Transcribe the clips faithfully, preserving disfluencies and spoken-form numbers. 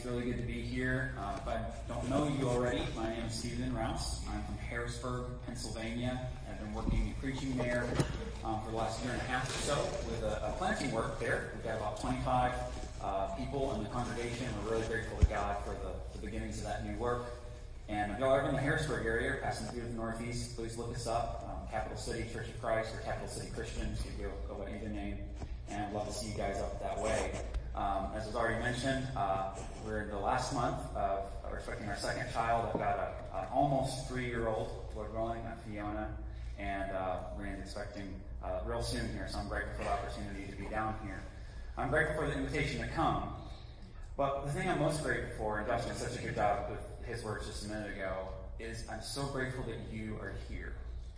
It's really good to be here. Uh, if I don't know you already, my name is Stephen Rouse. I'm from Harrisburg, Pennsylvania. I've been working and preaching there um, for the last year and a half or so with a, a planting work there. We've got about twenty-five uh, people in the congregation. We're really grateful to God for the, the beginnings of that new work. And if y'all are in the Harrisburg area, passing through the Northeast, please look us up. Um, Capital City Church of Christ or Capital City Christians. You go, go by either name. And I'd love to see you guys up that way. Um, as was already mentioned, uh, we're in the last month of we're expecting our second child. I've got a, an almost three-year-old, Lord willing, Fiona, and uh, Rand's expecting uh, real soon here. So I'm grateful for the opportunity to be down here. I'm grateful for the invitation to come. But the thing I'm most grateful for, and Josh did such a good job with his words just a minute ago, is I'm so grateful that you are here.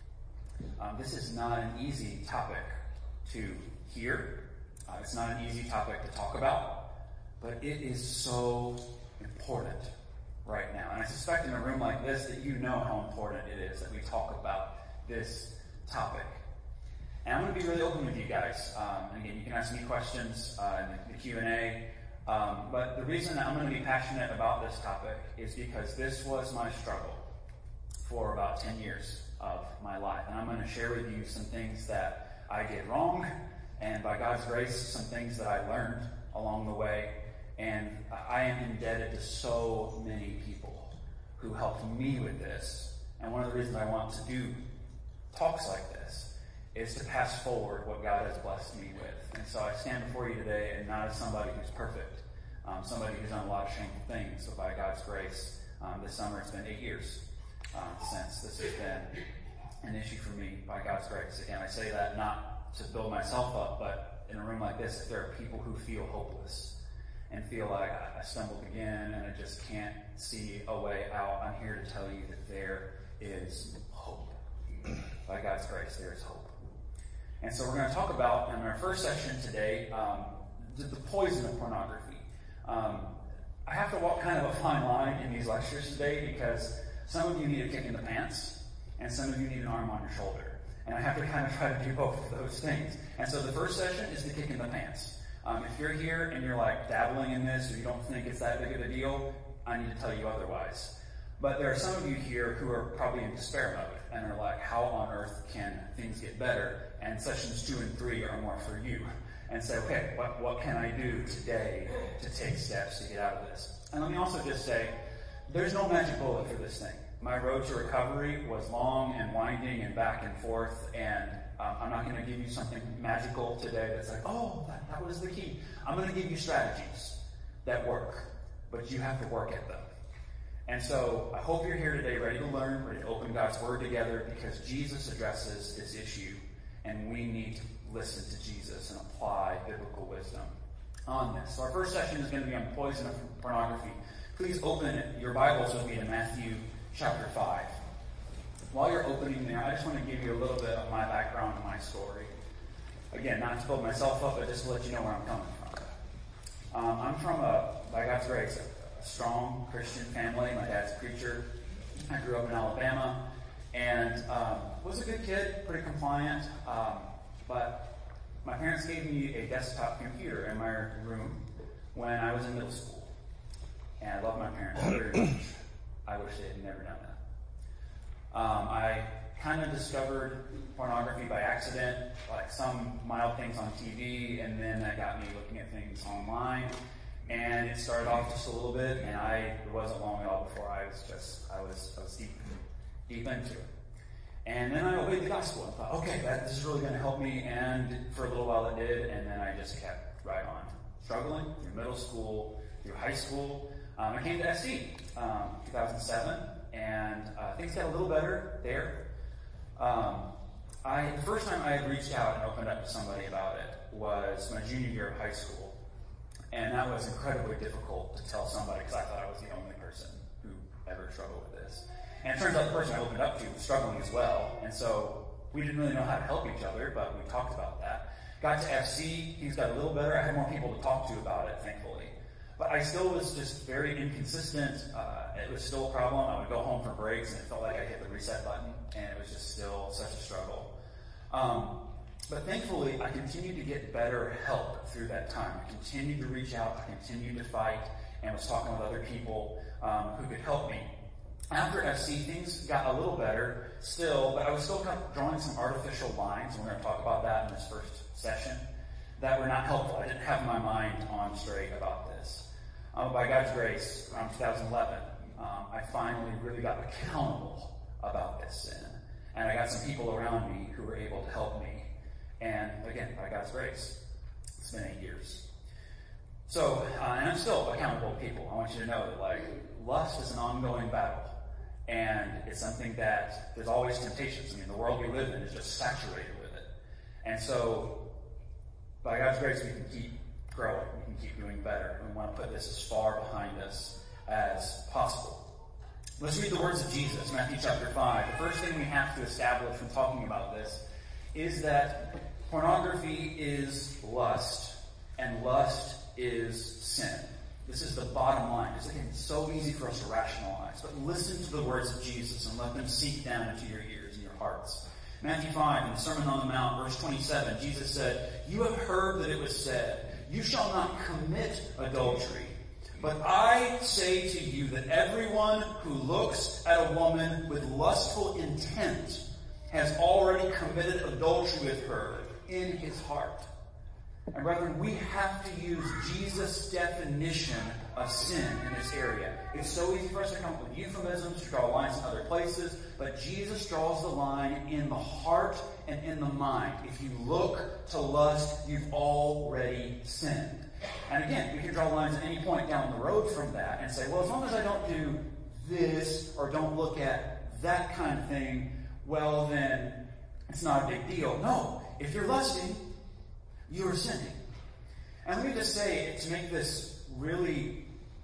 Um, this is not an easy topic to hear. Uh, it's not an easy topic to talk about, but it is so important right now. And I suspect in a room like this that you know how important it is that we talk about this topic. And I'm going to be really open with you guys. Um, and again, you can ask me questions uh, in the, the Q and A. Um, but the reason that I'm going to be passionate about this topic is because this was my struggle for about ten years of my life. And I'm going to share with you some things that I did wrong, and by God's grace, some things that I learned along the way. And I am indebted to so many people who helped me with this. And one of the reasons I want to do talks like this is to pass forward what God has blessed me with. And so I stand before you today, and not as somebody who's perfect, um, somebody who's done a lot of shameful things, but by God's grace, um, this summer it's been eight years um, since this has been an issue for me by God's grace. Again, I say that not to build myself up, but in a room like this, if there are people who feel hopeless and feel like I stumbled again and I just can't see a way out, I'm here to tell you that there is hope. By God's grace, there is hope. And so we're going to talk about, in our first session today, um, the, the poison of pornography. Um, I have to walk kind of a fine line in these lectures today because some of you need a kick in the pants and some of you need an arm on your shoulder. And I have to kind of try to do both of those things. And so the first session is the kick in the pants. Um, if you're here and you're like dabbling in this or you don't think it's that big of a deal, I need to tell you otherwise. But there are some of you here who are probably in despair mode and are like, how on earth can things get better? And sessions two and three are more for you. And say, okay, what, what can I do today to take steps to get out of this? And let me also just say, there's no magic bullet for this thing. My road to recovery was long and winding and back and forth, and um, I'm not going to give you something magical today that's like, oh, that, that was the key. I'm going to give you strategies that work, but you have to work at them. And so I hope you're here today ready to learn, ready to open God's Word together, because Jesus addresses this issue, and we need to listen to Jesus and apply biblical wisdom on this. So our first session is going to be on poison of pornography. Please open your Bibles with me to Matthew chapter five. While you're opening there, I just want to give you a little bit of my background and my story. Again, not to build myself up, but just to let you know where I'm coming from. Um, I'm from, a, by God's grace, a, a strong Christian family. My dad's a preacher. I grew up in Alabama and um, was a good kid, pretty compliant. Um, but my parents gave me a desktop computer in my room when I was in middle school. And I love my parents very much. I wish they had never done that. Um, I kind of discovered pornography by accident, like some mild things on T V, and then that got me looking at things online. And it started off just a little bit, and I it wasn't long at all before I was just I was I was deep deep into it. And then I obeyed the gospel and thought, okay, that this is really going to help me. And for a little while it did, and then I just kept right on struggling through middle school, through high school. Um, I came to S C um, two thousand seven, and uh, things got a little better there. Um, I, the first time I had reached out and opened up to somebody about it was my junior year of high school, and that was incredibly difficult to tell somebody because I thought I was the only person who ever struggled with this. And it turns out the person I opened up to was struggling as well, and so we didn't really know how to help each other, but we talked about that. Got to F C, things got a little better. I had more people to talk to about it, thankfully. But I still was just very inconsistent. Uh, it was still a problem. I would go home for breaks, and it felt like I hit the reset button, and it was just still such a struggle. Um, but thankfully, I continued to get better help through that time. I continued to reach out. I continued to fight. and was talking with other people um, who could help me. After F C, things got a little better still, but I was still kind of drawing some artificial lines, and we're going to talk about that in this first session, that were not helpful. I didn't have my mind on straight about this. Um, by God's grace, around two thousand eleven, um, I finally really got accountable about this sin. And I got some people around me who were able to help me. And again, by God's grace, it's been eight years. So, uh, and I'm still accountable to people. I want you to know that, like, lust is an ongoing battle. And it's something that there's always temptations. I mean, the world we live in is just saturated with it. And so, by God's grace, we can keep growing. We can keep doing better. We want to put this as far behind us as possible. Let's read the words of Jesus, Matthew chapter five. The first thing we have to establish when talking about this is that pornography is lust, and lust is sin. This is the bottom line. It's, again, so easy for us to rationalize, but listen to the words of Jesus and let them seep down into your ears and your hearts. Matthew five, in the Sermon on the Mount, verse twenty-seven, Jesus said, "You have heard that it was said, 'You shall not commit adultery.' But I say to you that everyone who looks at a woman with lustful intent has already committed adultery with her in his heart." And brethren, we have to use Jesus' definition of sin in this area. It's so easy for us to come up with euphemisms, to draw lines in other places, but Jesus draws the line in the heart and in the mind. If you look to lust, you've already sinned. And again, we can draw lines at any point down the road from that and say, well, as long as I don't do this or don't look at that kind of thing, well, then it's not a big deal. No, if you're lusting, you are sinning. And let me just say, to make this really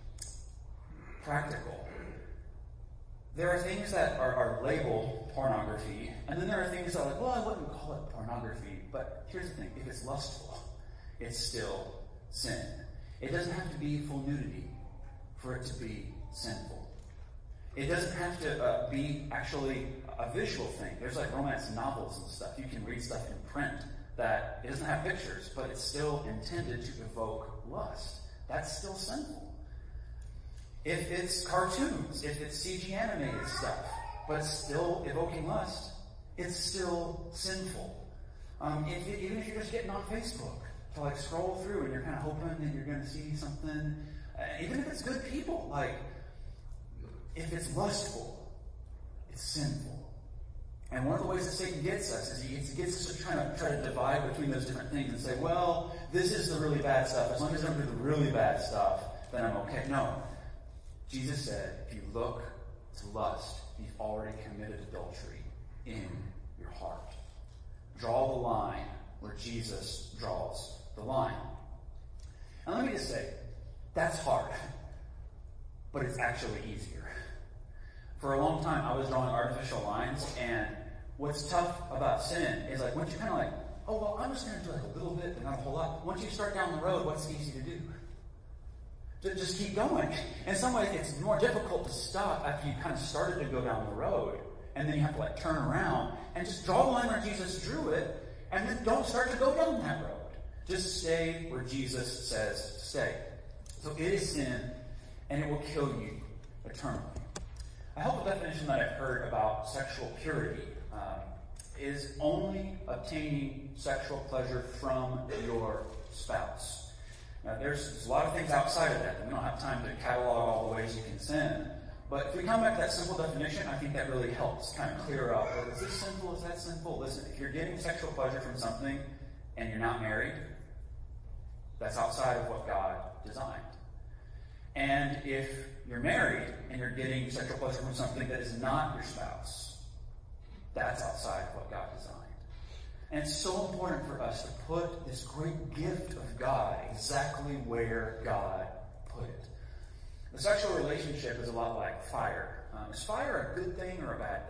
practical, there are things that are, are labeled pornography, and then there are things that are like, well, I wouldn't call it pornography, but here's the thing, if it's lustful, it's still sin. It doesn't have to be full nudity for it to be sinful. It doesn't have to uh, be actually a visual thing. There's like romance novels and stuff. You can read stuff in print that it doesn't have pictures, but it's still intended to evoke lust. That's still sinful. If it's cartoons, if it's C G animated stuff, but it's still evoking lust, it's still sinful. Um, if, even if you're just getting on Facebook to like scroll through and you're kind of hoping that you're going to see something, uh, even if it's good people, like if it's lustful, it's sinful. And one of the ways that Satan gets us is he gets us to try to try to divide between those different things and say, well, this is the really bad stuff. As long as I don't do the really bad stuff, then I'm okay. No. Jesus said, if you look to lust, you've already committed adultery in your heart. Draw the line where Jesus draws the line. And let me just say, that's hard, but it's actually easier. For a long time, I was drawing artificial lines, and what's tough about sin is like once you're kind of like, oh, well, I'm just going to do like a little bit, but not a whole lot. Once you start down the road, what's easy to do? To just keep going. In some ways, it's more difficult to stop after you kind of started to go down the road, and then you have to like turn around and just draw the line where Jesus drew it, and then don't start to go down that road. Just stay where Jesus says to stay. So it is sin, and it will kill you eternally. I hope the definition that I've heard about sexual purity um, is only obtaining sexual pleasure from your spouse. Now, there's, there's a lot of things outside of that, and we don't have time to catalog all the ways you can sin. But if we come back to that simple definition, I think that really helps kind of clear up, well, is this sinful? Is that sinful? Listen, if you're getting sexual pleasure from something and you're not married, that's outside of what God designed. And if you're married and you're getting sexual pleasure from something that is not your spouse, that's outside of what God designed. And it's so important for us to put this great gift of God exactly where God put it. The sexual relationship is a lot like fire. Um, is fire a good thing or a bad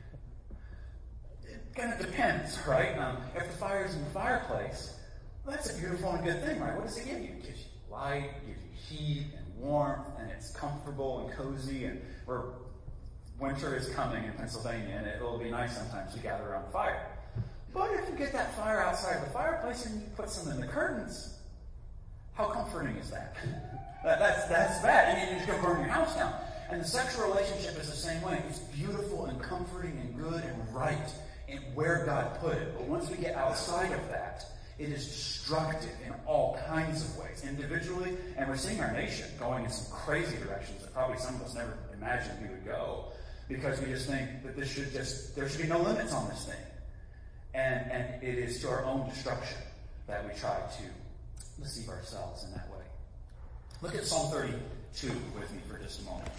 thing? It kind of depends, right? Um, if the fire is in the fireplace, well, that's a beautiful and good thing, right? What does it give you? It gives you light, it gives you heat and warmth, and it's comfortable and cozy, and we're, winter is coming in Pennsylvania, and it'll be nice sometimes to gather around the fire. But if you get that fire outside of the fireplace and you put some in the curtains, how comfortable comforting is that? that that's, that's bad. And it's going to burn your house down. And the sexual relationship is the same way. It's beautiful and comforting and good and right and where God put it. But once we get outside of that, it is destructive in all kinds of ways, individually, and we're seeing our nation going in some crazy directions that probably some of us never imagined we would go, because we just think that this should just, there should be no limits on this thing. And, and it is to our own destruction that we try to deceive ourselves in that way. Look at Psalm thirty-two with me for just a moment.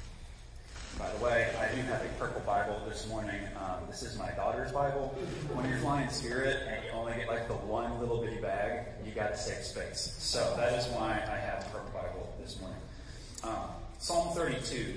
By the way, I do have a purple Bible this morning. Um, this is my daughter's Bible. When you're flying Spirit and you only get like the one little bitty bag, you got to save space. So that is why I have a purple Bible this morning. Um, Psalm thirty-two.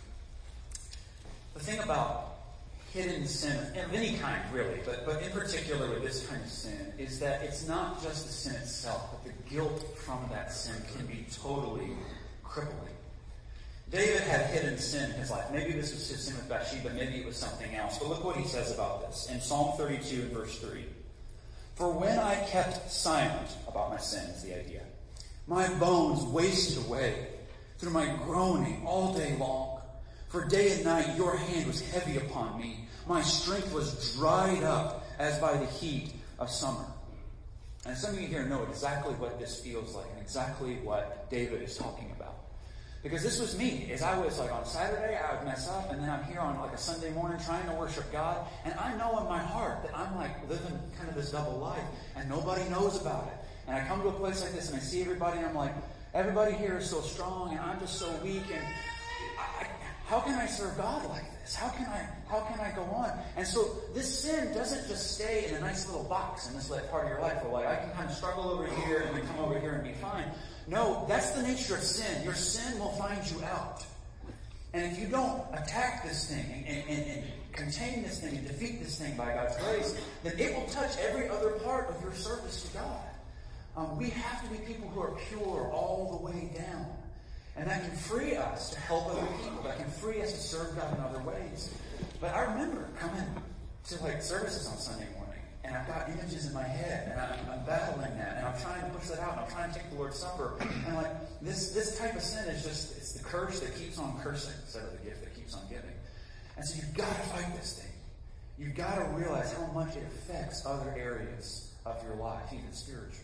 The thing about hidden sin of any kind, really, but, but in particular with this kind of sin, is that it's not just the sin itself, but the guilt from that sin can be totally crippling. David had hidden sin in his life. Maybe this was his sin with Bathsheba, maybe it was something else. But look what he says about this in Psalm thirty-two, verse three. For when I kept silent about my sin, is the idea, my bones wasted away through my groaning all day long. For day and night your hand was heavy upon me. My strength was dried up as by the heat of summer. And some of you here know exactly what this feels like and exactly what David is talking about. Because this was me. As I was like on Saturday, I would mess up, and then I'm here on like a Sunday morning trying to worship God. And I know in my heart that I'm like living kind of this double life, and nobody knows about it. And I come to a place like this, and I see everybody, and I'm like, everybody here is so strong, and I'm just so weak, and I, how can I serve God like this? How can I how can I go on? And so this sin doesn't just stay in a nice little box in this part of your life where like I can kind of struggle over here and then come over here and be fine. No, that's the nature of sin. Your sin will find you out. And if you don't attack this thing and, and, and contain this thing and defeat this thing by God's grace, then it will touch every other part of your service to God. Um, we have to be people who are pure all the way down. And that can free us to help other people. That can free us to serve God in other ways. But I remember coming to like services on Sunday morning, and I've got images in my head, and I'm, I'm battling that, and I'm trying to push that out, and I'm trying to take the Lord's Supper. And like this this type of sin is just, it's the curse that keeps on cursing instead of the gift that keeps on giving. And so you've got to fight this thing. You've got to realize how much it affects other areas of your life, even spiritually.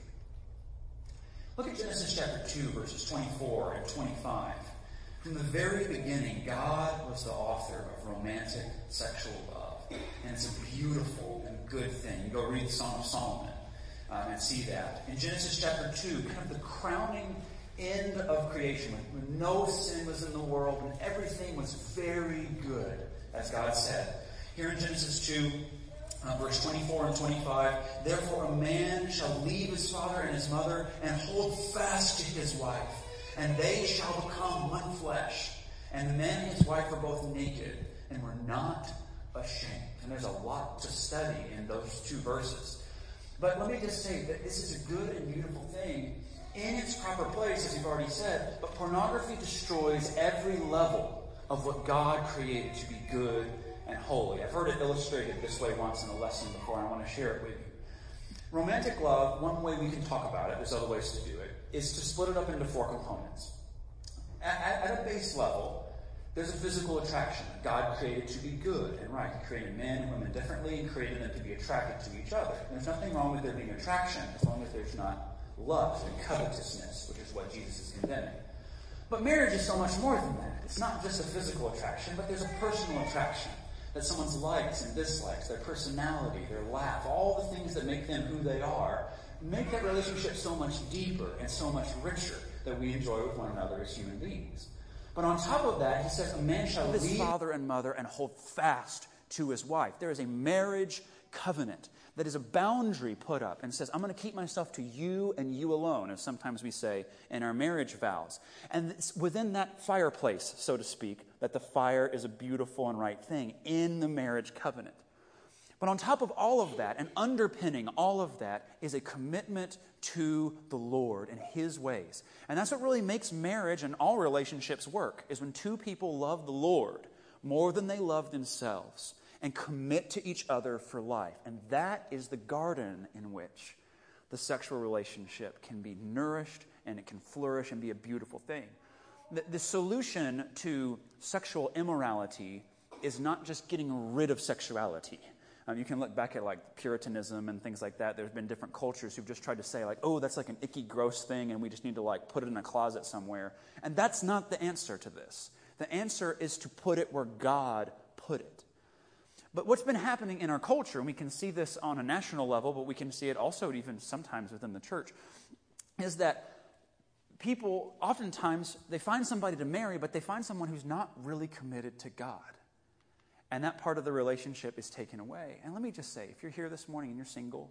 Look at Genesis chapter two, verses twenty-four and twenty-five. From the very beginning, God was the author of romantic sexual love. And it's a beautiful and good thing. You go read the Song of Solomon um, and see that. In Genesis chapter two, kind of the crowning end of creation, when no sin was in the world and everything was very good, as God said. Here in Genesis two, Uh, verse twenty-four and twenty-five, therefore a man shall leave his father and his mother and hold fast to his wife, and they shall become one flesh. And the man and his wife were both naked and were not ashamed. And there's a lot to study in those two verses. But let me just say that this is a good and beautiful thing in its proper place, as you've already said. But pornography destroys every level of what God created to be good and holy. I've heard it illustrated this way once in a lesson before, and I want to share it with you. Romantic love, one way we can talk about it, there's other ways to do it, is to split it up into four components. At, at, at a base level, there's a physical attraction. God created to be good and right. He created men and women differently and created them to be attracted to each other. And there's nothing wrong with there being attraction as long as there's not lust and covetousness, which is what Jesus is condemning. But marriage is so much more than that. It's not just a physical attraction, but there's a personal attraction. That someone's likes and dislikes, their personality, their laugh, all the things that make them who they are, make that relationship so much deeper and so much richer that we enjoy with one another as human beings. But on top of that, he says, a man shall leave his father and mother and hold fast to his wife. There is a marriage covenant that is a boundary put up and says, I'm going to keep myself to you and you alone, as sometimes we say in our marriage vows. And it's within that fireplace, so to speak, that the fire is a beautiful and right thing in the marriage covenant. But on top of all of that, and underpinning all of that, is a commitment to the Lord and His ways. And that's what really makes marriage and all relationships work, is when two people love the Lord more than they love themselves and commit to each other for life. And that is the garden in which the sexual relationship can be nourished and it can flourish and be a beautiful thing. The, the solution to sexual immorality is not just getting rid of sexuality. Um, you can look back at like Puritanism and things like that. There's been different cultures who've just tried to say like, oh, that's like an icky, gross thing and we just need to like put it in a closet somewhere. And that's not the answer to this. The answer is to put it where God put it. But what's been happening in our culture, and we can see this on a national level, but we can see it also even sometimes within the church, is that people, oftentimes, they find somebody to marry, but they find someone who's not really committed to God. And that part of the relationship is taken away. And let me just say, if you're here this morning and you're single,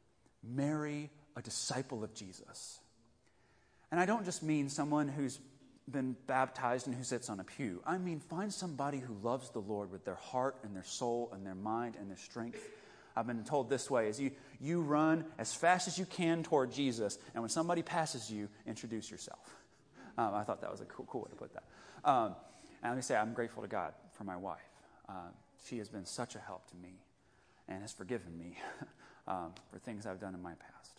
marry a disciple of Jesus. And I don't just mean someone who's been baptized and who sits on a pew. I mean, find somebody who loves the Lord with their heart and their soul and their mind and their strength. I've been told this way, is you, you run as fast as you can toward Jesus, and when somebody passes you, introduce yourself. Um, I thought that was a cool, cool way to put that. Um, and let me say, I'm grateful to God for my wife. Um, she has been such a help to me and has forgiven me um, for things I've done in my past.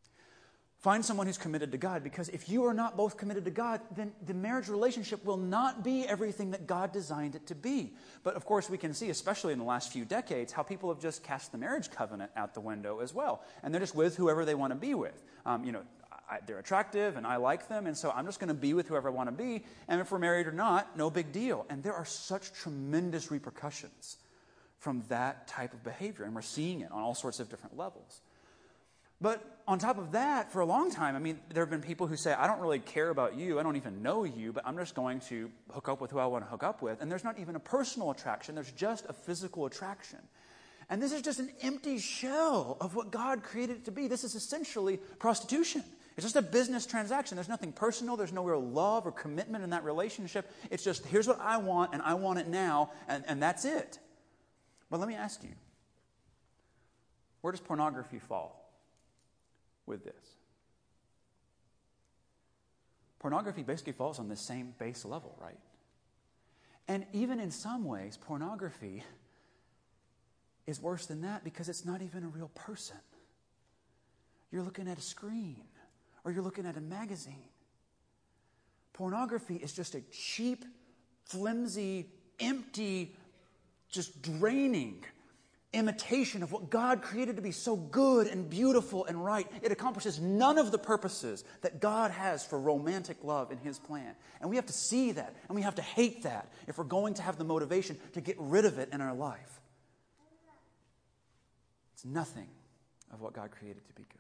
Find someone who's committed to God, because if you are not both committed to God, then the marriage relationship will not be everything that God designed it to be. But of course, we can see, especially in the last few decades, how people have just cast the marriage covenant out the window as well. And they're just with whoever they want to be with. Um, you know, I, they're attractive and I like them, and so I'm just going to be with whoever I want to be. And if we're married or not, no big deal. And there are such tremendous repercussions from that type of behavior. And we're seeing it on all sorts of different levels. But on top of that, for a long time, I mean, there have been people who say, I don't really care about you, I don't even know you, but I'm just going to hook up with who I want to hook up with. And there's not even a personal attraction, there's just a physical attraction. And this is just an empty shell of what God created it to be. This is essentially prostitution. It's just a business transaction. There's nothing personal, there's no real love or commitment in that relationship. It's just, here's what I want, and I want it now, and, and that's it. But let me ask you, where does pornography fall with this? Pornography basically falls on the same base level, right? And even in some ways, pornography is worse than that because it's not even a real person. You're looking at a screen or you're looking at a magazine. Pornography is just a cheap, flimsy, empty, just draining imitation of what God created to be so good and beautiful and right. It accomplishes none of the purposes that God has for romantic love in His plan. And we have to see that, and we have to hate that if we're going to have the motivation to get rid of it in our life. It's nothing of what God created to be good.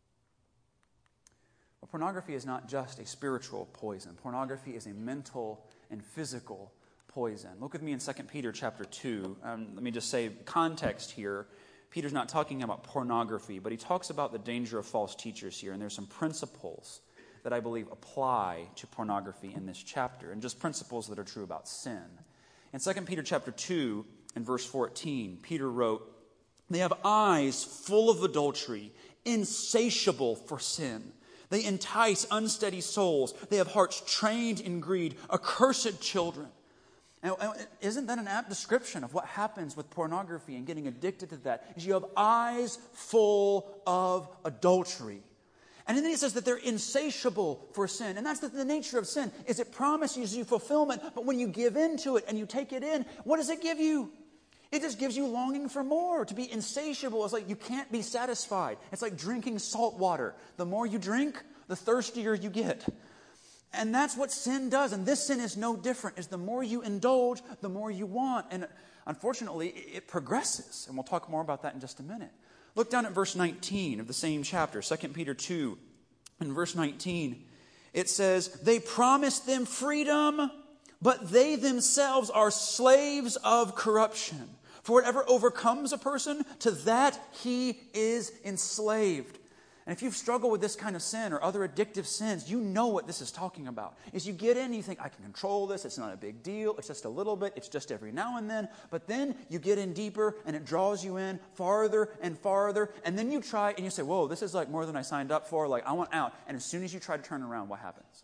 But pornography is not just a spiritual poison. Pornography is a mental and physical poison. Look with me in Second Peter chapter two. Um, let me just say context here. Peter's not talking about pornography, but he talks about the danger of false teachers here. And there's some principles that I believe apply to pornography in this chapter, and just principles that are true about sin. In Second Peter chapter two and verse fourteen, Peter wrote, "They have eyes full of adultery, insatiable for sin. They entice unsteady souls. They have hearts trained in greed, accursed children." Now, isn't that an apt description of what happens with pornography and getting addicted to that? Is you have eyes full of adultery. And then he says that they're insatiable for sin. And that's the, the nature of sin, is it promises you fulfillment, but when you give in to it and you take it in, what does it give you? It just gives you longing for more. To be insatiable is like you can't be satisfied. It's like drinking salt water. The more you drink, the thirstier you get. And that's what sin does. And this sin is no different. Is the more you indulge, the more you want. And unfortunately, it progresses. And we'll talk more about that in just a minute. Look down at verse nineteen of the same chapter, Second Peter two. In verse nineteen, it says, "They promised them freedom, but they themselves are slaves of corruption. For whatever overcomes a person, to that he is enslaved." And if you've struggled with this kind of sin or other addictive sins, you know what this is talking about. Is you get in, you think, I can control this, it's not a big deal, it's just a little bit, it's just every now and then. But then you get in deeper and it draws you in farther and farther. And then you try and you say, whoa, this is like more than I signed up for, like I want out. And as soon as you try to turn around, what happens?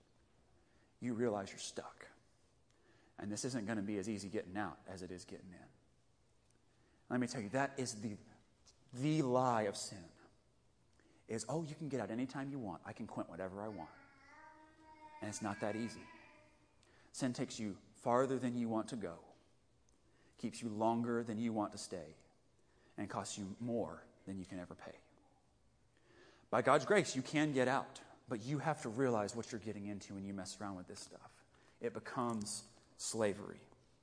You realize you're stuck. And this isn't going to be as easy getting out as it is getting in. Let me tell you, that is the, the lie of sin. is, oh, you can get out anytime you want. I can quit whatever I want. And it's not that easy. Sin takes you farther than you want to go, keeps you longer than you want to stay, and costs you more than you can ever pay. By God's grace, you can get out, but you have to realize what you're getting into when you mess around with this stuff. It becomes slavery.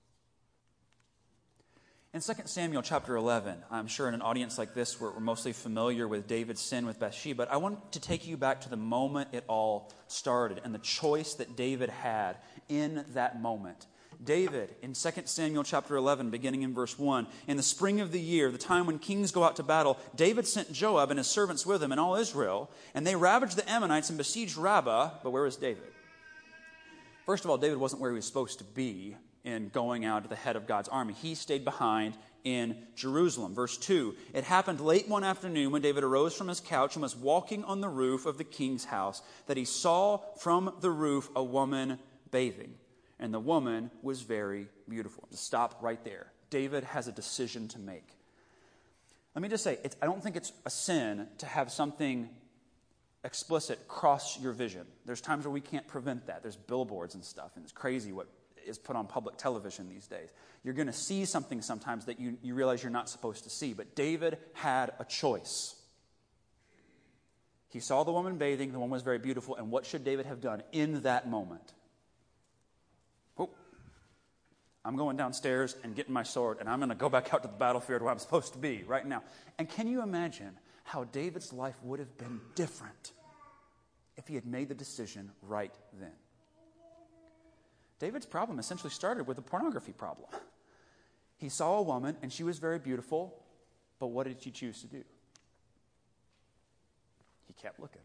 In Second Samuel chapter eleven, I'm sure in an audience like this we're, we're mostly familiar with David's sin with Bathsheba, but I want to take you back to the moment it all started and the choice that David had in that moment. David, in Second Samuel chapter eleven, beginning in verse one, in the spring of the year, the time when kings go out to battle, David sent Joab and his servants with him and all Israel, and they ravaged the Ammonites and besieged Rabbah. But where was David? First of all, David wasn't where he was supposed to be in going out at the head of God's army. He stayed behind in Jerusalem. Verse two, it happened late one afternoon when David arose from his couch and was walking on the roof of the king's house that he saw from the roof a woman bathing. And the woman was very beautiful. To stop right there. David has a decision to make. Let me just say, it's, I don't think it's a sin to have something explicit cross your vision. There's times where we can't prevent that. There's billboards and stuff, and it's crazy what is put on public television these days. You're going to see something sometimes that you, you realize you're not supposed to see. But David had a choice. He saw the woman bathing. The woman was very beautiful. And what should David have done in that moment? Oh, I'm going downstairs and getting my sword, and I'm going to go back out to the battlefield where I'm supposed to be right now. And can you imagine how David's life would have been different if he had made the decision right then? David's problem essentially started with a pornography problem. He saw a woman, and she was very beautiful, but what did she choose to do? He kept looking.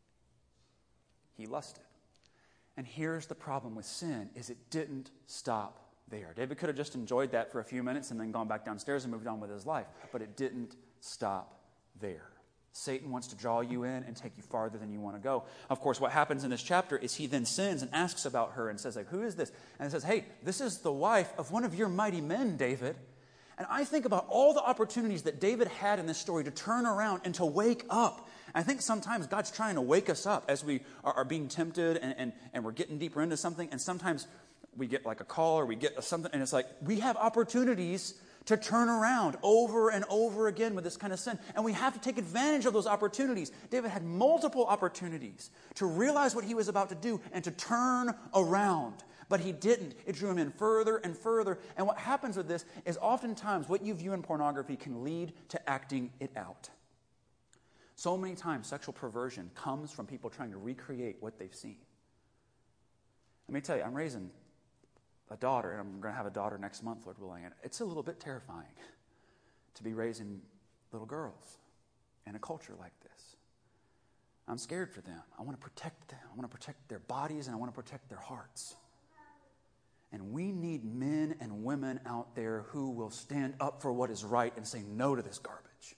He lusted. And here's the problem with sin, is it didn't stop there. David could have just enjoyed that for a few minutes and then gone back downstairs and moved on with his life, but it didn't stop there. Satan wants to draw you in and take you farther than you want to go. Of course, what happens in this chapter is he then sins and asks about her and says, like, who is this? And it says, hey, this is the wife of one of your mighty men, David. And I think about all the opportunities that David had in this story to turn around and to wake up. I think sometimes God's trying to wake us up as we are, are being tempted and, and, and we're getting deeper into something. And sometimes we get like a call or we get something, and it's like we have opportunities to turn around over and over again with this kind of sin. And we have to take advantage of those opportunities. David had multiple opportunities to realize what he was about to do and to turn around. But he didn't. It drew him in further and further. And what happens with this is oftentimes what you view in pornography can lead to acting it out. So many times sexual perversion comes from people trying to recreate what they've seen. Let me tell you, I'm raising a daughter, and I'm going to have a daughter next month, Lord willing. And it's a little bit terrifying to be raising little girls in a culture like this. I'm scared for them. I want to protect them. I want to protect their bodies, and I want to protect their hearts. And we need men and women out there who will stand up for what is right and say no to this garbage.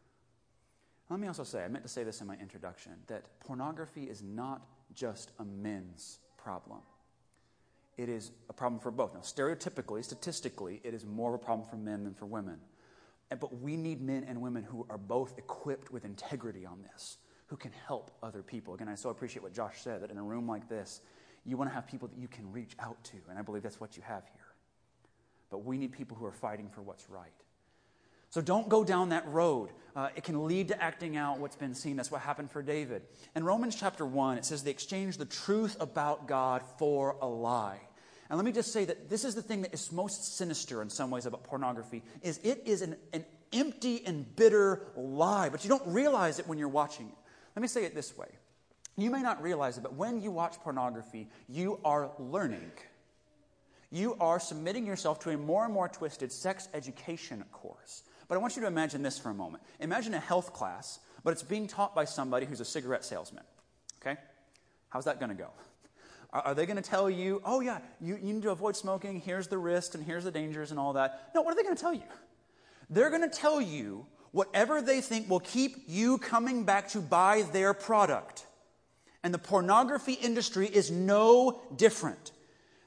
Let me also say, I meant to say this in my introduction, that pornography is not just a men's problem. It is a problem for both. Now, stereotypically, statistically, it is more of a problem for men than for women. But we need men and women who are both equipped with integrity on this, who can help other people. Again, I so appreciate what Josh said, that in a room like this, you want to have people that you can reach out to, and I believe that's what you have here. But we need people who are fighting for what's right. So don't go down that road. Uh, it can lead to acting out what's been seen. That's what happened for David. In Romans chapter one, it says they exchanged the truth about God for a lie. And let me just say that this is the thing that is most sinister in some ways about pornography, is it is an, an empty and bitter lie, but you don't realize it when you're watching it. Let me say it this way. You may not realize it, but when you watch pornography, you are learning. You are submitting yourself to a more and more twisted sex education course. But I want you to imagine this for a moment. Imagine a health class, but it's being taught by somebody who's a cigarette salesman. Okay? How's that going to go? Are, are they going to tell you, oh yeah, you, you need to avoid smoking, here's the risks and here's the dangers and all that? No, what are they going to tell you? They're going to tell you whatever they think will keep you coming back to buy their product. And the pornography industry is no different.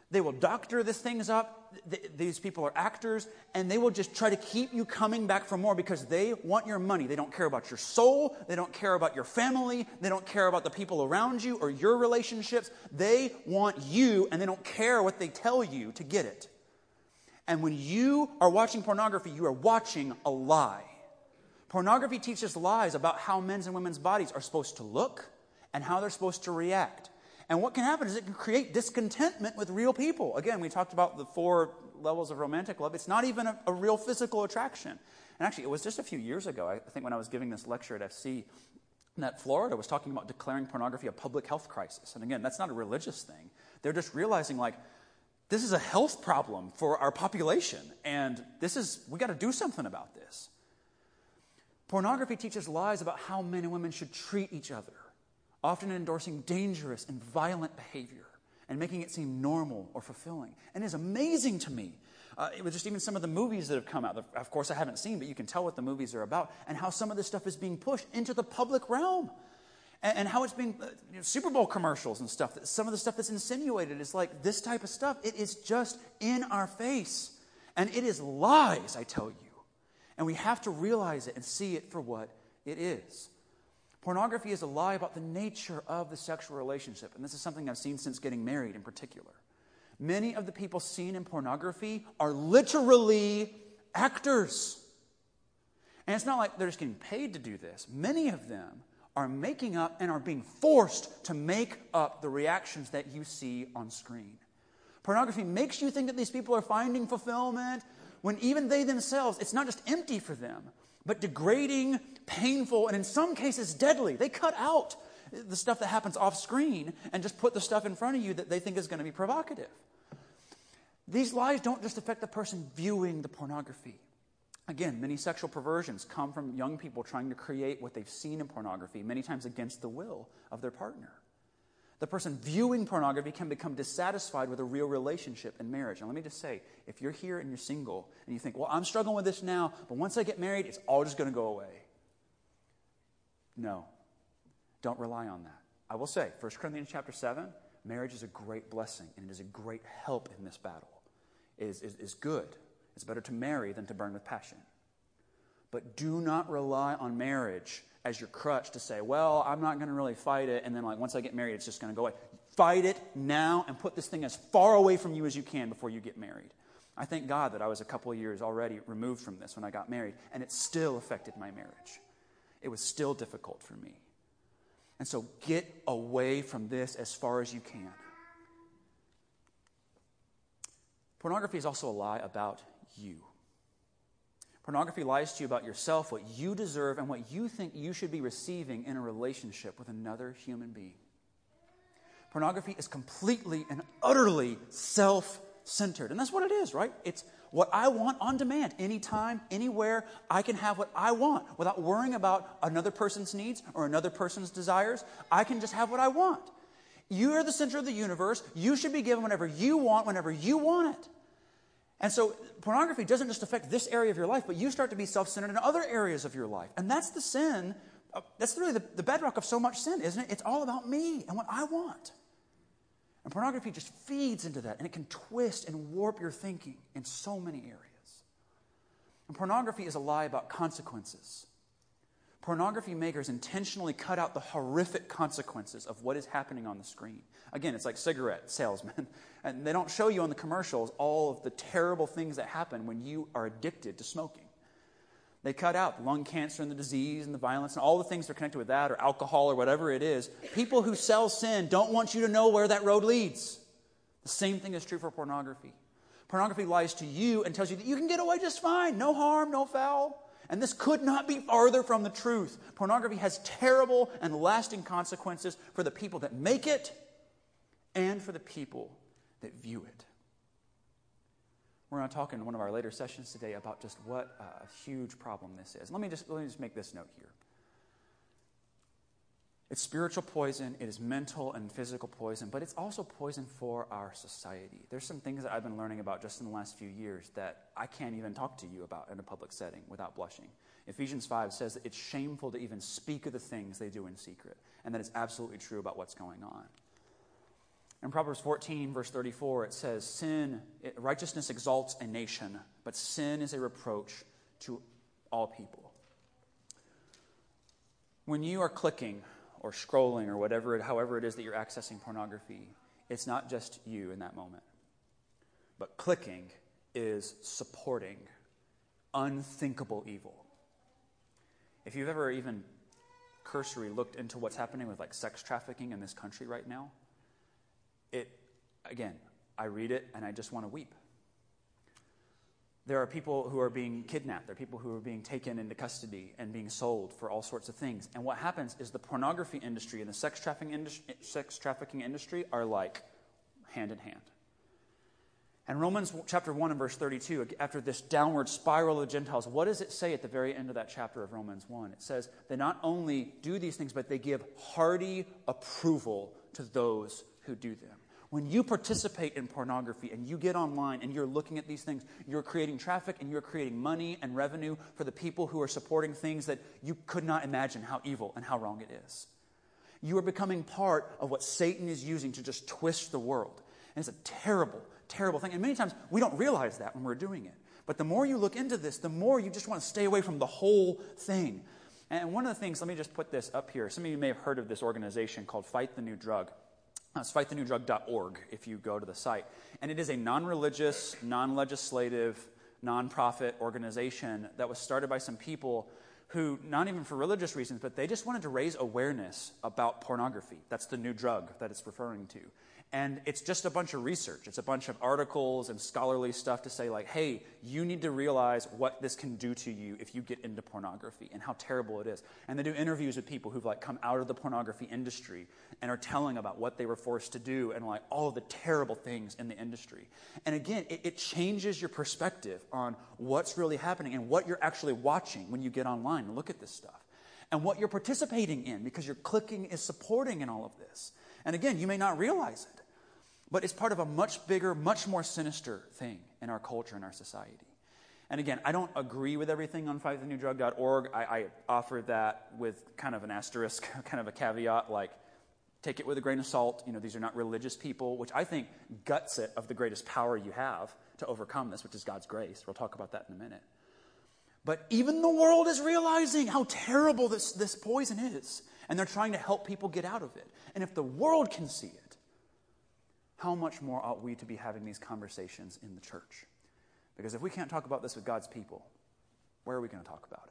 They will doctor these things up. Th- these people are actors, and they will just try to keep you coming back for more because they want your money. They don't care about your soul. They don't care about your family. They don't care about the people around you or your relationships. They want you, and they don't care what they tell you to get it. And when you are watching pornography, you are watching a lie. Pornography teaches lies about how men's and women's bodies are supposed to look and how they're supposed to react. And what can happen is it can create discontentment with real people. Again, we talked about the four levels of romantic love. It's not even a, a real physical attraction. And actually, it was just a few years ago, I think when I was giving this lecture at F C, that Florida was talking about declaring pornography a public health crisis. And again, that's not a religious thing. They're just realizing, like, this is a health problem for our population. And this is, we got to do something about this. Pornography teaches lies about how men and women should treat each other, often endorsing dangerous and violent behavior and making it seem normal or fulfilling. And it's amazing to me. Uh, it was just even some of the movies that have come out. Of course, I haven't seen, but you can tell what the movies are about and how some of this stuff is being pushed into the public realm. And, and how it's being, uh, you know, Super Bowl commercials and stuff. Some of the stuff that's insinuated is like this type of stuff. It is just in our face. And it is lies, I tell you. And we have to realize it and see it for what it is. Pornography is a lie about the nature of the sexual relationship. And this is something I've seen since getting married in particular. Many of the people seen in pornography are literally actors. And it's not like they're just getting paid to do this. Many of them are making up and are being forced to make up the reactions that you see on screen. Pornography makes you think that these people are finding fulfillment when even they themselves, it's not just empty for them, but degrading, painful, and in some cases deadly. They cut out the stuff that happens off screen and just put the stuff in front of you that they think is going to be provocative. These lies don't just affect the person viewing the pornography. Again, many sexual perversions come from young people trying to create what they've seen in pornography, many times against the will of their partner. The person viewing pornography can become dissatisfied with a real relationship and marriage. And let me just say, if you're here and you're single and you think, well, I'm struggling with this now, but once I get married, it's all just going to go away. No, don't rely on that. I will say, First Corinthians chapter seven, marriage is a great blessing and it is a great help in this battle. It is, is, is good. It's better to marry than to burn with passion. But do not rely on marriage as your crutch to say, well, I'm not going to really fight it, and then like once I get married, it's just going to go away. Fight it now and put this thing as far away from you as you can before you get married. I thank God that I was a couple of years already removed from this when I got married, and it still affected my marriage. It was still difficult for me. And so get away from this as far as you can. Pornography is also a lie about you. Pornography lies to you about yourself, what you deserve, and what you think you should be receiving in a relationship with another human being. Pornography is completely and utterly self-centered. And that's what it is, right? It's what I want on demand. Anytime, anywhere, I can have what I want without worrying about another person's needs or another person's desires. I can just have what I want. You are the center of the universe. You should be given whatever you want whenever you want it. And so pornography doesn't just affect this area of your life, but you start to be self-centered in other areas of your life. And that's the sin. Uh, that's really the, the bedrock of so much sin, isn't it? It's all about me and what I want. And pornography just feeds into that, and it can twist and warp your thinking in so many areas. And pornography is a lie about consequences. Pornography makers intentionally cut out the horrific consequences of what is happening on the screen. Again, it's like cigarette salesmen. And they don't show you on the commercials all of the terrible things that happen when you are addicted to smoking. They cut out lung cancer and the disease and the violence and all the things that are connected with that, or alcohol or whatever it is. People who sell sin don't want you to know where that road leads. The same thing is true for pornography. Pornography lies to you and tells you that you can get away just fine. No harm, no foul. And this could not be farther from the truth. Pornography has terrible and lasting consequences for the people that make it and for the people that view it. We're going to talk in one of our later sessions today about just what a huge problem this is. Let me just, let me just make this note here. It's spiritual poison, it is mental and physical poison, but it's also poison for our society. There's some things that I've been learning about just in the last few years that I can't even talk to you about in a public setting without blushing. Ephesians five says that it's shameful to even speak of the things they do in secret, and that is absolutely true about what's going on. In Proverbs fourteen, verse thirty-four, it says, "Sin, righteousness exalts a nation, but sin is a reproach to all people." When you are clicking or scrolling or whatever, it, however it is that you're accessing pornography, it's not just you in that moment. But clicking is supporting unthinkable evil. If you've ever even cursory looked into what's happening with like sex trafficking in this country right now, it, again, I read it and I just want to weep. There are people who are being kidnapped. There are people who are being taken into custody and being sold for all sorts of things. And what happens is the pornography industry and the sex trafficking industry, sex trafficking industry are like hand in hand. And Romans chapter one and verse thirty-two, after this downward spiral of the Gentiles, what does it say at the very end of that chapter of Romans one? It says they not only do these things, but they give hearty approval to those who do them. When you participate in pornography and you get online and you're looking at these things, you're creating traffic and you're creating money and revenue for the people who are supporting things that you could not imagine how evil and how wrong it is. You are becoming part of what Satan is using to just twist the world. And it's a terrible, terrible thing. And many times we don't realize that when we're doing it. But the more you look into this, the more you just want to stay away from the whole thing. And one of the things, let me just put this up here. Some of you may have heard of this organization called Fight the New Drug. It's fight the new drug dot org if you go to the site. And it is a non-religious, non-legislative, non-profit organization that was started by some people who, not even for religious reasons, but they just wanted to raise awareness about pornography. That's the new drug that it's referring to. And it's just a bunch of research. It's a bunch of articles and scholarly stuff to say, like, hey, you need to realize what this can do to you if you get into pornography and how terrible it is. And they do interviews with people who've, like, come out of the pornography industry and are telling about what they were forced to do and, like, all of the terrible things in the industry. And, again, it, it changes your perspective on what's really happening and what you're actually watching when you get online and look at this stuff. And what you're participating in, because your clicking is supporting in all of this. And, again, you may not realize it. But it's part of a much bigger, much more sinister thing in our culture and our society. And again, I don't agree with everything on fight the new drug dot org. I, I offer that with kind of an asterisk, kind of a caveat, like take it with a grain of salt. You know, these are not religious people, which I think guts it of the greatest power you have to overcome this, which is God's grace. We'll talk about that in a minute. But even the world is realizing how terrible this, this poison is. And they're trying to help people get out of it. And if the world can see it, how much more ought we to be having these conversations in the church? Because if we can't talk about this with God's people, where are we going to talk about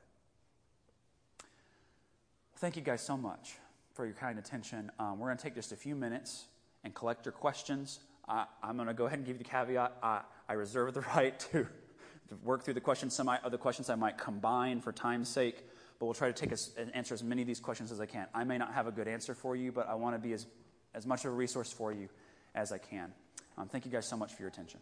it? Thank you guys so much for your kind attention. Um, we're going to take just a few minutes and collect your questions. Uh, I'm going to go ahead and give you the caveat. Uh, I reserve the right to, to work through the questions. Some other questions I might combine for time's sake, but we'll try to take as, and answer as many of these questions as I can. I may not have a good answer for you, but I want to be as, as much of a resource for you as I can. Um, thank you guys so much for your attention.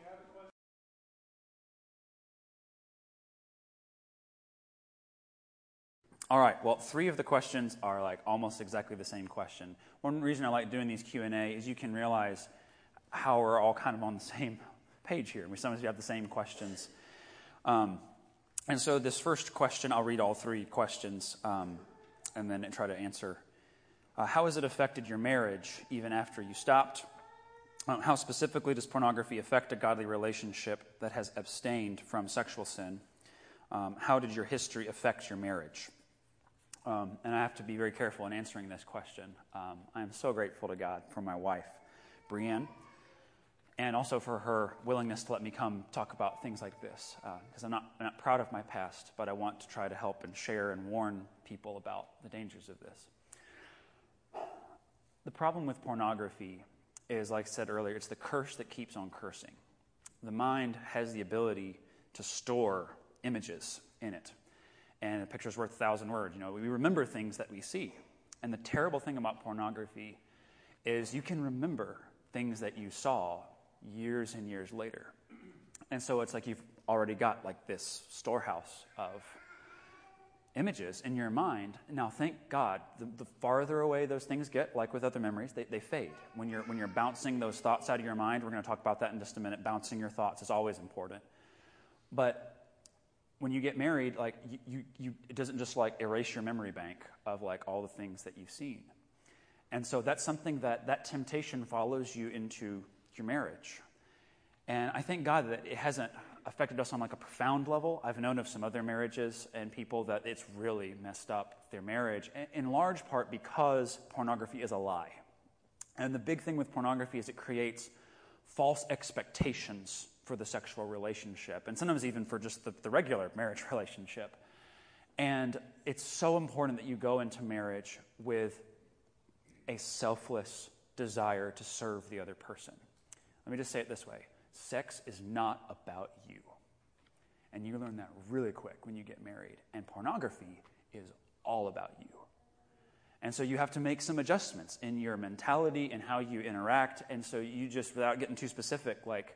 All right, well, three of the questions are like almost exactly the same question. One reason I like doing these Q and A is you can realize how we're all kind of on the same page here. We sometimes have the same questions. Um, and so this first question, I'll read all three questions um, and then try to answer. Uh, how has it affected your marriage even after you stopped? Um, how specifically does pornography affect a godly relationship that has abstained from sexual sin? Um, how did your history affect your marriage? Um, and I have to be very careful in answering this question. Um, I am so grateful to God for my wife, Brienne, and also for her willingness to let me come talk about things like this. Because uh, I'm not, I'm not proud of my past, but I want to try to help and share and warn people about the dangers of this. The problem with pornography is, like I said earlier, it's the curse that keeps on cursing. The mind has the ability to store images in it. And a picture's worth a thousand words. You know, we remember things that we see. And the terrible thing about pornography is you can remember things that you saw years and years later. And so it's like you've already got like this storehouse of images in your mind. Now, thank God, the, the farther away those things get, like with other memories, they, they fade. When you're when you're bouncing those thoughts out of your mind, we're going to talk about that in just a minute. Bouncing your thoughts is always important. But when you get married, like you, you, you, it doesn't just like erase your memory bank of like all the things that you've seen. And so that's something that, that temptation follows you into your marriage. And I thank God that it hasn't affected us on like a profound level. I've known of some other marriages and people that it's really messed up their marriage, in large part because pornography is a lie. And the big thing with pornography is it creates false expectations for the sexual relationship, and sometimes even for just the, the regular marriage relationship. And it's so important that you go into marriage with a selfless desire to serve the other person. Let me just say it this way. Sex is not about you. And you learn that really quick when you get married. And pornography is all about you. And so you have to make some adjustments in your mentality and how you interact. And so you just, without getting too specific, like,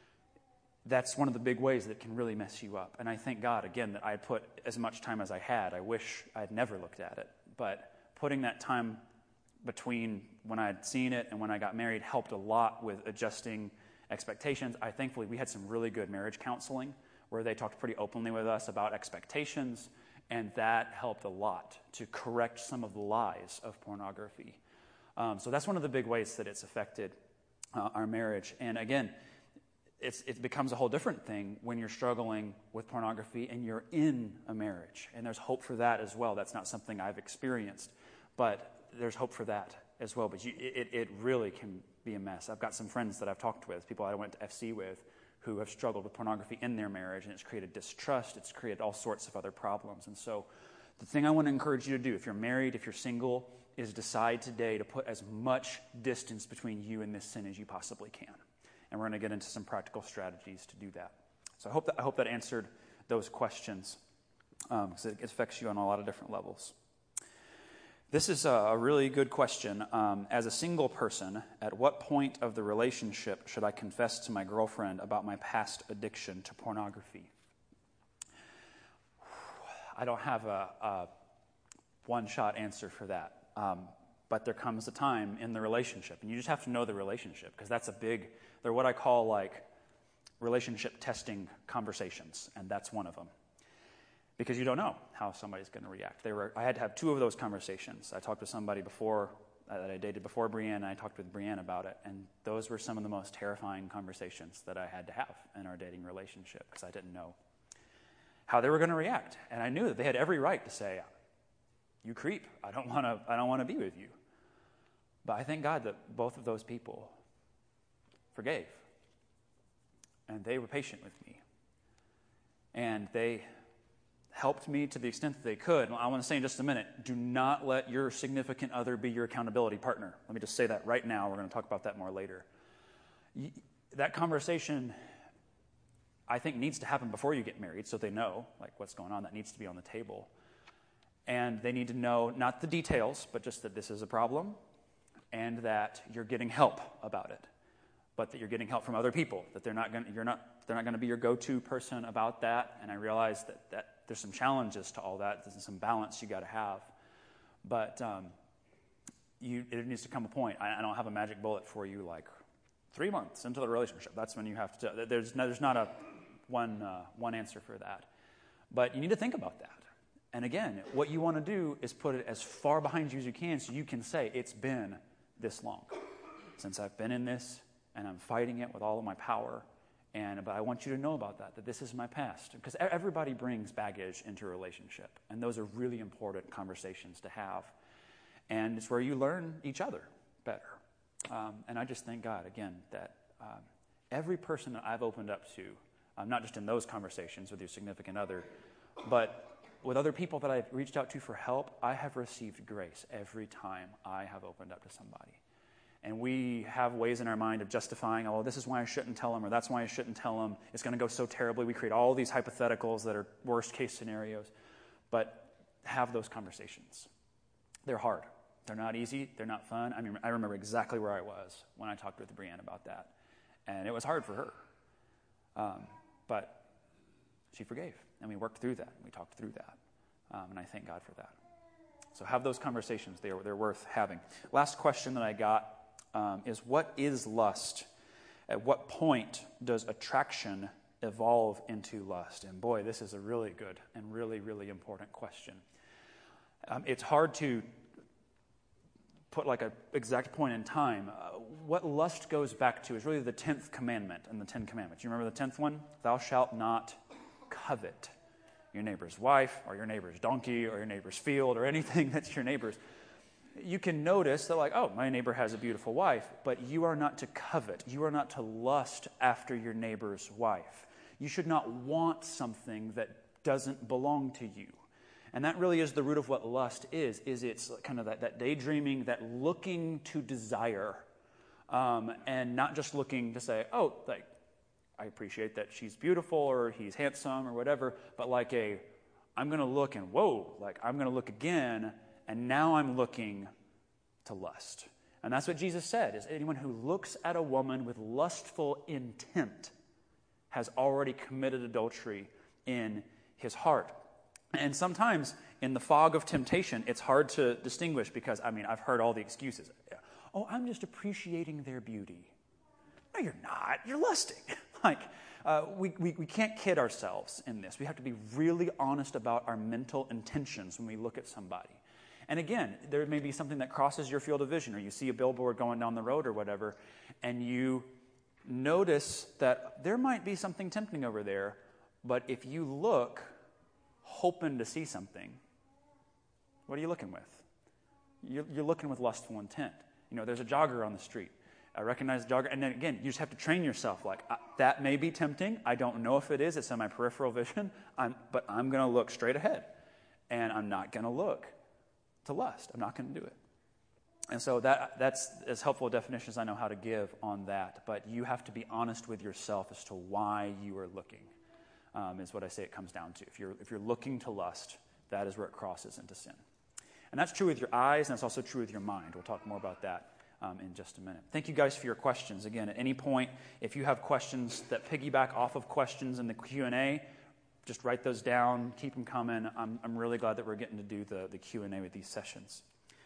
that's one of the big ways that can really mess you up. And I thank God, again, that I had put as much time as I had. I wish I had never looked at it. But putting that time between when I had seen it and when I got married helped a lot with adjusting expectations. I thankfully, we had some really good marriage counseling where they talked pretty openly with us about expectations, and that helped a lot to correct some of the lies of pornography. Um, so that's one of the big ways that it's affected uh, our marriage. And again, it's, it becomes a whole different thing when you're struggling with pornography and you're in a marriage. And there's hope for that as well. That's not something I've experienced, but there's hope for that as well. But you, it, it really can be a mess. I've got some friends that I've talked with, people I went to F C with, who have struggled with pornography in their marriage, and it's created distrust, it's created all sorts of other problems. And so the thing I want to encourage you to do, if you're married, if you're single, is decide today to put as much distance between you and this sin as you possibly can. And we're going to get into some practical strategies to do that. So I hope that, I hope that answered those questions, because um, it affects you on a lot of different levels. This is a really good question. Um, as a single person, at what point of the relationship should I confess to my girlfriend about my past addiction to pornography? I don't have a, a one-shot answer for that. Um, but there comes a time in the relationship, and you just have to know the relationship, because that's a big, they're what I call like relationship testing conversations, and that's one of them. Because you don't know how somebody's going to react. They were, I had to have two of those conversations. I talked to somebody before, uh, that I dated before Brianne, and I talked with Brianne about it. And those were some of the most terrifying conversations that I had to have in our dating relationship, because I didn't know how they were going to react. And I knew that they had every right to say, "You creep. I don't want to. I don't want to be with you." But I thank God that both of those people forgave, and they were patient with me, and they helped me to the extent that they could. I want to say in just a minute, do not let your significant other be your accountability partner. Let me just say that right now. We're going to talk about that more later. That conversation, I think, needs to happen before you get married, so they know like what's going on. That needs to be on the table. And they need to know not the details, but just that this is a problem and that you're getting help about it, but that you're getting help from other people, that they're not going you're not they're not going to be your go-to person about that. And I realize that that there's some challenges to all that. There's some balance you got to have. But um, you, it needs to come a point. I, I don't have a magic bullet for you like three months into the relationship. That's when you have to, there's, no, there's not a one, uh, one answer for that. But you need to think about that. And again, what you want to do is put it as far behind you as you can so you can say, it's been this long since I've been in this, and I'm fighting it with all of my power. And but I want you to know about that, that this is my past. Because everybody brings baggage into a relationship. And those are really important conversations to have. And it's where you learn each other better. Um, and I just thank God, again, that um, every person that I've opened up to, um, not just in those conversations with your significant other, but with other people that I've reached out to for help, I have received grace every time I have opened up to somebody. And we have ways in our mind of justifying, oh, this is why I shouldn't tell them, or that's why I shouldn't tell them. It's going to go so terribly. We create all these hypotheticals that are worst-case scenarios. But have those conversations. They're hard. They're not easy. They're not fun. I mean, I remember exactly where I was when I talked with Brianne about that. And it was hard for her. Um, but she forgave, and we worked through that. We talked through that. Um, and I thank God for that. So have those conversations. They're, they're worth having. Last question that I got Um, is what is lust? At what point does attraction evolve into lust? And boy, this is a really good and really, really important question. Um, it's hard to put like an exact point in time, uh, what lust goes back to is really the tenth commandment in the Ten Commandments. You remember the tenth one? Thou shalt not covet your neighbor's wife or your neighbor's donkey or your neighbor's field or anything that's your neighbor's. You can notice that like, oh, my neighbor has a beautiful wife, but you are not to covet. You are not to lust after your neighbor's wife. You should not want something that doesn't belong to you. And that really is the root of what lust is, is it's kind of that, that daydreaming, that looking to desire, um, and not just looking to say, oh, like, I appreciate that she's beautiful or he's handsome or whatever, but like a, I'm going to look and whoa, like I'm going to look again, and now I'm looking to lust. And that's what Jesus said, is anyone who looks at a woman with lustful intent has already committed adultery in his heart. And sometimes in the fog of temptation, it's hard to distinguish because, I mean, I've heard all the excuses. Oh, I'm just appreciating their beauty. No, you're not. You're lusting. like, uh, we, we, we can't kid ourselves in this. We have to be really honest about our mental intentions when we look at somebody. And again, there may be something that crosses your field of vision, or you see a billboard going down the road or whatever, and you notice that there might be something tempting over there, but if you look hoping to see something, what are you looking with? You're, you're looking with lustful intent. You know, there's a jogger on the street. I recognize the jogger, and then again, you just have to train yourself. Like, uh, that may be tempting. I don't know if it is. It's in my peripheral vision. I'm, but I'm going to look straight ahead, and I'm not going to look to lust. I'm not going to do it. And so that that's as helpful a definition as I know how to give on that. But you have to be honest with yourself as to why you are looking, um, is what I say it comes down to. If you're if you're looking to lust, that is where it crosses into sin. And that's true with your eyes, and that's also true with your mind. We'll talk more about that um, in just a minute. Thank you guys for your questions. Again, at any point, if you have questions that piggyback off of questions in the Q and A, just write those down, keep them coming. I'm, I'm really glad that we're getting to do the, the Q and A with these sessions.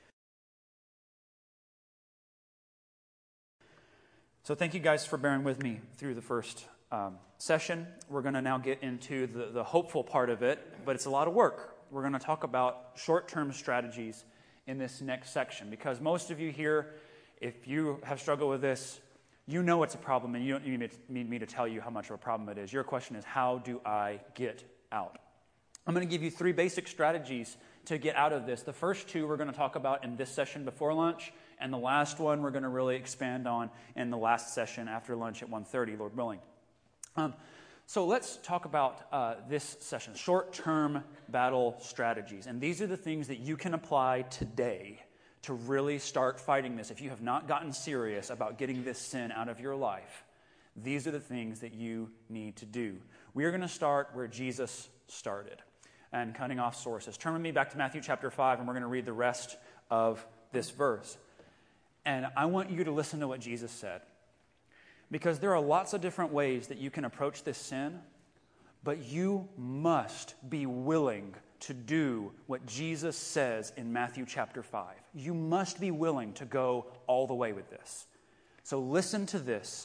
So thank you guys for bearing with me through the first um, session. We're going to now get into the, the hopeful part of it, but it's a lot of work. We're going to talk about short-term strategies in this next section, because most of you here, if you have struggled with this, you know it's a problem, and you don't need me to tell you how much of a problem it is. Your question is, how do I get out? I'm going to give you three basic strategies to get out of this. The first two we're going to talk about in this session before lunch, and the last one we're going to really expand on in the last session after lunch at one thirty, Lord willing. Um, so let's talk about uh, this session, short-term battle strategies. And these are the things that you can apply today to really start fighting this. If you have not gotten serious about getting this sin out of your life, these are the things that you need to do. We are going to start where Jesus started, and cutting off sources. Turn with me back to Matthew chapter five, and we're going to read the rest of this verse. And I want you to listen to what Jesus said, because there are lots of different ways that you can approach this sin, but you must be willing to do what Jesus says in Matthew chapter five. You must be willing to go all the way with this. So listen to this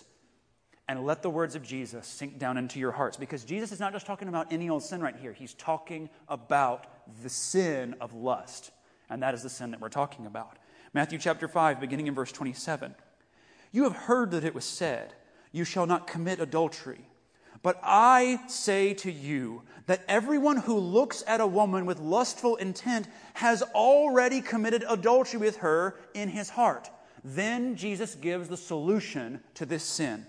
and let the words of Jesus sink down into your hearts, because Jesus is not just talking about any old sin right here. He's talking about the sin of lust, and that is the sin that we're talking about. Matthew chapter five, beginning in verse twenty-seven. You have heard that it was said, you shall not commit adultery. But I say to you that everyone who looks at a woman with lustful intent has already committed adultery with her in his heart. Then Jesus gives the solution to this sin.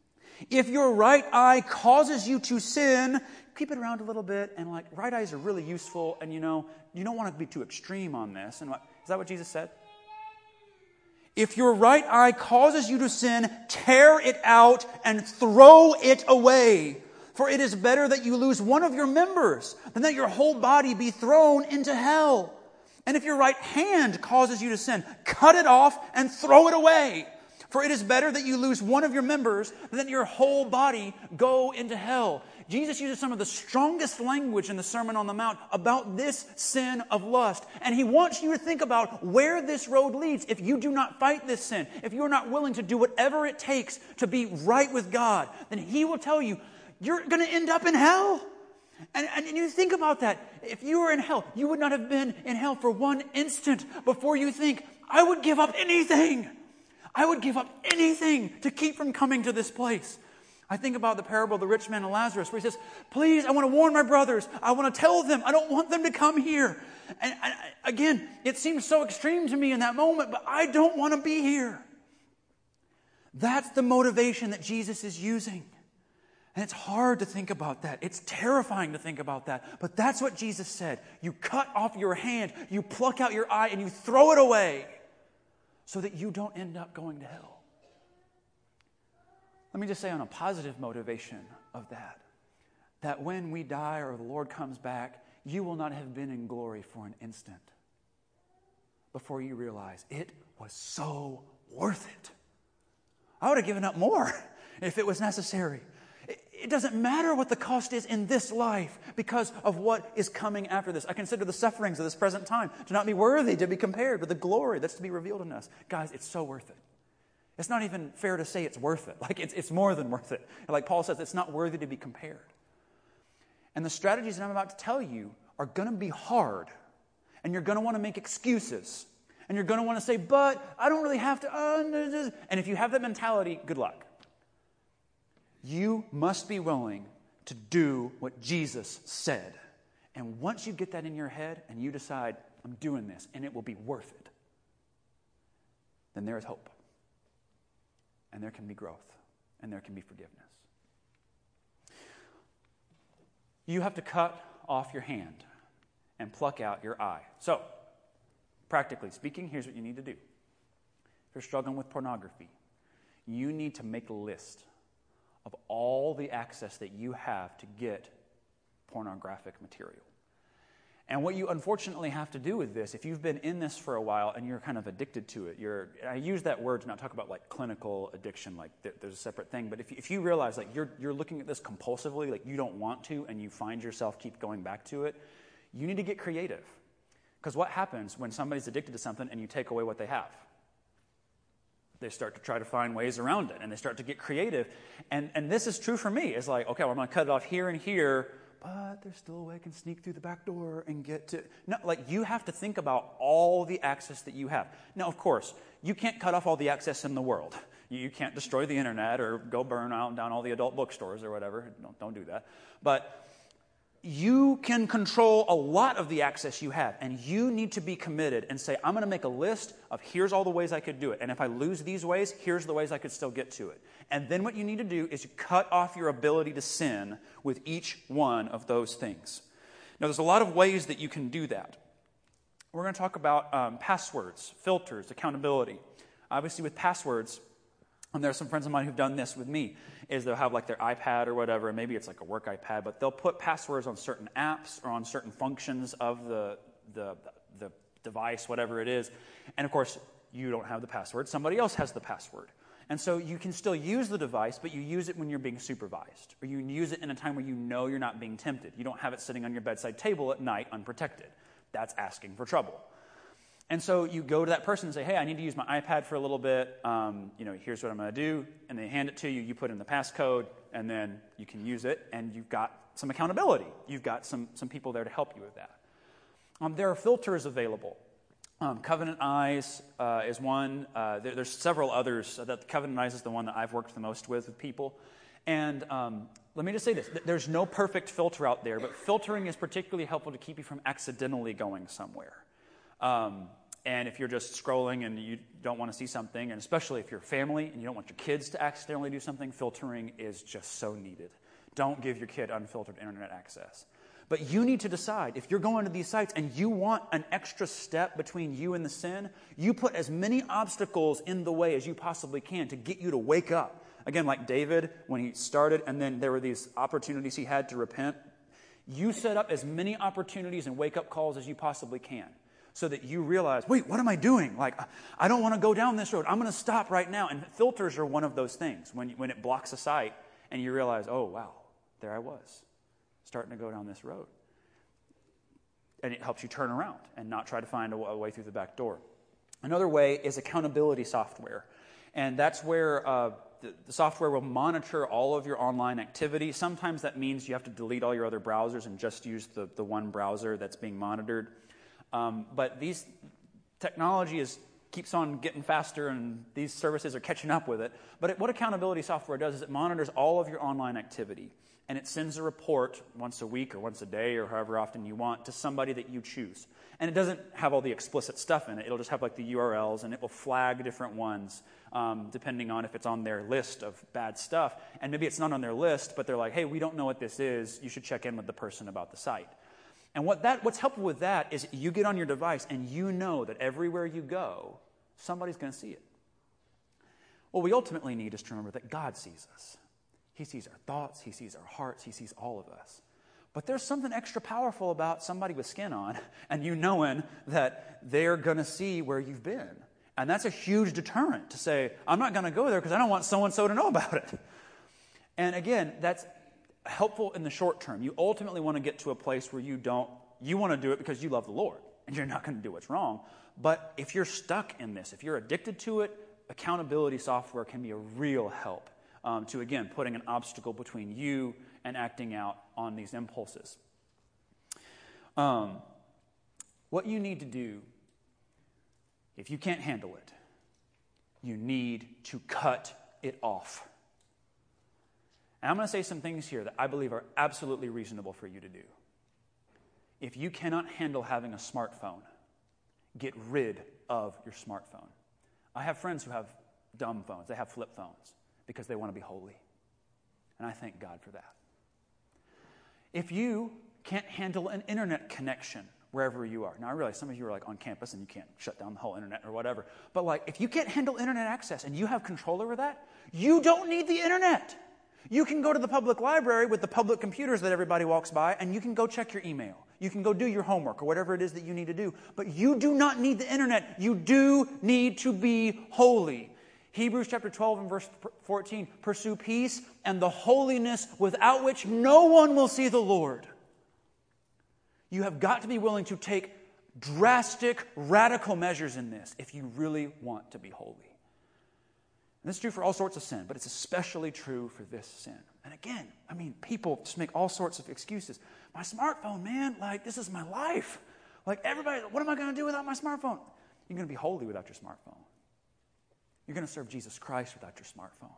If your right eye causes you to sin, keep it around a little bit. And like, right eyes are really useful. And you know, you don't want to be too extreme on this. And what, is that what Jesus said? If your right eye causes you to sin, tear it out and throw it away. For it is better that you lose one of your members than that your whole body be thrown into hell. And if your right hand causes you to sin, cut it off and throw it away. For it is better that you lose one of your members than that your whole body go into hell. Jesus uses some of the strongest language in the Sermon on the Mount about this sin of lust. And he wants you to think about where this road leads if you do not fight this sin. If you're not willing to do whatever it takes to be right with God, then he will tell you, you're going to end up in hell. And, and you think about that. If you were in hell, you would not have been in hell for one instant before you think, I would give up anything. I would give up anything to keep from coming to this place. I think about the parable of the rich man and Lazarus, where he says, please, I want to warn my brothers. I want to tell them. I don't want them to come here. And, and again, it seems so extreme to me in that moment, but I don't want to be here. That's the motivation that Jesus is using. And it's hard to think about that. It's terrifying to think about that. But that's what Jesus said. You cut off your hand, you pluck out your eye, and you throw it away so that you don't end up going to hell. Let me just say on a positive motivation of that, that when we die or the Lord comes back, you will not have been in glory for an instant before you realize it was so worth it. I would have given up more if it was necessary. It doesn't matter what the cost is in this life because of what is coming after this. I consider the sufferings of this present time to not be worthy to be compared with the glory that's to be revealed in us. Guys, it's so worth it. It's not even fair to say it's worth it. Like, it's, it's more than worth it. And like Paul says, it's not worthy to be compared. And the strategies that I'm about to tell you are going to be hard. And you're going to want to make excuses. And you're going to want to say, but I don't really have to. Uh, and if you have that mentality, good luck. You must be willing to do what Jesus said. And once you get that in your head and you decide, I'm doing this, and it will be worth it, then there is hope. And there can be growth. And there can be forgiveness. You have to cut off your hand and pluck out your eye. So, practically speaking, here's what you need to do. If you're struggling with pornography, you need to make a list of all the access that you have to get pornographic material. And what you unfortunately have to do with this, if you've been in this for a while and you're kind of addicted to it, you're, I use that word to not talk about like clinical addiction, like there's a separate thing, but if, if you realize like you're, you're looking at this compulsively, like you don't want to, and you find yourself keep going back to it, you need to get creative. Because what happens when somebody's addicted to something and you take away what they have? They start to try to find ways around it, and they start to get creative. And, and this is true for me. It's like, okay, well, I'm going to cut it off here and here, but there's still a way I can sneak through the back door and get to... No, like, you have to think about all the access that you have. Now, of course, you can't cut off all the access in the world. You can't destroy the internet or go burn out and down all the adult bookstores or whatever. Don't, don't do that. But you can control a lot of the access you have, and you need to be committed and say, I'm going to make a list of here's all the ways I could do it, and if I lose these ways, here's the ways I could still get to it. And then what you need to do is you cut off your ability to sin with each one of those things. Now, there's a lot of ways that you can do that. We're going to talk about um, passwords, filters, accountability. Obviously, with passwords, and there are some friends of mine who've done this with me, is they'll have like their iPad or whatever, and maybe it's like a work iPad, but they'll put passwords on certain apps or on certain functions of the, the, the device, whatever it is. And of course, you don't have the password. Somebody else has the password. And so you can still use the device, but you use it when you're being supervised. Or you use it in a time where you know you're not being tempted. You don't have it sitting on your bedside table at night unprotected. That's asking for trouble. And so you go to that person and say, hey, I need to use my iPad for a little bit. Um, you know, here's what I'm going to do. And they hand it to you. You put in the passcode, and then you can use it. And you've got some accountability. You've got some, some people there to help you with that. Um, there are filters available. Um, Covenant Eyes uh, is one. Uh, there, there's several others. Uh, that Covenant Eyes is the one that I've worked the most with with people. And um, let me just say this. There's no perfect filter out there, but filtering is particularly helpful to keep you from accidentally going somewhere. Um, and if you're just scrolling and you don't want to see something, and especially if you're family and you don't want your kids to accidentally do something, filtering is just so needed. Don't give your kid unfiltered internet access. But you need to decide, if you're going to these sites and you want an extra step between you and the sin, you put as many obstacles in the way as you possibly can to get you to wake up. Again, like David, when he started, and then there were these opportunities he had to repent. You set up as many opportunities and wake-up calls as you possibly can, so that you realize, wait, what am I doing? Like, I don't want to go down this road. I'm going to stop right now. And filters are one of those things. When, when it blocks a site and you realize, oh, wow, there I was, starting to go down this road. And it helps you turn around and not try to find a, a way through the back door. Another way is accountability software. And that's where uh, the, the software will monitor all of your online activity. Sometimes that means you have to delete all your other browsers and just use the, the one browser that's being monitored. Um, but these technology is keeps on getting faster, and these services are catching up with it. But it, what accountability software does is it monitors all of your online activity, and it sends a report once a week or once a day or however often you want to somebody that you choose. And it doesn't have all the explicit stuff in it. It'll just have like the U R Ls, and it will flag different ones um, depending on if it's on their list of bad stuff. And maybe it's not on their list, but they're like, hey, we don't know what this is. You should check in with the person about the site. And what that, what's helpful with that is you get on your device and you know that everywhere you go, somebody's going to see it. What we ultimately need is to remember that God sees us. He sees our thoughts. He sees our hearts. He sees all of us. But there's something extra powerful about somebody with skin on and you knowing that they're going to see where you've been. And that's a huge deterrent to say, I'm not going to go there because I don't want so-and-so to know about it. And again, that's helpful in the short term. You ultimately want to get to a place where you don't, you want to do it because you love the Lord and you're not going to do what's wrong. But if you're stuck in this, if you're addicted to it, accountability software can be a real help um, to, again, putting an obstacle between you and acting out on these impulses. Um, what you need to do, if you can't handle it, you need to cut it off. And I'm going to say some things here that I believe are absolutely reasonable for you to do. If you cannot handle having a smartphone, get rid of your smartphone. I have friends who have dumb phones. They have flip phones because they want to be holy. And I thank God for that. If you can't handle an internet connection wherever you are. Now, I realize some of you are like on campus and you can't shut down the whole internet or whatever. But like, if you can't handle internet access and you have control over that, you don't need the internet. You can go to the public library with the public computers that everybody walks by, and you can go check your email. You can go do your homework or whatever it is that you need to do. But you do not need the internet. You do need to be holy. Hebrews chapter twelve and verse fourteen, pursue peace and the holiness without which no one will see the Lord. You have got to be willing to take drastic, radical measures in this if you really want to be holy. And this is true for all sorts of sin, but it's especially true for this sin. And again, I mean, people just make all sorts of excuses. My smartphone, man, like, this is my life. Like, everybody, what am I going to do without my smartphone? You're going to be holy without your smartphone. You're going to serve Jesus Christ without your smartphone.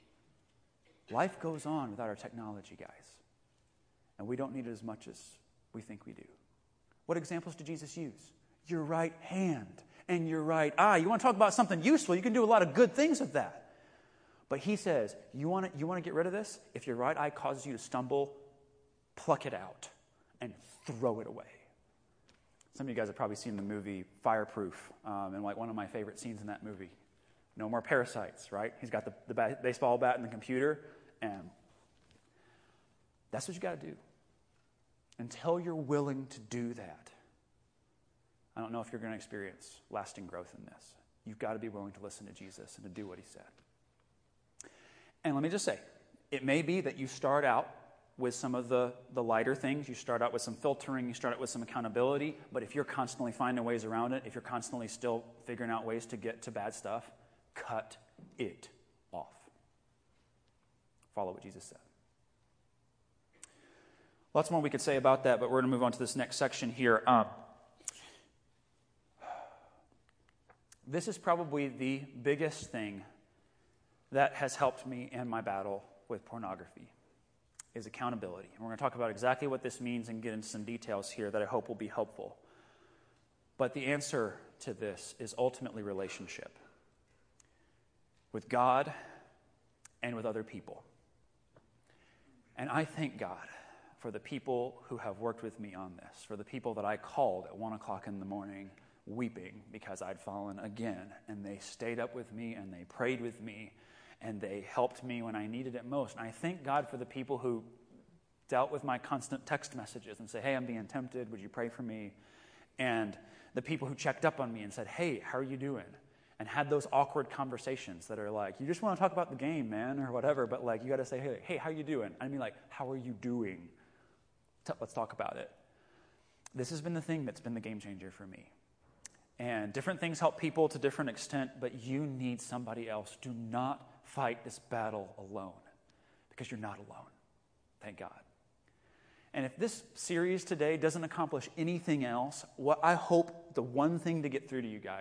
Life goes on without our technology, guys. And we don't need it as much as we think we do. What examples did Jesus use? Your right hand and your right eye. You want to talk about something useful, you can do a lot of good things with that. But he says, you want to, you want to get rid of this? If your right eye causes you to stumble, pluck it out and throw it away. Some of you guys have probably seen the movie Fireproof, um, and like one of my favorite scenes in that movie. No more parasites, right? He's got the, the ba- baseball bat in the computer, and that's what you got to do. Until you're willing to do that, I don't know if you're going to experience lasting growth in this. You've got to be willing to listen to Jesus and to do what he said. And let me just say, it may be that you start out with some of the, the lighter things. You start out with some filtering. You start out with some accountability. But if you're constantly finding ways around it, if you're constantly still figuring out ways to get to bad stuff, cut it off. Follow what Jesus said. Lots more we could say about that, but we're going to move on to this next section here. Um, this is probably the biggest thing that has helped me in my battle with pornography, is accountability. And we're going to talk about exactly what this means and get into some details here that I hope will be helpful. But the answer to this is ultimately relationship with God and with other people. And I thank God for the people who have worked with me on this, for the people that I called at one o'clock in the morning weeping because I'd fallen again, and they stayed up with me and they prayed with me and they helped me when I needed it most. And I thank God for the people who dealt with my constant text messages and say, hey, I'm being tempted, would you pray for me? And the people who checked up on me and said, hey, how are you doing? And had those awkward conversations that are like, you just want to talk about the game, man, or whatever, but like, you got to say, hey, hey, how are you doing? I mean, like, how are you doing? Let's talk about it. This has been the thing that's been the game changer for me. And different things help people to different extent, but you need somebody else. Do not fight this battle alone, because you're not alone. Thank God. And if this series today doesn't accomplish anything else, what I hope the one thing to get through to you guys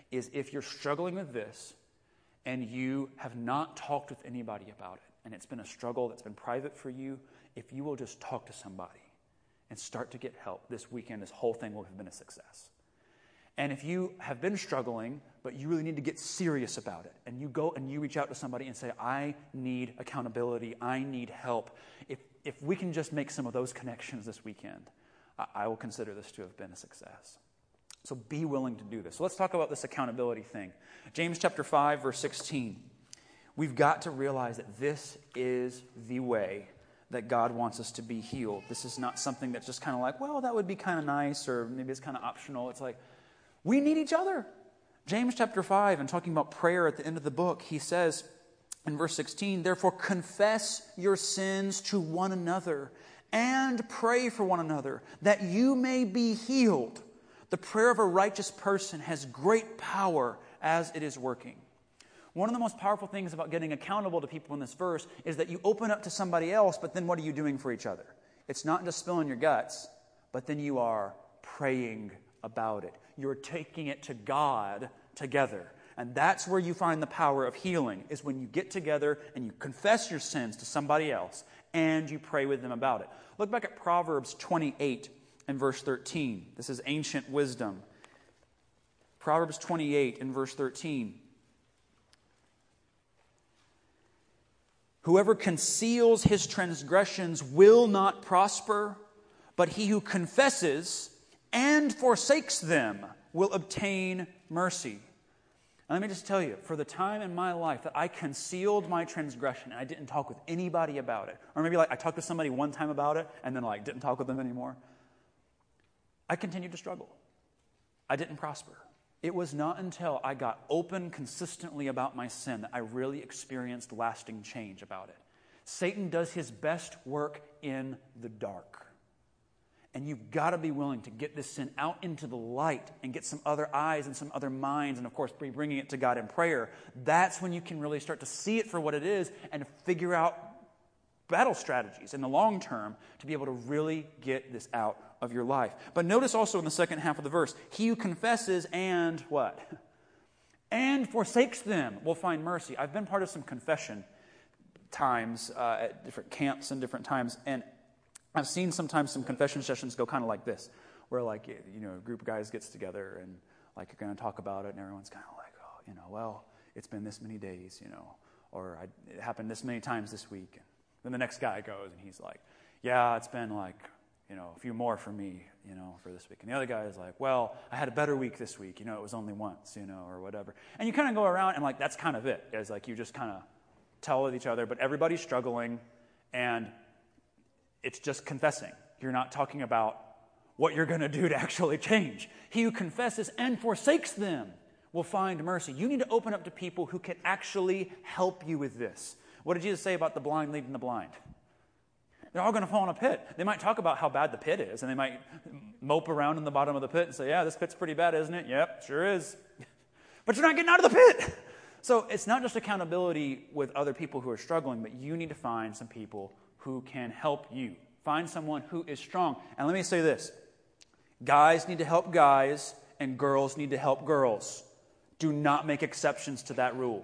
is if you're struggling with this and you have not talked with anybody about it, and it's been a struggle that's been private for you, if you will just talk to somebody and start to get help, this weekend, this whole thing will have been a success. And if you have been struggling, but you really need to get serious about it, and you go and you reach out to somebody and say, I need accountability, I need help, if if we can just make some of those connections this weekend, I, I will consider this to have been a success. So be willing to do this. So let's talk about this accountability thing. James chapter five, verse sixteen. We've got to realize that this is the way that God wants us to be healed. This is not something that's just kind of like, well, that would be kind of nice, or maybe it's kind of optional. It's like, we need each other. James chapter five, and talking about prayer at the end of the book, he says in verse sixteen, therefore confess your sins to one another and pray for one another that you may be healed. The prayer of a righteous person has great power as it is working. One of the most powerful things about getting accountable to people in this verse is that you open up to somebody else, but then what are you doing for each other? It's not just spilling your guts, but then you are praying about it. You're taking it to God together. And that's where you find the power of healing, is when you get together and you confess your sins to somebody else and you pray with them about it. Look back at Proverbs twenty-eight and verse thirteen. This is ancient wisdom. Proverbs twenty-eight and verse thirteen. Whoever conceals his transgressions will not prosper, but he who confesses and forsakes them will obtain mercy. And let me just tell you, for the time in my life that I concealed my transgression and I didn't talk with anybody about it, or maybe like I talked to somebody one time about it and then like didn't talk with them anymore, I continued to struggle. I didn't prosper. It was not until I got open consistently about my sin that I really experienced lasting change about it. Satan does his best work in the dark. And you've got to be willing to get this sin out into the light and get some other eyes and some other minds, and of course be bringing it to God in prayer. That's when you can really start to see it for what it is and figure out battle strategies in the long term to be able to really get this out of your life. But notice also in the second half of the verse, he who confesses and what? And forsakes them will find mercy. I've been part of some confession times uh, at different camps and different times, and I've seen sometimes some confession sessions go kind of like this, where like, you know, a group of guys gets together and like you're going to talk about it and everyone's kind of like, oh, you know, well, it's been this many days, you know, or I, it happened this many times this week. And then the next guy goes and he's like, yeah, it's been like, you know, a few more for me, you know, for this week. And the other guy is like, well, I had a better week this week, you know, it was only once, you know, or whatever. And you kind of go around and like, that's kind of it. It's like you just kind of tell with each other, but everybody's struggling and it's just confessing. You're not talking about what you're going to do to actually change. He who confesses and forsakes them will find mercy. You need to open up to people who can actually help you with this. What did Jesus say about the blind leading the blind? They're all going to fall in a pit. They might talk about how bad the pit is, and they might mope around in the bottom of the pit and say, yeah, this pit's pretty bad, isn't it? Yep, sure is. But you're not getting out of the pit. So it's not just accountability with other people who are struggling, but you need to find some people who can help you. Find someone who is strong. And let me say this. Guys need to help guys, and girls need to help girls. Do not make exceptions to that rule.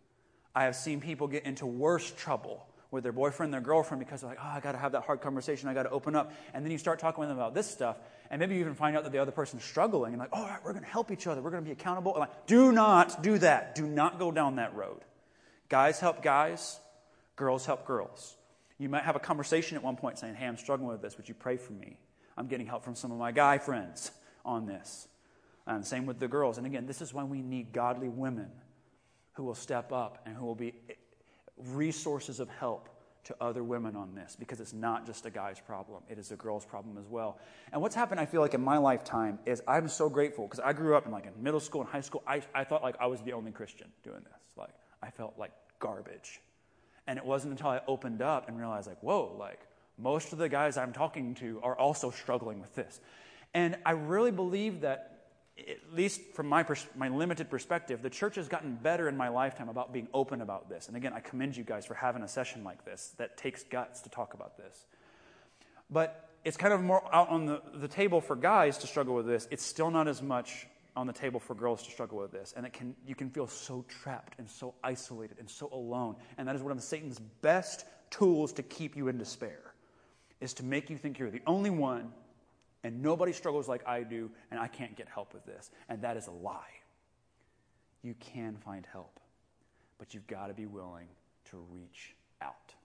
I have seen people get into worse trouble with their boyfriend, their girlfriend, because they're like, oh, I got to have that hard conversation. I got to open up. And then you start talking with them about this stuff, and maybe you even find out that the other person's struggling, and like, oh, all right, we're going to help each other. We're going to be accountable. And like, do not do that. Do not go down that road. Guys help guys. Girls help girls. You might have a conversation at one point saying, hey, I'm struggling with this. Would you pray for me? I'm getting help from some of my guy friends on this. And same with the girls. And again, this is why we need godly women who will step up and who will be resources of help to other women on this, because it's not just a guy's problem. It is a girl's problem as well. And what's happened, I feel like, in my lifetime is I'm so grateful, because I grew up in like in middle school and high school. I, I thought like I was the only Christian doing this. Like I felt like garbage. And it wasn't until I opened up and realized like, whoa, like most of the guys I'm talking to are also struggling with this. And I really believe that, at least from my pers- my limited perspective, the church has gotten better in my lifetime about being open about this. And again, I commend you guys for having a session like this that takes guts to talk about this. But it's kind of more out on the, the table for guys to struggle with this. It's still not as much on the table for girls to struggle with this, and it can you can feel so trapped and so isolated and so alone. And that is one of Satan's best tools to keep you in despair, is to make you think you're the only one, and nobody struggles like I do, and I can't get help with this. And that is a lie. You can find help, but you've got to be willing to reach out.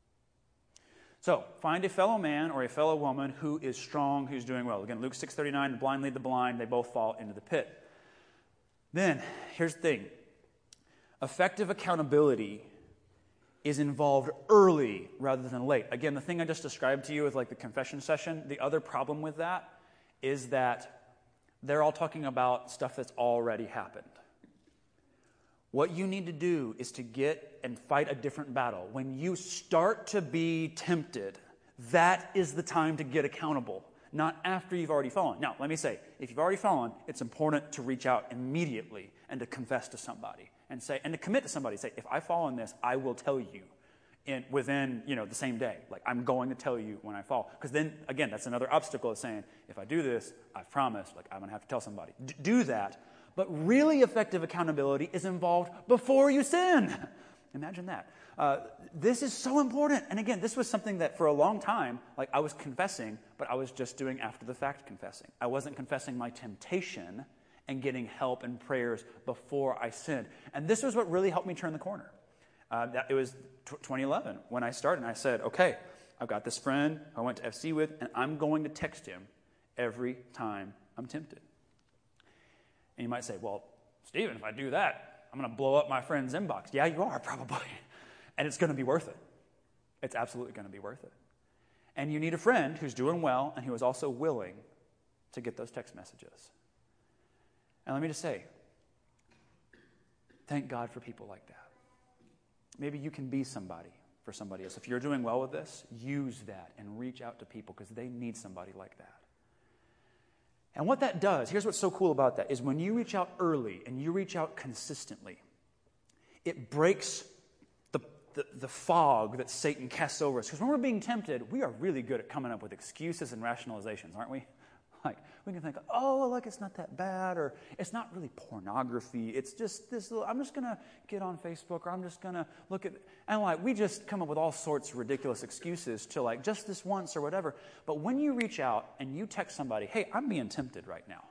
So, find a fellow man or a fellow woman who is strong, who's doing well. Again, Luke six thirty-nine, the blind lead the blind, they both fall into the pit. Then, here's the thing. Effective accountability is involved early rather than late. Again, the thing I just described to you with like the confession session, the other problem with that is that they're all talking about stuff that's already happened. What you need to do is to get and fight a different battle. When you start to be tempted, that is the time to get accountable, not after you've already fallen. Now, let me say, if you've already fallen, it's important to reach out immediately and to confess to somebody and say, and to commit to somebody. Say, if I fall in this, I will tell you in within, you know, the same day. Like, I'm going to tell you when I fall. Because then, again, that's another obstacle of saying, if I do this, I promise, like, I'm going to have to tell somebody. D- do that. But really effective accountability is involved before you sin. Imagine that. Uh, this is so important. And again, this was something that for a long time, like I was confessing, but I was just doing after the fact confessing. I wasn't confessing my temptation and getting help and prayers before I sinned. And this was what really helped me turn the corner. Uh, that, it was t- twenty eleven when I started, and I said, okay, I've got this friend I went to F C with, and I'm going to text him every time I'm tempted. And you might say, well, Stephen, if I do that, I'm going to blow up my friend's inbox. Yeah, you are, probably. And it's going to be worth it. It's absolutely going to be worth it. And you need a friend who's doing well and who is also willing to get those text messages. And let me just say, thank God for people like that. Maybe you can be somebody for somebody else. If you're doing well with this, use that and reach out to people because they need somebody like that. And what that does, here's what's so cool about that, is when you reach out early and you reach out consistently, it breaks the, the, the fog that Satan casts over us. Because when we're being tempted, we are really good at coming up with excuses and rationalizations, aren't we? Like, we can think, oh, like it's not that bad, or it's not really pornography. It's just this little, I'm just going to get on Facebook, or I'm just going to look at, and like, we just come up with all sorts of ridiculous excuses to like, just this once or whatever. But when you reach out and you text somebody, hey, I'm being tempted right now,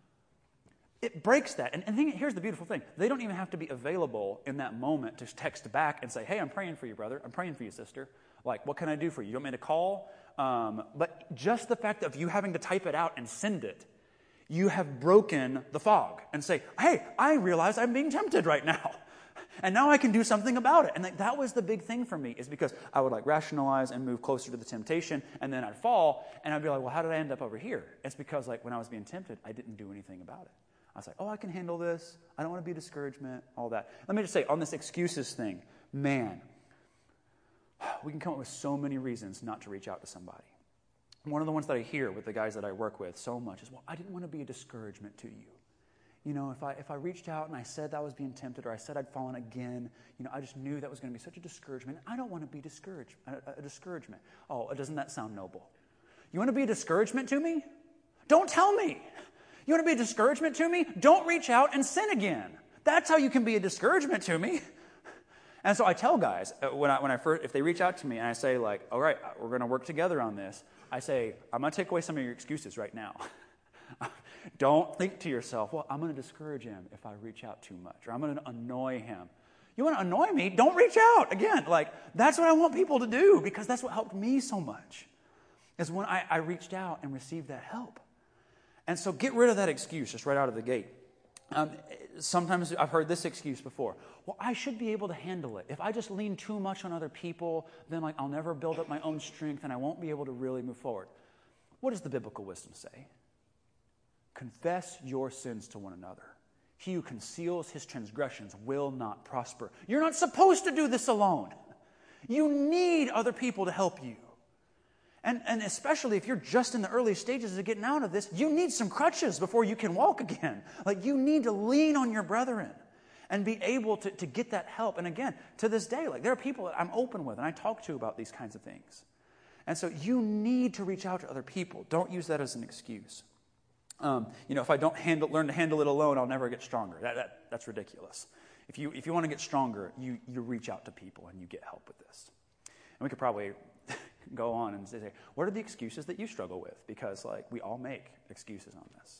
it breaks that. And, and thing, here's the beautiful thing. They don't even have to be available in that moment to text back and say, hey, I'm praying for you, brother. I'm praying for you, sister. Like, what can I do for you? You want me to call? Um, but just the fact of you having to type it out and send it, you have broken the fog and say, hey, I realize I'm being tempted right now. And now I can do something about it. And like, that was the big thing for me, is because I would like rationalize and move closer to the temptation, and then I'd fall, and I'd be like, well, how did I end up over here? It's because like when I was being tempted, I didn't do anything about it. I was like, oh, I can handle this. I don't want to be a discouragement, all that. Let me just say, on this excuses thing, man, we can come up with so many reasons not to reach out to somebody. One of the ones that I hear with the guys that I work with so much is, well, I didn't want to be a discouragement to you. You know, if I if I reached out and I said that I was being tempted, or I said I'd fallen again, you know, I just knew that was going to be such a discouragement. I don't want to be discouraged, a, a discouragement. Oh, doesn't that sound noble? You want to be a discouragement to me? Don't tell me. You want to be a discouragement to me? Don't reach out and sin again. That's how you can be a discouragement to me. And so I tell guys, when I, when I first, if they reach out to me and I say like, all right, we're going to work together on this, I say, I'm going to take away some of your excuses right now. Don't think to yourself, well, I'm going to discourage him if I reach out too much, or I'm going to annoy him. You want to annoy me? Don't reach out. Again, like, that's what I want people to do, because that's what helped me so much, is when I, I reached out and received that help. And so get rid of that excuse just right out of the gate. Um, sometimes I've heard this excuse before. Well, I should be able to handle it. If I just lean too much on other people, then like I'll never build up my own strength and I won't be able to really move forward. What does the biblical wisdom say? Confess your sins to one another. He who conceals his transgressions will not prosper. You're not supposed to do this alone. You need other people to help you. And, and especially if you're just in the early stages of getting out of this, you need some crutches before you can walk again. Like, you need to lean on your brethren and be able to, to get that help. And again, to this day, like, there are people that I'm open with and I talk to about these kinds of things. And so you need to reach out to other people. Don't use that as an excuse. Um, you know, if I don't handle, learn to handle it alone, I'll never get stronger. That, that, that's ridiculous. If you if you want to get stronger, you, you reach out to people and you get help with this. And we could probably go on and say, what are the excuses that you struggle with? Because, like, we all make excuses on this.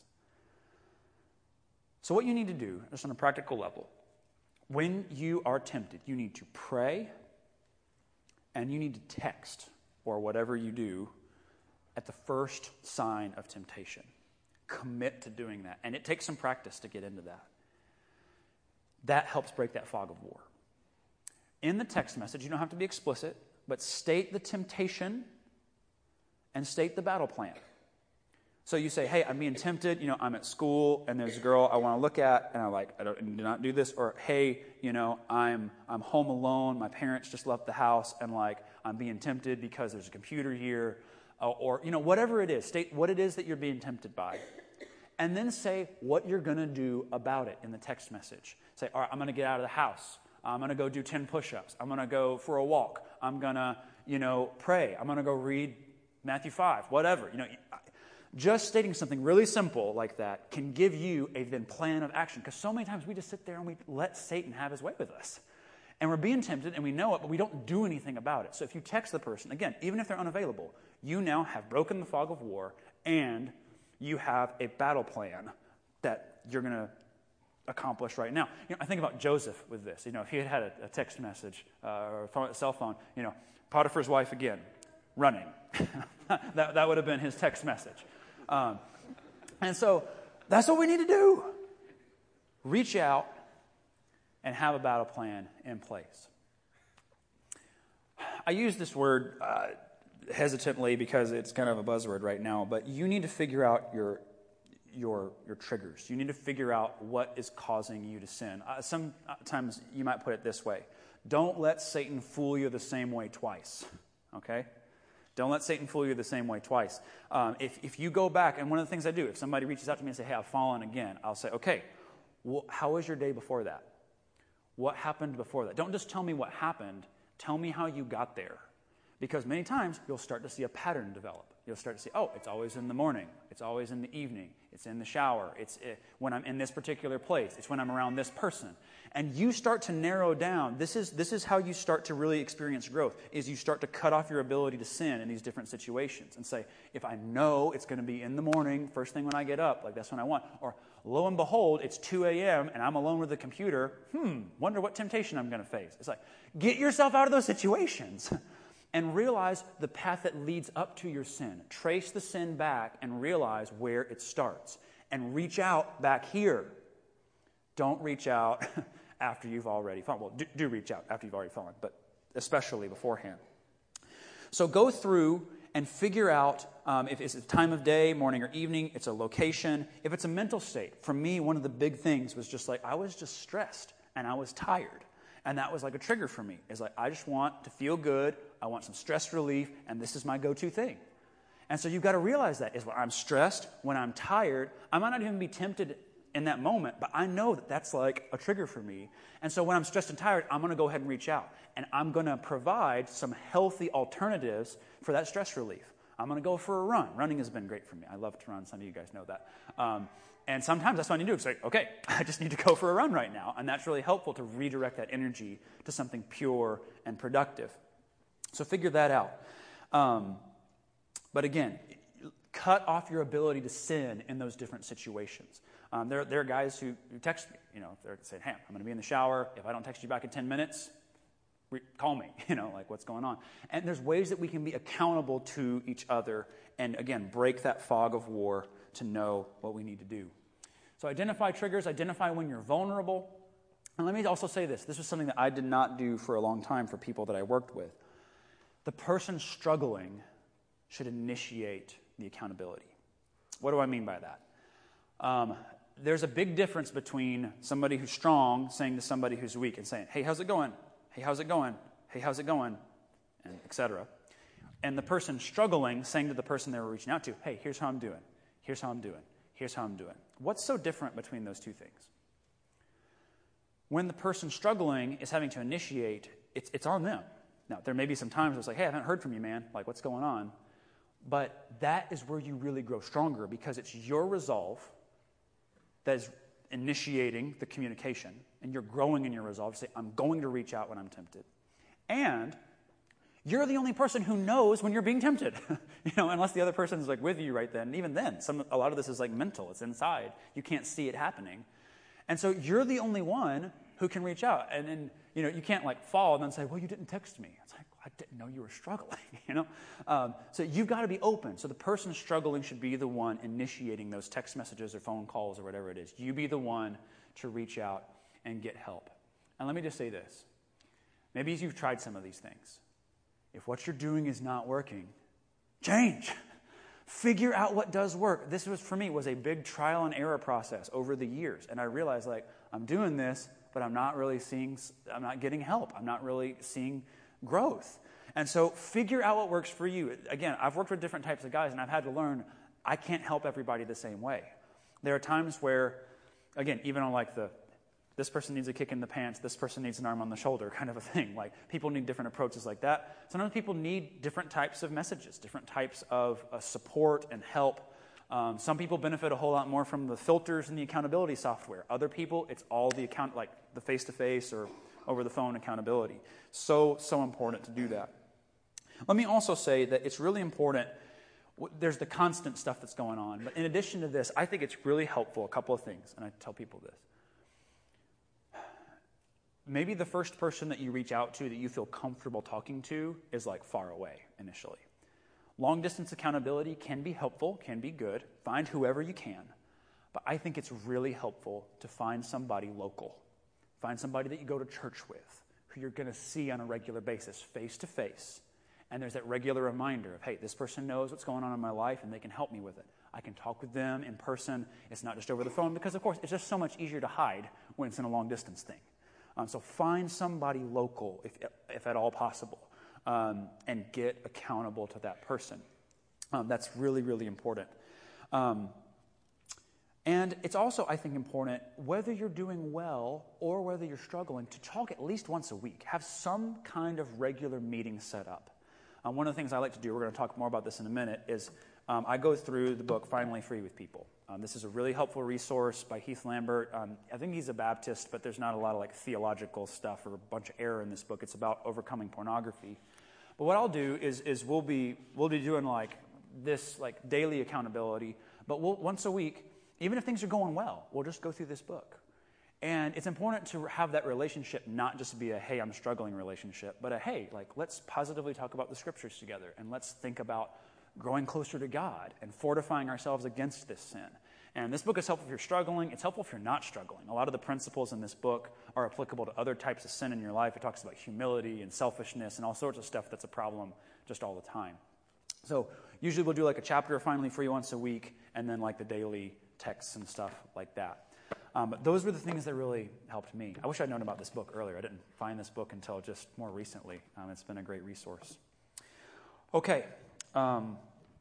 So what you need to do, just on a practical level, when you are tempted, you need to pray and you need to text or whatever you do at the first sign of temptation. Commit to doing that. And it takes some practice to get into that. That helps break that fog of war. In the text message, you don't have to be explicit, but state the temptation and state the battle plan. So you say, hey, I'm being tempted, you know, I'm at school and there's a girl I want to look at and I'm like, I don't do not do this. Or, hey, you know, I'm I'm home alone, my parents just left the house and like I'm being tempted because there's a computer here. Or, or you know, whatever it is, state what it is that you're being tempted by. And then say what you're going to do about it in the text message. Say, all right, I'm going to get out of the house. I'm going to go do ten push-ups. I'm going to go for a walk. I'm going to, you know, pray. I'm going to go read Matthew five, whatever. You know, just stating something really simple like that can give you a then plan of action. Because so many times we just sit there and we let Satan have his way with us. And we're being tempted and we know it, but we don't do anything about it. So if you text the person, again, even if they're unavailable, you now have broken the fog of war and you have a battle plan that you're going to accomplish right now. You know, I think about Joseph with this. You know, if he had had a, a text message uh, or a phone, a cell phone, you know, Potiphar's wife again, running. that, that would have been his text message. Um, and so that's what we need to do. Reach out and have a battle plan in place. I use this word uh, hesitantly because it's kind of a buzzword right now, but you need to figure out your your your triggers. You need to figure out what is causing you to sin. Uh, sometimes you might put it this way. Don't let Satan fool you the same way twice, okay? Don't let Satan fool you the same way twice. Um, if, if you go back, and one of the things I do, if somebody reaches out to me and say, hey, I've fallen again, I'll say, okay, well, how was your day before that? What happened before that? Don't just tell me what happened. Tell me how you got there. Because many times you'll start to see a pattern develop. You'll start to see, oh, it's always in the morning. It's always in the evening. It's in the shower. It's when I'm in this particular place. It's when I'm around this person. And you start to narrow down. This is this is how you start to really experience growth, is you start to cut off your ability to sin in these different situations and say, if I know it's going to be in the morning, first thing when I get up, like that's when I want. Or lo and behold, it's two a.m. and I'm alone with the computer. Hmm, wonder what temptation I'm going to face. It's like, get yourself out of those situations. And realize the path that leads up to your sin. Trace the sin back and realize where it starts. And reach out back here. Don't reach out after you've already fallen. Well, do, do reach out after you've already fallen, but especially beforehand. So go through and figure out um, if it's a time of day, morning or evening, it's a location, if it's a mental state. For me, one of the big things was just like, I was just stressed and I was tired. And that was like a trigger for me. It's like, I just want to feel good. I want some stress relief. And this is my go-to thing. And so you've got to realize that is when I'm stressed, when I'm tired, I might not even be tempted in that moment, but I know that that's like a trigger for me. And so when I'm stressed and tired, I'm going to go ahead and reach out. And I'm going to provide some healthy alternatives for that stress relief. I'm going to go for a run. Running has been great for me. I love to run. Some of you guys know that. Um, And sometimes that's what I need to do. It's like, okay, I just need to go for a run right now. And that's really helpful to redirect that energy to something pure and productive. So figure that out. Um, but again, cut off your ability to sin in those different situations. Um, there, there are guys who, who text me, you know, they're saying, hey, I'm going to be in the shower. If I don't text you back in ten minutes, re- call me, you know, like what's going on. And there's ways that we can be accountable to each other and, again, break that fog of war to know what we need to do. So identify triggers, identify when you're vulnerable. And let me also say this. This was something that I did not do for a long time for people that I worked with. The person struggling should initiate the accountability. What do I mean by that? Um, there's a big difference between somebody who's strong saying to somebody who's weak and saying, hey, how's it going? Hey, how's it going? Hey, how's it going? And et cetera. And the person struggling saying to the person they were reaching out to, hey, here's how I'm doing. Here's how I'm doing. Here's how I'm doing. What's so different between those two things? When the person struggling is having to initiate, it's, it's on them. Now, there may be some times where it's like, hey, I haven't heard from you, man. Like, what's going on? But that is where you really grow stronger, because it's your resolve that is initiating the communication, and you're growing in your resolve to say, I'm going to reach out when I'm tempted. And you're the only person who knows when you're being tempted, you know, unless the other person's like with you right then. And even then, some a lot of this is like mental. It's inside. You can't see it happening. And so you're the only one who can reach out. And, and you know, you can't like fall and then say, well, you didn't text me. It's like, I didn't know you were struggling, you know. Um, so you've got to be open. So the person struggling should be the one initiating those text messages or phone calls or whatever it is. You be the one to reach out and get help. And let me just say this. Maybe you've tried some of these things. If what you're doing is not working, change. Figure out what does work. This was, for me, was a big trial and error process over the years. And I realized, like, I'm doing this, but I'm not really seeing, I'm not getting help. I'm not really seeing growth. And so figure out what works for you. Again, I've worked with different types of guys, and I've had to learn I can't help everybody the same way. There are times where, again, even on like the, this person needs a kick in the pants, this person needs an arm on the shoulder kind of a thing. Like, people need different approaches like that. Sometimes people need different types of messages, different types of uh, support and help. Um, some people benefit a whole lot more from the filters and the accountability software. Other people, it's all the account, like the face-to-face or over the phone accountability. So, so important to do that. Let me also say that it's really important. There's the constant stuff that's going on. But in addition to this, I think it's really helpful, a couple of things, and I tell people this. Maybe the first person that you reach out to that you feel comfortable talking to is like far away initially. Long distance accountability can be helpful, can be good. Find whoever you can. But I think it's really helpful to find somebody local. Find somebody that you go to church with, who you're going to see on a regular basis, face to face. And there's that regular reminder of, hey, this person knows what's going on in my life and they can help me with it. I can talk with them in person. It's not just over the phone because, of course, it's just so much easier to hide when it's in a long distance thing. Um, so find somebody local, if, if at all possible, um, and get accountable to that person. Um, that's really, really important. Um, and it's also, I think, important, whether you're doing well or whether you're struggling, to talk at least once a week. Have some kind of regular meeting set up. Um, one of the things I like to do, we're going to talk more about this in a minute, is um, I go through the book Finally Free with people. Um, this is a really helpful resource by Heath Lambert. Um, I think he's a Baptist, but there's not a lot of like theological stuff or a bunch of error in this book. It's about overcoming pornography. But what I'll do is is we'll be we'll be doing like this like daily accountability. But we'll, once a week, even if things are going well, we'll just go through this book. And it's important to have that relationship not just be a, hey, I'm struggling relationship, but a, hey, like, let's positively talk about the scriptures together, and let's think about growing closer to God and fortifying ourselves against this sin. And this book is helpful if you're struggling. It's helpful if you're not struggling. A lot of the principles in this book are applicable to other types of sin in your life. It talks about humility and selfishness and all sorts of stuff that's a problem just all the time. So usually we'll do like a chapter of Finally Free once a week, and then like the daily texts and stuff like that. Um, but those were the things that really helped me. I wish I'd known about this book earlier. I didn't find this book until just more recently. Um, it's been a great resource. Okay. Um,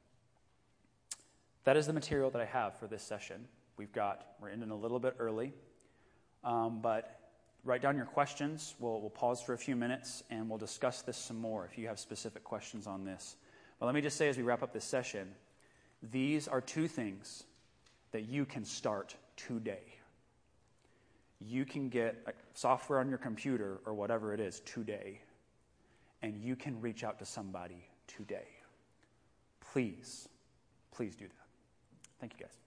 that is the material that I have for this session. We've got, we're ending a little bit early, um, but write down your questions. We'll, we'll pause for a few minutes, and we'll discuss this some more if you have specific questions on this. But let me just say as we wrap up this session, these are two things that you can start today. You can get software on your computer or whatever it is today, and you can reach out to somebody today. Please, please do that. Thank you, guys.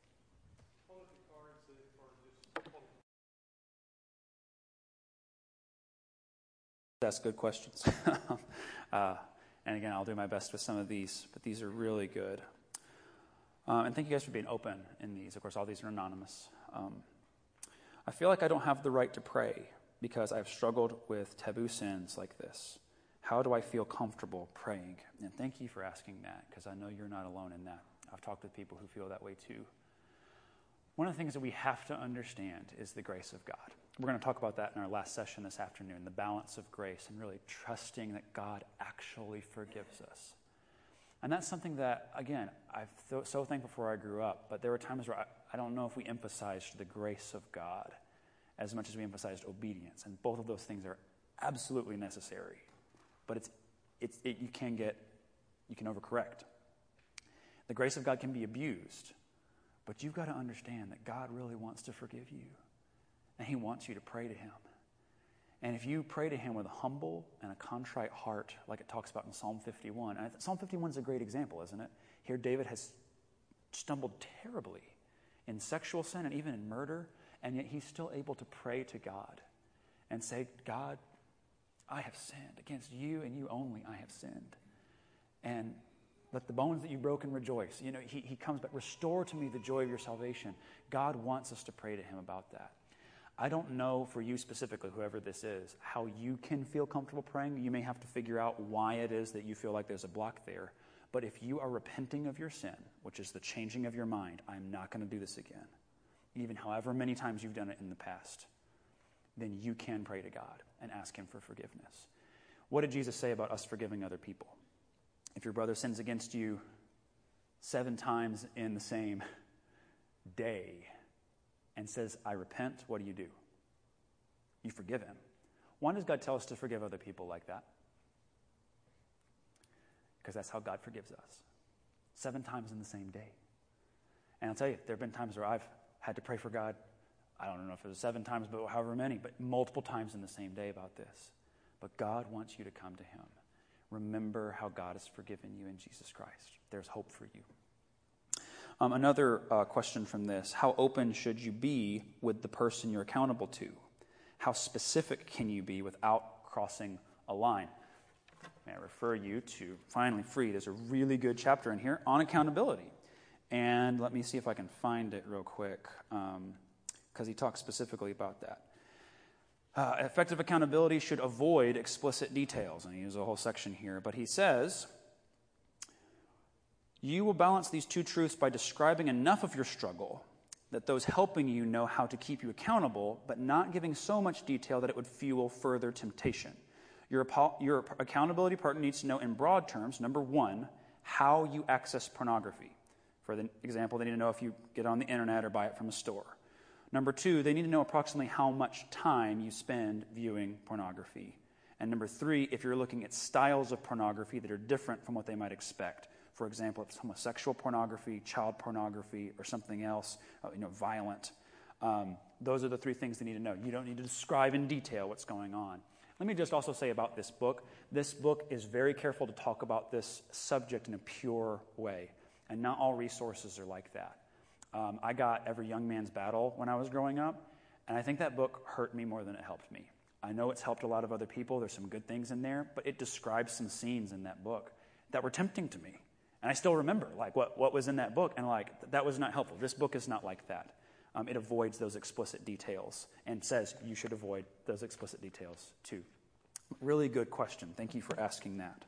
That's good questions. uh, and again, I'll do my best with some of these, but these are really good. Um, and thank you guys for being open in these. Of course, all these are anonymous. Um, I feel like I don't have the right to pray because I've struggled with taboo sins like this. How do I feel comfortable praying? And thank you for asking that, because I know you're not alone in that. I've talked with people who feel that way too. One of the things that we have to understand is the grace of God. We're going to talk about that in our last session this afternoon, the balance of grace and really trusting that God actually forgives us. And that's something that, again, I'm th- so thankful for where I grew up, but there were times where I, I don't know if we emphasized the grace of God as much as we emphasized obedience. And both of those things are absolutely necessary. But it's it's it, you can get, you can overcorrect. The grace of God can be abused, but you've got to understand that God really wants to forgive you, and he wants you to pray to him. And if you pray to him with a humble and a contrite heart, like it talks about in Psalm fifty-one, and Psalm fifty-one is a great example, isn't it? Here David has stumbled terribly in sexual sin and even in murder, and yet he's still able to pray to God and say, God, I have sinned. Against you and you only I have sinned. And let the bones that you've broken rejoice. You know, he, he comes back, restore to me the joy of your salvation. God wants us to pray to him about that. I don't know for you specifically, whoever this is, how you can feel comfortable praying. You may have to figure out why it is that you feel like there's a block there. But if you are repenting of your sin, which is the changing of your mind, I'm not going to do this again, even however many times you've done it in the past, then you can pray to God and ask him for forgiveness. What did Jesus say about us forgiving other people? If your brother sins against you seven times in the same day and says, I repent, what do you do? You forgive him. Why does God tell us to forgive other people like that? Because that's how God forgives us. Seven times in the same day. And I'll tell you, there have been times where I've had to pray for God, I don't know if it was seven times, but however many, but multiple times in the same day about this. But God wants you to come to him. Remember how God has forgiven you in Jesus Christ. There's hope for you. Um, another uh, question from this, how open should you be with the person you're accountable to? How specific can you be without crossing a line? May I refer you to, finally, Free. There's a really good chapter in here on accountability. And let me see if I can find it real quick, because um, he talks specifically about that. Uh, effective accountability should avoid explicit details. And he uses a whole section here. But he says, you will balance these two truths by describing enough of your struggle that those helping you know how to keep you accountable, but not giving so much detail that it would fuel further temptation. Your, your accountability partner needs to know in broad terms, number one, how you access pornography. For the example, they need to know if you get on the internet or buy it from a store. Number two, they need to know approximately how much time you spend viewing pornography. And number three, if you're looking at styles of pornography that are different from what they might expect. For example, if it's homosexual pornography, child pornography, or something else, uh, you know, violent. Um, those are the three things they need to know. You don't need to describe in detail what's going on. Let me just also say about this book, this book is very careful to talk about this subject in a pure way. And not all resources are like that. Um, I got Every Young Man's Battle when I was growing up, and I think that book hurt me more than it helped me. I know it's helped a lot of other people. There's some good things in there, but it describes some scenes in that book that were tempting to me. And I still remember, like, what, what was in that book, and, like, that was not helpful. This book is not like that. Um, it avoids those explicit details and says you should avoid those explicit details, too. Really good question. Thank you for asking that.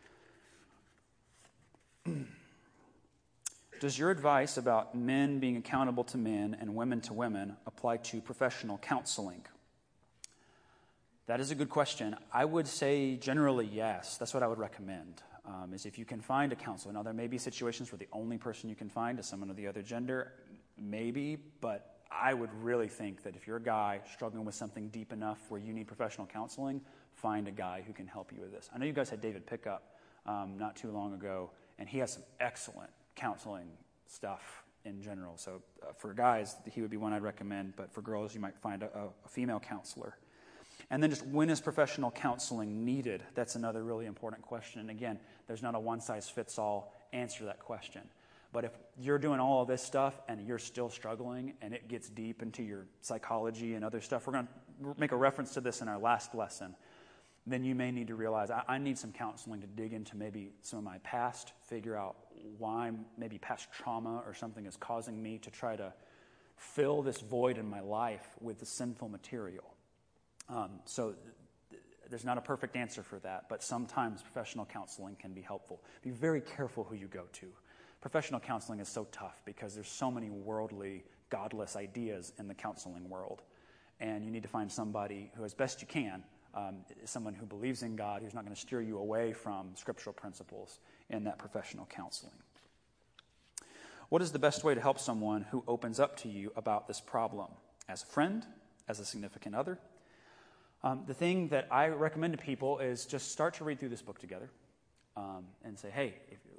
Does your advice about men being accountable to men and women to women apply to professional counseling? That is a good question. I would say generally yes. That's what I would recommend, um, is if you can find a counselor. Now, there may be situations where the only person you can find is someone of the other gender, maybe, but I would really think that if you're a guy struggling with something deep enough where you need professional counseling, find a guy who can help you with this. I know you guys had David Pickup um, not too long ago, and he has some excellent counseling stuff in general. So uh, for guys, he would be one I'd recommend, but for girls, you might find a, a female counselor. And then just when is professional counseling needed? That's another really important question. And again, there's not a one-size-fits-all answer to that question. But if you're doing all of this stuff and you're still struggling and it gets deep into your psychology and other stuff, we're going to make a reference to this in our last lesson, then you may need to realize I, I need some counseling to dig into maybe some of my past, figure out why maybe past trauma or something is causing me to try to fill this void in my life with the sinful material. Um, so th- there's not a perfect answer for that, but sometimes professional counseling can be helpful. Be very careful who you go to. Professional counseling is so tough because there's so many worldly, godless ideas in the counseling world. And you need to find somebody who, as best you can, um, is someone who believes in God, who's not going to steer you away from scriptural principles in that professional counseling. What is the best way to help someone who opens up to you about this problem? As a friend? As a significant other? Um, the thing that I recommend to people is just start to read through this book together um, and say, hey, if,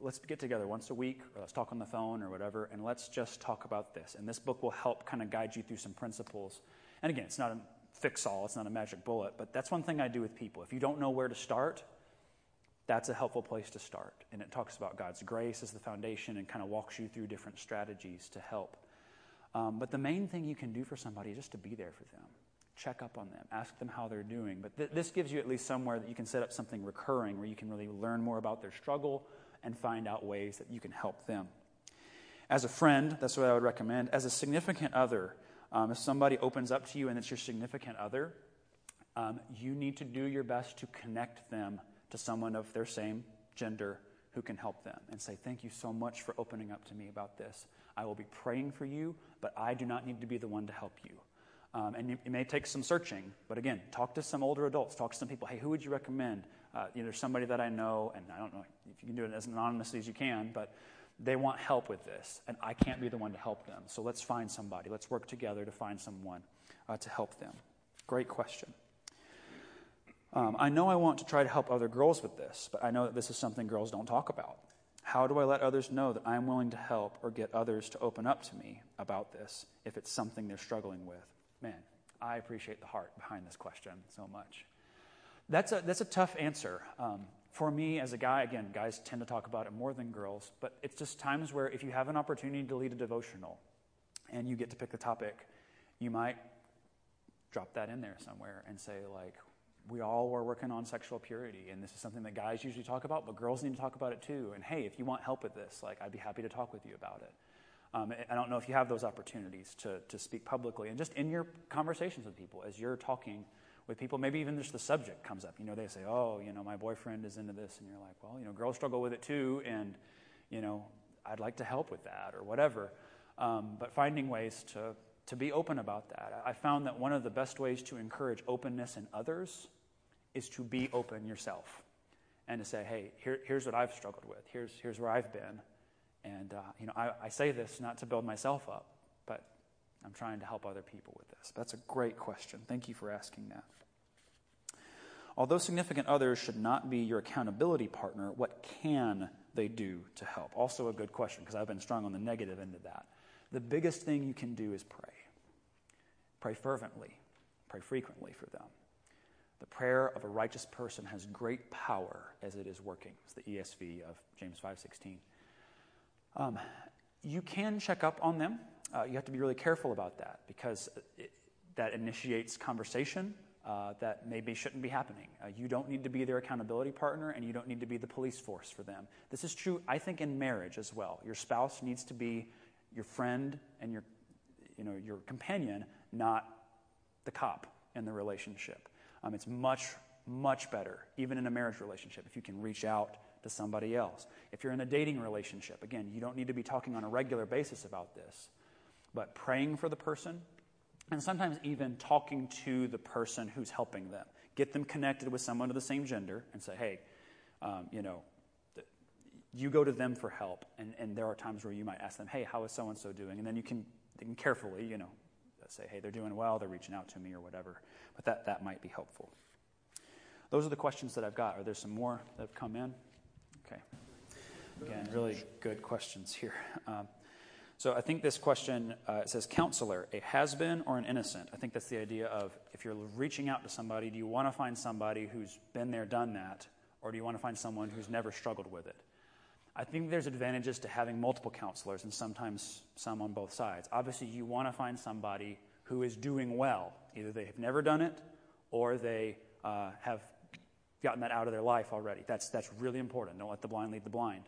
let's get together once a week, or let's talk on the phone or whatever, and let's just talk about this. And this book will help kind of guide you through some principles. And again, it's not a fix-all, it's not a magic bullet, but that's one thing I do with people. If you don't know where to start, that's a helpful place to start. And it talks about God's grace as the foundation and kind of walks you through different strategies to help. Um, but the main thing you can do for somebody is just to be there for them. Check up on them. Ask them how they're doing. But th- this gives you at least somewhere that you can set up something recurring where you can really learn more about their struggle and find out ways that you can help them. As a friend, that's what I would recommend. As a significant other, um, if somebody opens up to you and it's your significant other, um, you need to do your best to connect them to someone of their same gender who can help them and say, thank you so much for opening up to me about this. I will be praying for you, but I do not need to be the one to help you. Um, and it may take some searching, but again, talk to some older adults, talk to some people. Hey, who would you recommend? Uh, you know, there's somebody that I know, and I don't know if you can do it as anonymously as you can, but they want help with this, and I can't be the one to help them. So let's find somebody. Let's work together to find someone uh, to help them. Great question. Um, I know I want to try to help other girls with this, but I know that this is something girls don't talk about. How do I let others know that I'm willing to help or get others to open up to me about this if it's something they're struggling with? Man, I appreciate the heart behind this question so much. That's a that's a tough answer. Um, for me, as a guy, again, guys tend to talk about it more than girls, but it's just times where if you have an opportunity to lead a devotional and you get to pick the topic, you might drop that in there somewhere and say, like, we all are working on sexual purity, and this is something that guys usually talk about, but girls need to talk about it too. And hey, if you want help with this, like, I'd be happy to talk with you about it. Um, I don't know if you have those opportunities to to speak publicly, and just in your conversations with people, as you're talking with people, maybe even just the subject comes up. You know, they say, oh, you know, my boyfriend is into this, and you're like, well, you know, girls struggle with it too, and, you know, I'd like to help with that or whatever. Um, but finding ways to to be open about that. I found that one of the best ways to encourage openness in others is to be open yourself and to say, hey, here, here's what I've struggled with. Here's here's where I've been. And, uh, you know, I, I say this not to build myself up, but I'm trying to help other people with this. That's a great question. Thank you for asking that. Although significant others should not be your accountability partner, what can they do to help? Also a good question, because I've been strong on the negative end of that. The biggest thing you can do is pray. Pray fervently. Pray frequently for them. The prayer of a righteous person has great power as it is working. It's the E S V of James five sixteen. Um, you can check up on them. Uh, you have to be really careful about that because it, that initiates conversation uh, that maybe shouldn't be happening. Uh, you don't need to be their accountability partner, and you don't need to be the police force for them. This is true, I think, in marriage as well. Your spouse needs to be your friend and your, you know, your companion, not the cop in the relationship. Um, it's much, much better, even in a marriage relationship, if you can reach out to somebody else. If you're in a dating relationship, again, you don't need to be talking on a regular basis about this, but praying for the person and sometimes even talking to the person who's helping them. Get them connected with someone of the same gender and say, hey, um, you know, th- you go to them for help. And, and there are times where you might ask them, hey, how is so-and-so doing? And then you can, they can carefully, you know, say, hey, they're doing well, they're reaching out to me or whatever. But that, that might be helpful. Those are the questions that I've got. Are there some more that have come in? Okay. Again, really good questions here. Um, so I think this question, uh, it says, counselor, a has-been or an innocent? I think that's the idea of if you're reaching out to somebody, do you want to find somebody who's been there, done that, or do you want to find someone who's never struggled with it? I think there's advantages to having multiple counselors and sometimes some on both sides. Obviously, you want to find somebody who is doing well. Either they have never done it or they uh, have gotten that out of their life already. That's that's really important. Don't let the blind lead the blind.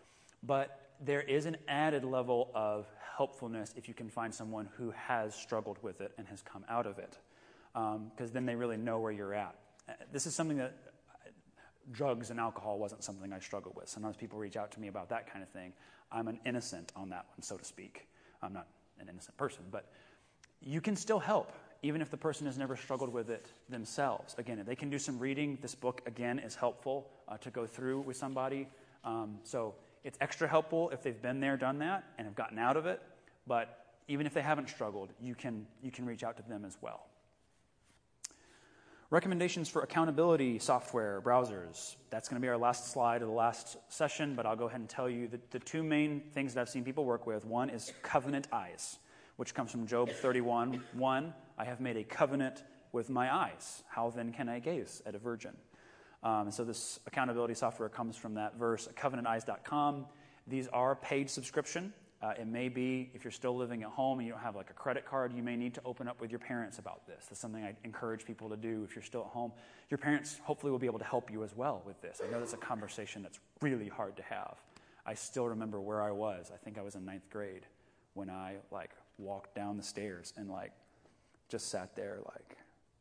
But there is an added level of helpfulness if you can find someone who has struggled with it and has come out of it, because um, then they really know where you're at. This is something that uh, drugs and alcohol wasn't something I struggled with. Sometimes people reach out to me about that kind of thing. I'm an innocent on that one, so to speak. I'm not an innocent person, but you can still help, even if the person has never struggled with it themselves. Again, if they can do some reading, this book, again, is helpful uh, to go through with somebody. Um, so it's extra helpful if they've been there, done that, and have gotten out of it. But even if they haven't struggled, you can you can reach out to them as well. Recommendations for accountability software, browsers. That's going to be our last slide of the last session, but I'll go ahead and tell you that the two main things that I've seen people work with, one is Covenant Eyes, which comes from Job thirty-one one. I have made a covenant with my eyes. How then can I gaze at a virgin? Um, so this accountability software comes from that verse, covenant eyes dot com. These are paid subscription. Uh, it may be, if you're still living at home and you don't have like a credit card, you may need to open up with your parents about this. That's something I encourage people to do if you're still at home. Your parents hopefully will be able to help you as well with this. I know that's a conversation that's really hard to have. I still remember where I was. I think I was in ninth grade when I like walked down the stairs and like just sat there like,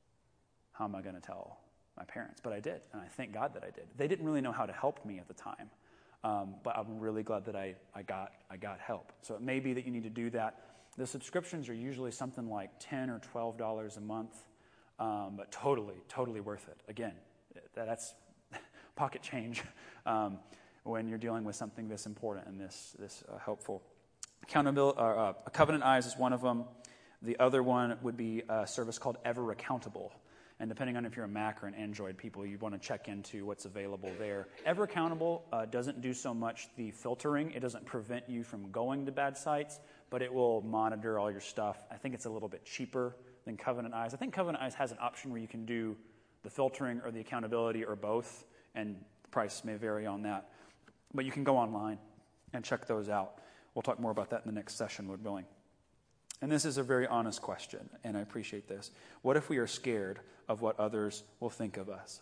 how am I going to tell my parents? But I did, and I thank God that I did. They didn't really know how to help me at the time. Um, but I'm really glad that I, I got I got help. So it may be that you need to do that. The subscriptions are usually something like ten or twelve dollars a month, um, but totally, totally worth it. Again, that, that's pocket change um, when you're dealing with something this important and this this uh, helpful. Accountability, uh, uh, Covenant Eyes is one of them. The other one would be a service called Ever Accountable. And depending on if you're a Mac or an Android people, you want to check into what's available there. Ever Accountable uh, doesn't do so much the filtering. It doesn't prevent you from going to bad sites, but it will monitor all your stuff. I think it's a little bit cheaper than Covenant Eyes. I think Covenant Eyes has an option where you can do the filtering or the accountability or both, and the price may vary on that. But you can go online and check those out. We'll talk more about that in the next session, Lord willing. And this is a very honest question, and I appreciate this. What if we are scared of what others will think of us?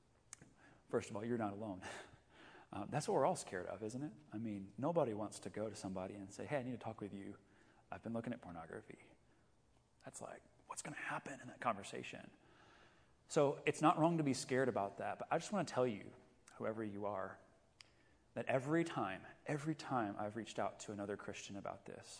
First of all, you're not alone. Um, that's what we're all scared of, isn't it? I mean, nobody wants to go to somebody and say, hey, I need to talk with you. I've been looking at pornography. That's like, what's going to happen in that conversation? So it's not wrong to be scared about that, but I just want to tell you, whoever you are, that every time, every time I've reached out to another Christian about this,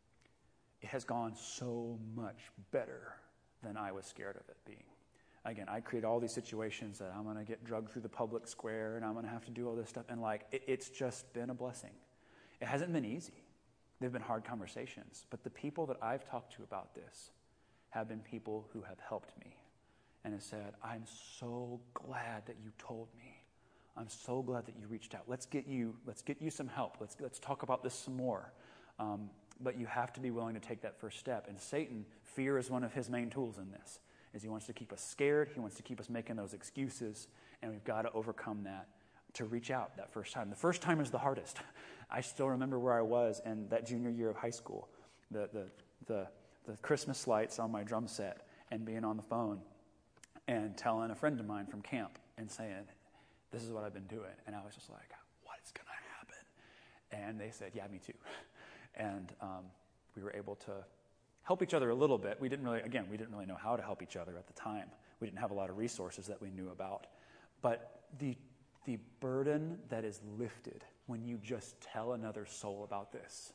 it has gone so much better than I was scared of it being. Again, I create all these situations that I'm going to get drugged through the public square and I'm going to have to do all this stuff. And like, it, it's just been a blessing. It hasn't been easy. They've been hard conversations. But the people that I've talked to about this have been people who have helped me and have said, I'm so glad that you told me. I'm so glad that you reached out. Let's get you, let's get you some help. Let's, let's talk about this some more. Um, But you have to be willing to take that first step. And Satan, fear is one of his main tools in this, is he wants to keep us scared. He wants to keep us making those excuses. And we've got to overcome that to reach out that first time. The first time is the hardest. I still remember where I was in that junior year of high school, the, the, the, the Christmas lights on my drum set and being on the phone and telling a friend of mine from camp and saying, this is what I've been doing. And I was just like, what is going to happen? And they said, yeah, me too. And um, we were able to help each other a little bit. We didn't really, again, we didn't really know how to help each other at the time. We didn't have a lot of resources that we knew about. But the the burden that is lifted when you just tell another soul about this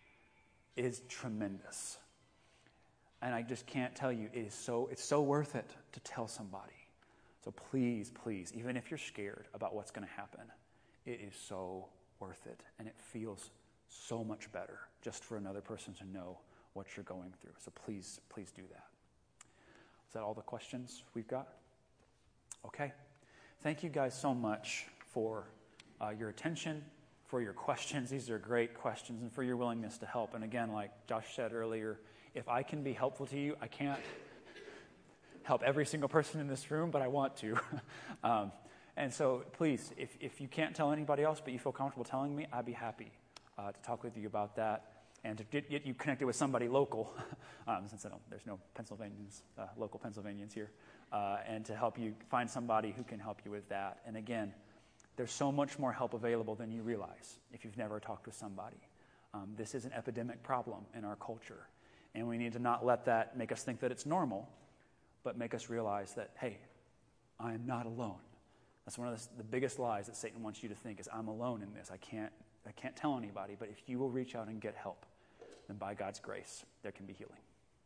is tremendous. And I just can't tell you, it is so, it's so worth it to tell somebody. So please, please, even if you're scared about what's going to happen, it is so worth it. And it feels so much better just for another person to know what you're going through. So please, please do that. Is that all the questions we've got? Okay. Thank you guys so much for uh, your attention, for your questions. These are great questions, and for your willingness to help. And again, like Josh said earlier, if I can be helpful to you, I can't help every single person in this room, but I want to. um, and so please, if, if you can't tell anybody else, but you feel comfortable telling me, I'd be happy Uh, to talk with you about that and to get, get you connected with somebody local, um, since I don't, there's no Pennsylvanians, uh, local Pennsylvanians here, uh, and to help you find somebody who can help you with that. And again, there's so much more help available than you realize if you've never talked with somebody. Um, this is an epidemic problem in our culture, and we need to not let that make us think that it's normal, but make us realize that, hey, I am not alone. That's one of the, the biggest lies that Satan wants you to think is, I'm alone in this. I can't I can't tell anybody, but if you will reach out and get help, then by God's grace, there can be healing.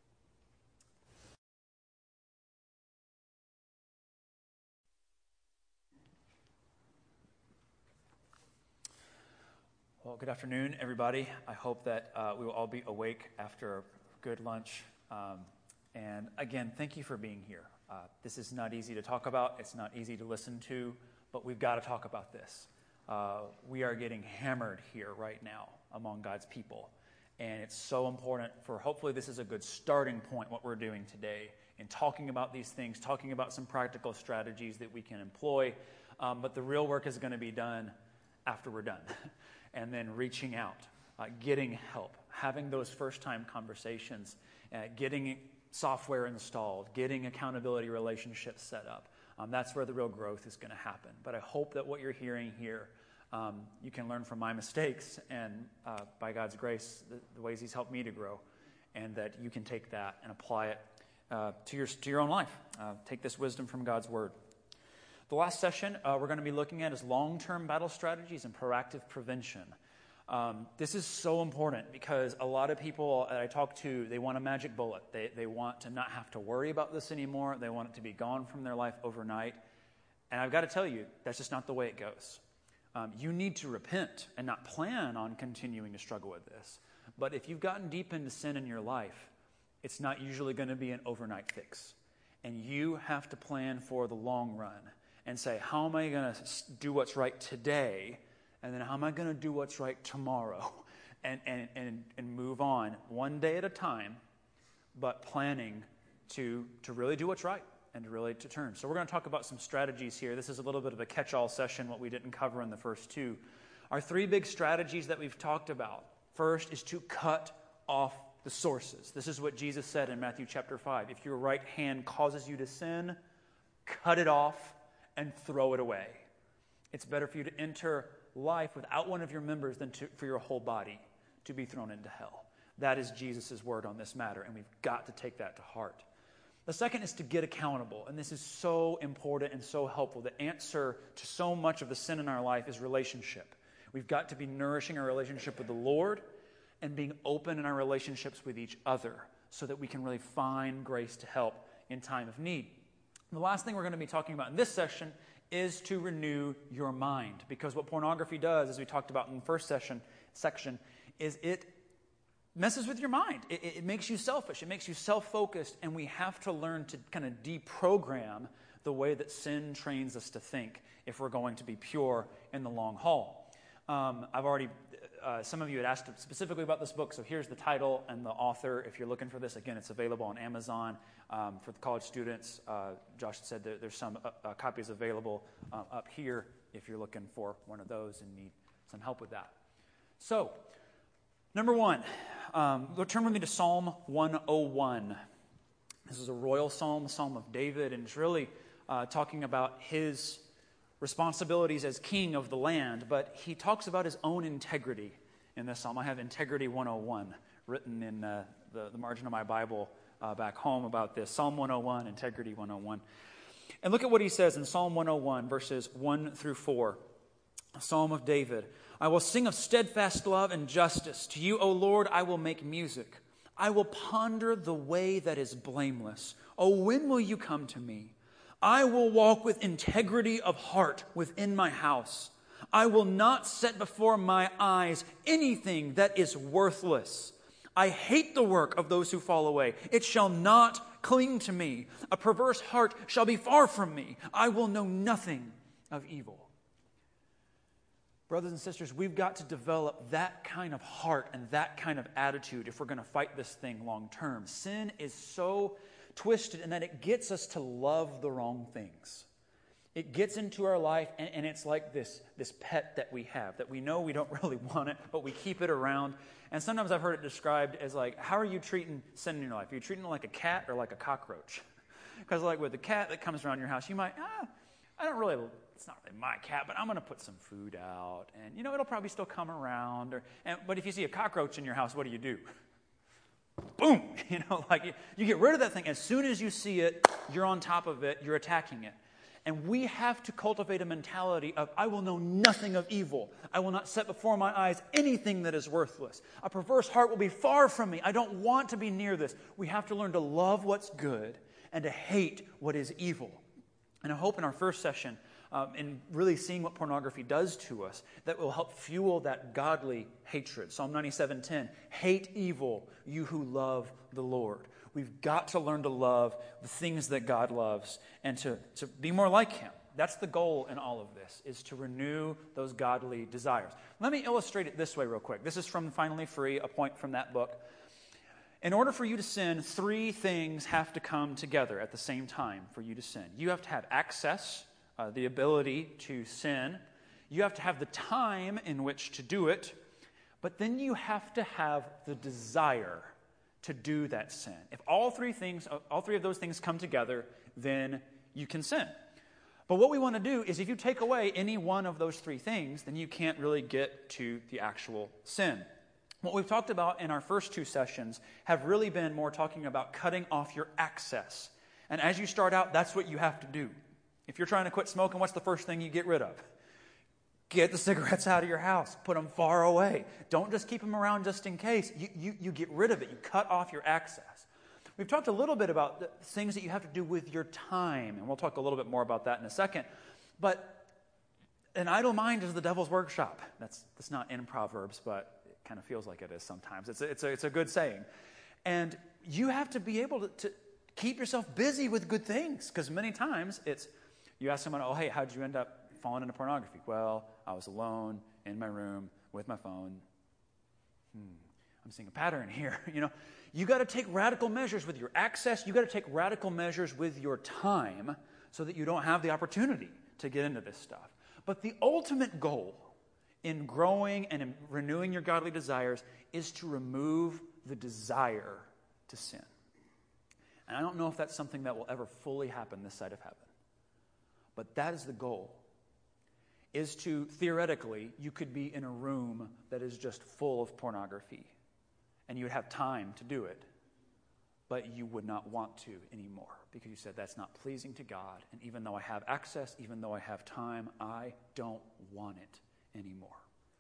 Well, good afternoon, everybody. I hope that uh, we will all be awake after a good lunch. Um, and again, thank you for being here. Uh, this is not easy to talk about. It's not easy to listen to, but we've got to talk about this. Uh, we are getting hammered here right now among God's people. And it's so important for, hopefully this is a good starting point, what we're doing today, in talking about these things, talking about some practical strategies that we can employ. Um, but the real work is going to be done after we're done. And then reaching out, uh, getting help, having those first-time conversations, uh, getting software installed, getting accountability relationships set up. Um, that's where the real growth is going to happen. But I hope that what you're hearing here, um, you can learn from my mistakes and uh, by God's grace, the, the ways He's helped me to grow, and that you can take that and apply it uh, to your to your own life. Uh, take this wisdom from God's Word. The last session uh, we're going to be looking at is long-term battle strategies and proactive prevention. Um, this is so important because a lot of people that I talk to, they want a magic bullet. They they want to not have to worry about this anymore. They want it to be gone from their life overnight. And I've got to tell you, that's just not the way it goes. Um, you need to repent and not plan on continuing to struggle with this. But if you've gotten deep into sin in your life, it's not usually going to be an overnight fix. And you have to plan for the long run and say, how am I going to do what's right today? And then how am I going to do what's right tomorrow? And, and, and, and move on one day at a time, but planning to, to really do what's right and to really to turn. So we're going to talk about some strategies here. This is a little bit of a catch-all session, what we didn't cover in the first two. Our three big strategies that we've talked about. First is to cut off the sources. This is what Jesus said in Matthew chapter five. If your right hand causes you to sin, cut it off and throw it away. It's better for you to enter life without one of your members than to, for your whole body to be thrown into hell. That is Jesus' word on this matter, and we've got to take that to heart. The second is to get accountable, and this is so important and so helpful. The answer to so much of the sin in our life is relationship. We've got to be nourishing our relationship with the Lord and being open in our relationships with each other so that we can really find grace to help in time of need. The last thing we're going to be talking about in this session is to renew your mind, because what pornography does, as we talked about in the first session section, is it messes with your mind. It, it makes you selfish. It makes you self-focused, and we have to learn to kind of deprogram the way that sin trains us to think if we're going to be pure in the long haul. Um, I've already, uh, some of you had asked specifically about this book, so here's the title and the author. If you're looking for this, again, it's available on Amazon um, for the college students. Uh, Josh said that there's some uh, uh, copies available uh, up here if you're looking for one of those and need some help with that. So, number one, um, turn with me to Psalm one oh one. This is a royal psalm, the Psalm of David, and it's really uh, talking about his responsibilities as king of the land, but he talks about his own integrity in this psalm. I have Integrity one oh one written in uh, the, the margin of my Bible uh, back home about this. Psalm one oh one, Integrity one oh one. And look at what he says in Psalm one oh one, verses one through four. A psalm of David. I will sing of steadfast love and justice. To you, O Lord, I will make music. I will ponder the way that is blameless. Oh, when will you come to me? I will walk with integrity of heart within my house. I will not set before my eyes anything that is worthless. I hate the work of those who fall away. It shall not cling to me. A perverse heart shall be far from me. I will know nothing of evil. Brothers and sisters, we've got to develop that kind of heart and that kind of attitude if we're going to fight this thing long term. Sin is so twisted in that it gets us to love the wrong things. It gets into our life, and, and it's like this, this pet that we have, that we know we don't really want it, but we keep it around. And sometimes I've heard it described as like, how are you treating sin in your life? Are you treating it like a cat or like a cockroach? Because like with the cat that comes around your house, you might, ah, I don't really... It's not really my cat, but I'm going to put some food out. And, you know, it'll probably still come around. Or, and, but if you see a cockroach in your house, what do you do? Boom! You know, like you, you get rid of that thing. As soon as you see it, you're on top of it. You're attacking it. And we have to cultivate a mentality of, I will know nothing of evil. I will not set before my eyes anything that is worthless. A perverse heart will be far from me. I don't want to be near this. We have to learn to love what's good and to hate what is evil. And I hope in our first session, Um, and really seeing what pornography does to us, that will help fuel that godly hatred. Psalm ninety-seven ten, hate evil, you who love the Lord. We've got to learn to love the things that God loves and to, to be more like him. That's the goal in all of this, is to renew those godly desires. Let me illustrate it this way real quick. This is from Finally Free, a point from that book. In order for you to sin, three things have to come together at the same time for you to sin. You have to have access, uh, the ability to sin. You have to have the time in which to do it. But then you have to have the desire to do that sin. If all three things, all three of those things come together, then you can sin. But what we want to do is if you take away any one of those three things, then you can't really get to the actual sin. What we've talked about in our first two sessions have really been more talking about cutting off your access. And as you start out, that's what you have to do. If you're trying to quit smoking, what's the first thing you get rid of? Get the cigarettes out of your house. Put them far away. Don't just keep them around just in case. You, you, you get rid of it. You cut off your access. We've talked a little bit about the things that you have to do with your time, and we'll talk a little bit more about that in a second. But an idle mind is the devil's workshop. That's, that's not in Proverbs, but it kind of feels like it is sometimes. It's a, it's a, it's a good saying. And you have to be able to, to keep yourself busy with good things, because many times it's, you ask someone, oh, hey, how'd you end up falling into pornography? Well, I was alone in my room with my phone. Hmm, I'm seeing a pattern here, you know. You got to take radical measures with your access. You got to take radical measures with your time so that you don't have the opportunity to get into this stuff. But the ultimate goal in growing and in renewing your godly desires is to remove the desire to sin. And I don't know if that's something that will ever fully happen this side of heaven. But that is the goal. Is to, theoretically, you could be in a room that is just full of pornography. And you would have time to do it, but you would not want to anymore because you said, that's not pleasing to God. And even though I have access, even though I have time, I don't want it anymore.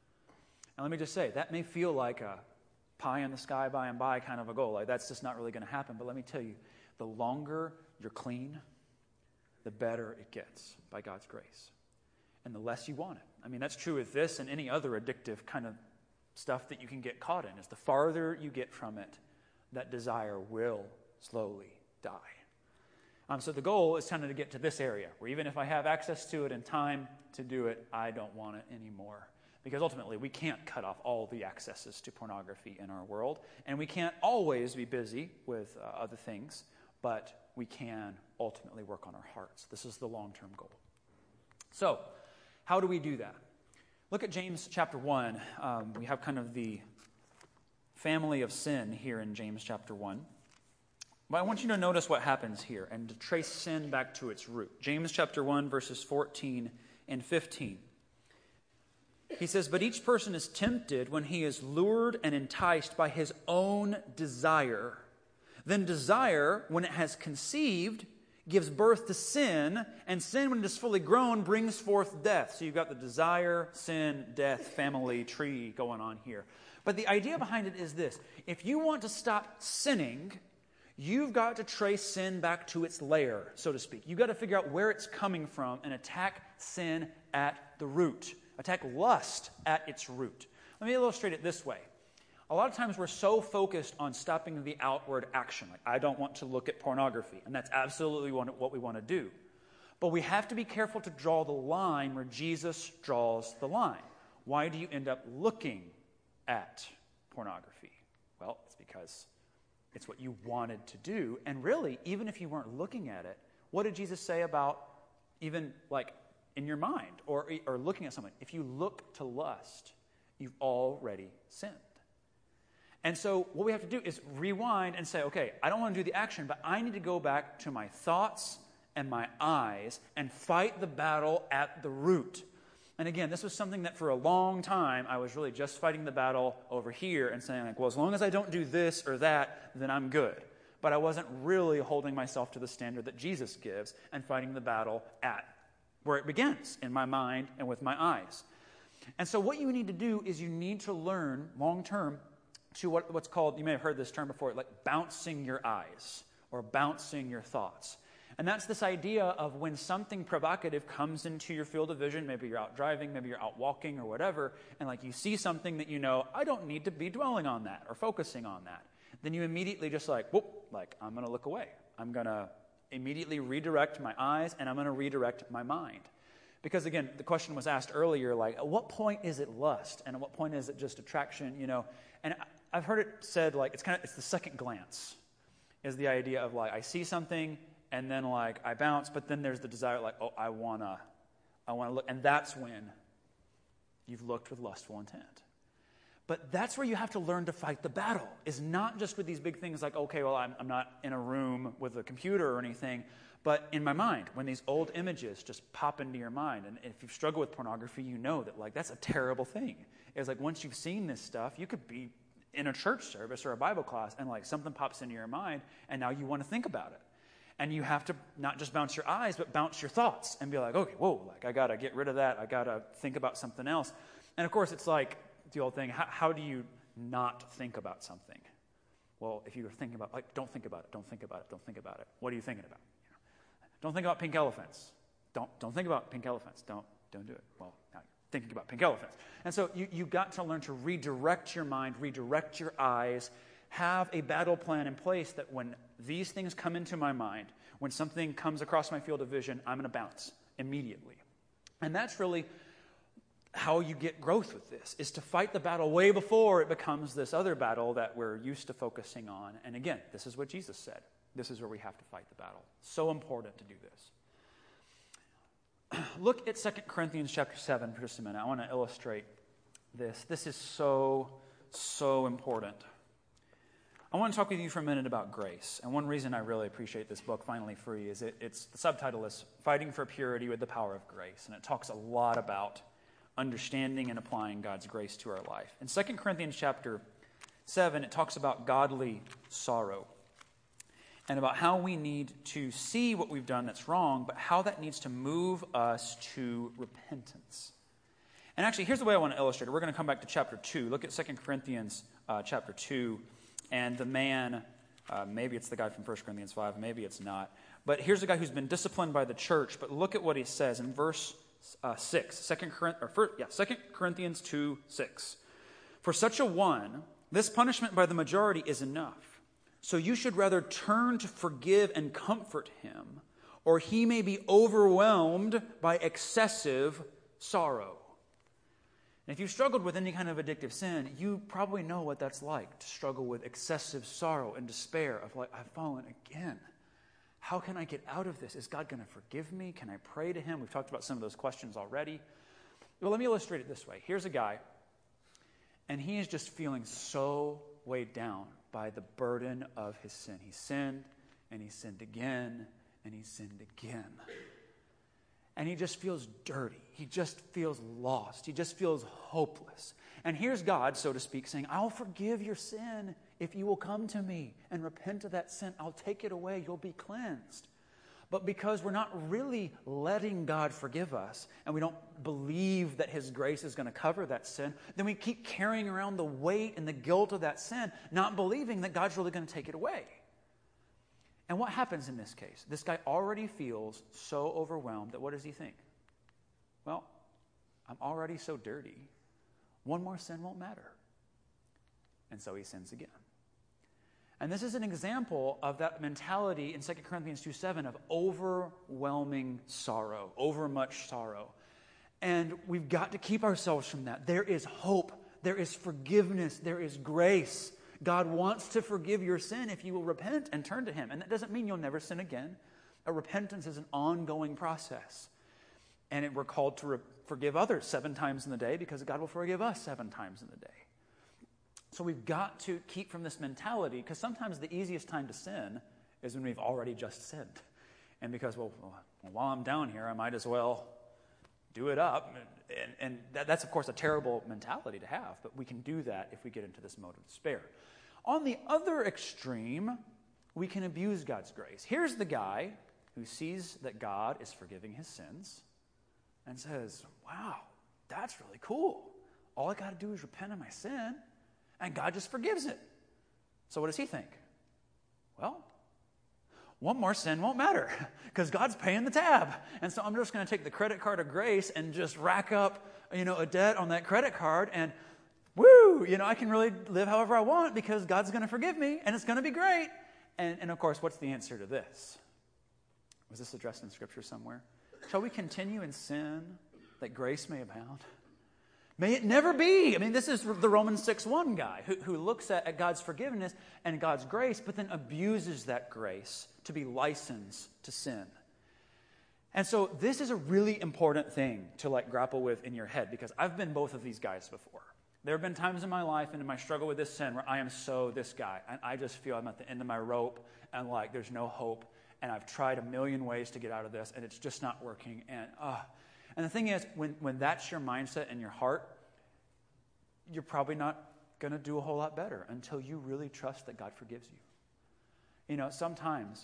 And let me just say, that may feel like a pie in the sky by and by kind of a goal. Like, that's just not really going to happen. But let me tell you, the longer you're clean, the better it gets by God's grace. And the less you want it. I mean, that's true with this and any other addictive kind of stuff that you can get caught in. Is the farther you get from it, that desire will slowly die. Um, so the goal is kind of to get to this area, where even if I have access to it and time to do it, I don't want it anymore. Because ultimately, we can't cut off all the accesses to pornography in our world, and we can't always be busy with uh, other things, but we can ultimately work on our hearts. This is the long-term goal. So, how do we do that? Look at James chapter one. Um, we have kind of the family of sin here in James chapter one. But I want you to notice what happens here and to trace sin back to its root. James chapter one, verses fourteen and fifteen. He says, "But each person is tempted when he is lured and enticed by his own desire. Then desire, when it has conceived, gives birth to sin, and sin, when it is fully grown, brings forth death." So you've got the desire, sin, death, family tree going on here. But the idea behind it is this. If you want to stop sinning, you've got to trace sin back to its lair, so to speak. You've got to figure out where it's coming from and attack sin at the root. Attack lust at its root. Let me illustrate it this way. A lot of times we're so focused on stopping the outward action. Like, I don't want to look at pornography, and that's absolutely what we want to do. But we have to be careful to draw the line where Jesus draws the line. Why do you end up looking at pornography? Well, it's because it's what you wanted to do. And really, even if you weren't looking at it, what did Jesus say about even like in your mind or, or looking at something? If you look to lust, you've already sinned. And so what we have to do is rewind and say, okay, I don't want to do the action, but I need to go back to my thoughts and my eyes and fight the battle at the root. And again, this was something that for a long time I was really just fighting the battle over here and saying, like, well, as long as I don't do this or that, then I'm good. But I wasn't really holding myself to the standard that Jesus gives and fighting the battle at where it begins, in my mind and with my eyes. And so what you need to do is you need to learn long-term to what, what's called, you may have heard this term before, like bouncing your eyes or bouncing your thoughts. And that's this idea of when something provocative comes into your field of vision, maybe you're out driving, maybe you're out walking or whatever, and like you see something that you know, I don't need to be dwelling on that or focusing on that. then you immediately just like, whoop, like I'm going to look away. I'm going to immediately redirect my eyes, and I'm going to redirect my mind. Because again, the question was asked earlier, like, at what point is it lust? And at what point is it just attraction, you know? And I've heard it said, like, it's kind of, it's the second glance is the idea of, like, I see something, and then, like, I bounce, but then there's the desire, like, oh, I want to, I want to look. And that's when you've looked with lustful intent. But that's where you have to learn to fight the battle, is not just with these big things like, okay, well, I'm, I'm not in a room with a computer or anything, but in my mind, when these old images just pop into your mind, and if you've struggled with pornography, you know that, like, that's a terrible thing. It's like once you've seen this stuff, you could be in a church service or a Bible class, and, like, something pops into your mind, and now you want to think about it. And you have to not just bounce your eyes, but bounce your thoughts and be like, okay, whoa, like, I got to get rid of that. I got to think about something else. And, of course, it's like the old thing, how, how do you not think about something? Well, if you're thinking about, like, don't think about it, don't think about it, don't think about it. What are you thinking about? You know, don't think about pink elephants. Don't don't think about pink elephants. Don't don't do it. Well, now you're thinking about pink elephants. And so you, you've got to learn to redirect your mind, redirect your eyes, have a battle plan in place that when these things come into my mind, when something comes across my field of vision, I'm going to bounce immediately. And that's really how you get growth with this, is to fight the battle way before it becomes this other battle that we're used to focusing on. And again, this is what Jesus said. This is where we have to fight the battle. So important to do this. Look at Second Corinthians chapter seven for just a minute. I want to illustrate this. This is so, so important. I want to talk with you for a minute about grace. And one reason I really appreciate this book, Finally Free, is it, it's the subtitle is Fighting for Purity with the Power of Grace. And it talks a lot about understanding and applying God's grace to our life. In Second Corinthians chapter seven, it talks about godly sorrow and about how we need to see what we've done that's wrong, but how that needs to move us to repentance. And actually, here's the way I want to illustrate it. We're going to come back to chapter two. Look at Second Corinthians uh, chapter two, and the man, uh, maybe it's the guy from First Corinthians five, maybe it's not, but here's a guy who's been disciplined by the church, but look at what he says in verse Uh, six, Second, or first, yeah, Second Corinthians two, six. For such a one, this punishment by the majority is enough. So you should rather turn to forgive and comfort him, or he may be overwhelmed by excessive sorrow. And if you've struggled with any kind of addictive sin, you probably know what that's like, to struggle with excessive sorrow and despair of, like, I've fallen again. How can I get out of this? Is God going to forgive me? Can I pray to him? We've talked about some of those questions already. Well, let me illustrate it this way. Here's a guy, and he is just feeling so weighed down by the burden of his sin. He sinned, and he sinned again, and he sinned again. And he just feels dirty. He just feels lost. He just feels hopeless. And here's God, so to speak, saying, I'll forgive your sin if you will come to me and repent of that sin. I'll take it away. You'll be cleansed. But because we're not really letting God forgive us, and we don't believe that his grace is going to cover that sin, then we keep carrying around the weight and the guilt of that sin, not believing that God's really going to take it away. And what happens in this case? This guy already feels so overwhelmed that what does he think? Well, I'm already so dirty. One more sin won't matter. And so he sins again. And this is an example of that mentality in Second Corinthians two seven of overwhelming sorrow, overmuch sorrow. And we've got to keep ourselves from that. There is hope. There is forgiveness. There is grace. God wants to forgive your sin if you will repent and turn to him. And that doesn't mean you'll never sin again. A repentance is an ongoing process. And it, we're called to re- forgive others seven times in the day because God will forgive us seven times in the day. So we've got to keep from this mentality, because sometimes the easiest time to sin is when we've already just sinned. And because, well, well while I'm down here, I might as well do it up. And, and that, that's, of course, a terrible mentality to have, but we can do that if we get into this mode of despair. On the other extreme, we can abuse God's grace. Here's the guy who sees that God is forgiving his sins and says, wow, that's really cool. All I got to do is repent of my sin, and God just forgives it. So what does he think? Well, one more sin won't matter because God's paying the tab. And so I'm just going to take the credit card of grace and just rack up, you know, a debt on that credit card, and woo, you know, I can really live however I want because God's going to forgive me and it's going to be great. And, and of course, what's the answer to this? Was this addressed in Scripture somewhere? Shall we continue in sin that grace may abound? May it never be. I mean, this is the Romans six one guy who, who looks at, at God's forgiveness and God's grace, but then abuses that grace to be license to sin. And so this is a really important thing to like grapple with in your head, because I've been both of these guys before. There have been times in my life and in my struggle with this sin where I am so this guy, and I just feel I'm at the end of my rope and like there's no hope, and I've tried a million ways to get out of this and it's just not working. And uh, and the thing is, when, when that's your mindset and your heart, you're probably not going to do a whole lot better until you really trust that God forgives you. You know, sometimes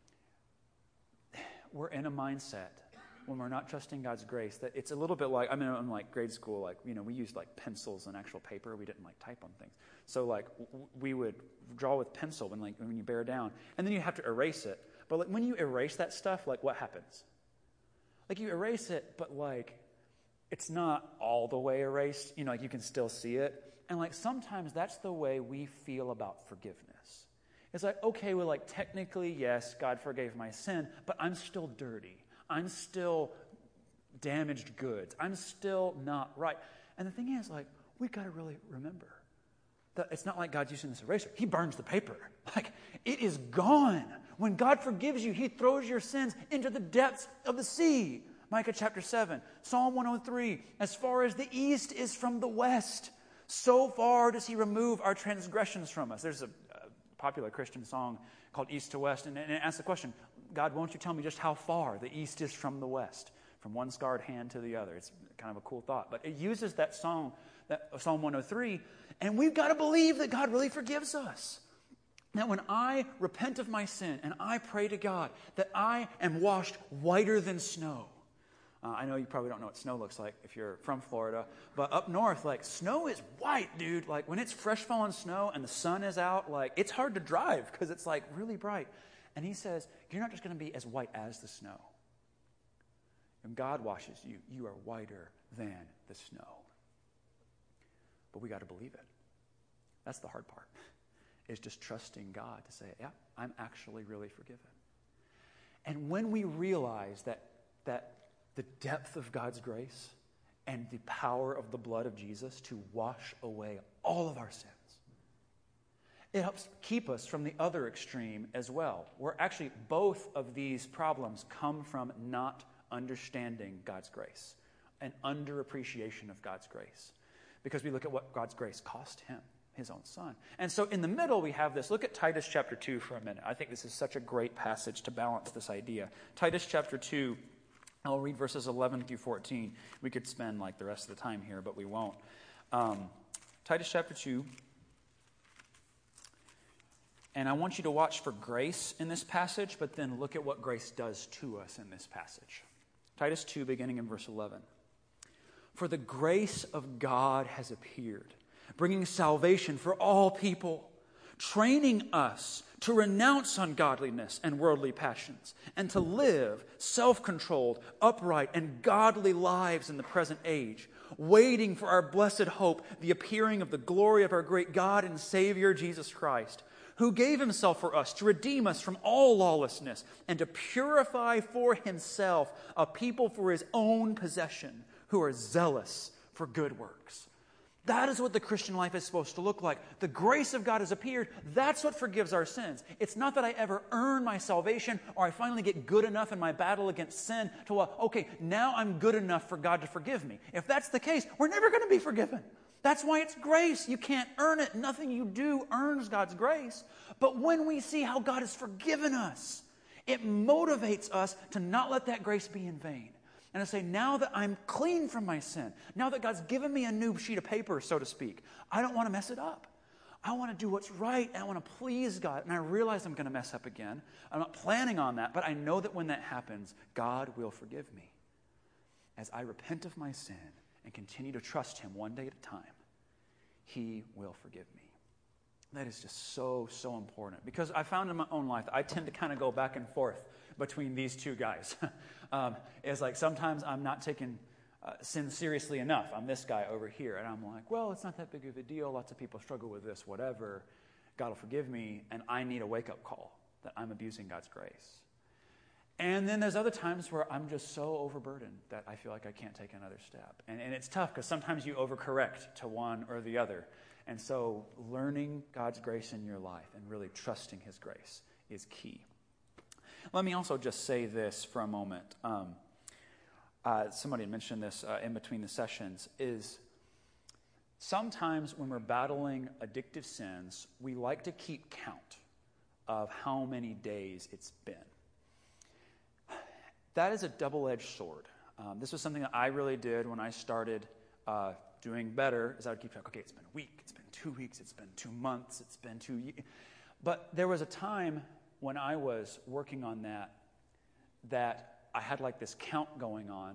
we're in a mindset when we're not trusting God's grace that it's a little bit like, I mean, in like grade school, like, you know, we used like pencils and actual paper. We didn't like type on things. So like w- we would draw with pencil when like when you bear down, and then you have to erase it. But like when you erase that stuff, like what happens? Like you erase it, but like it's not all the way erased. You know, like you can still see it. And like sometimes that's the way we feel about forgiveness. It's like, okay, well, like technically, yes, God forgave my sin, but I'm still dirty. I'm still damaged goods. I'm still not right. And the thing is, like, we got to really remember that it's not like God's using this eraser. He burns the paper. Like, it is gone. When God forgives you, he throws your sins into the depths of the sea. Micah chapter seven, Psalm one oh three, as far as the east is from the west, so far does he remove our transgressions from us. There's a, a popular Christian song called East to West, and, and it asks the question, God, won't you tell me just how far the east is from the west, from one scarred hand to the other? It's kind of a cool thought. But it uses that song, that Psalm one oh three, and we've got to believe that God really forgives us. That when I repent of my sin and I pray to God that I am washed whiter than snow. Uh, I know you probably don't know what snow looks like if you're from Florida, but up north, like, snow is white, dude. Like, when it's fresh fallen snow and the sun is out, like, it's hard to drive because it's, like, really bright. And he says, you're not just going to be as white as the snow. When God washes you, you are whiter than the snow. But we got to believe it. That's the hard part, is just trusting God to say, yeah, I'm actually really forgiven. And when we realize that that the depth of God's grace and the power of the blood of Jesus to wash away all of our sins, it helps keep us from the other extreme as well, where actually both of these problems come from not understanding God's grace, an underappreciation of God's grace, because we look at what God's grace cost him, his own son. And so in the middle we have this. Look at Titus chapter two for a minute. I think this is such a great passage to balance this idea. Titus chapter two, I'll read verses eleven through fourteen. We could spend like the rest of the time here, but we won't. Um, Titus chapter two. And I want you to watch for grace in this passage, but then look at what grace does to us in this passage. Titus two, beginning in verse eleven. For the grace of God has appeared, bringing salvation for all people, training us to renounce ungodliness and worldly passions, and to live self-controlled, upright, and godly lives in the present age, waiting for our blessed hope, the appearing of the glory of our great God and Savior, Jesus Christ, who gave himself for us to redeem us from all lawlessness and to purify for himself a people for his own possession, who are zealous for good works. That is what the Christian life is supposed to look like. The grace of God has appeared. That's what forgives our sins. It's not that I ever earn my salvation or I finally get good enough in my battle against sin to, well, okay, now I'm good enough for God to forgive me. If that's the case, we're never going to be forgiven. That's why it's grace. You can't earn it. Nothing you do earns God's grace. But when we see how God has forgiven us, it motivates us to not let that grace be in vain. And I say, now that I'm clean from my sin, now that God's given me a new sheet of paper, so to speak, I don't want to mess it up. I want to do what's right, and I want to please God. And I realize I'm going to mess up again. I'm not planning on that, but I know that when that happens, God will forgive me. As I repent of my sin and continue to trust him one day at a time, he will forgive me. That is just so, so important. Because I found in my own life, I tend to kind of go back and forth between these two guys. um, it's like sometimes I'm not taking uh, sin seriously enough. I'm this guy over here. And I'm like, well, it's not that big of a deal. Lots of people struggle with this, whatever. God will forgive me. And I need a wake-up call that I'm abusing God's grace. And then there's other times where I'm just so overburdened that I feel like I can't take another step. And, and it's tough because sometimes you overcorrect to one or the other. And so learning God's grace in your life and really trusting his grace is key. Let me also just say this for a moment. Um, uh, somebody had mentioned this uh, in between the sessions, is sometimes when we're battling addictive sins, we like to keep count of how many days it's been. That is a double-edged sword. Um, this was something that I really did when I started uh, doing better, is I would keep track, okay, it's been a week, it's been two weeks, it's been two months, it's been two years. But there was a time when I was working on that, that I had like this count going on,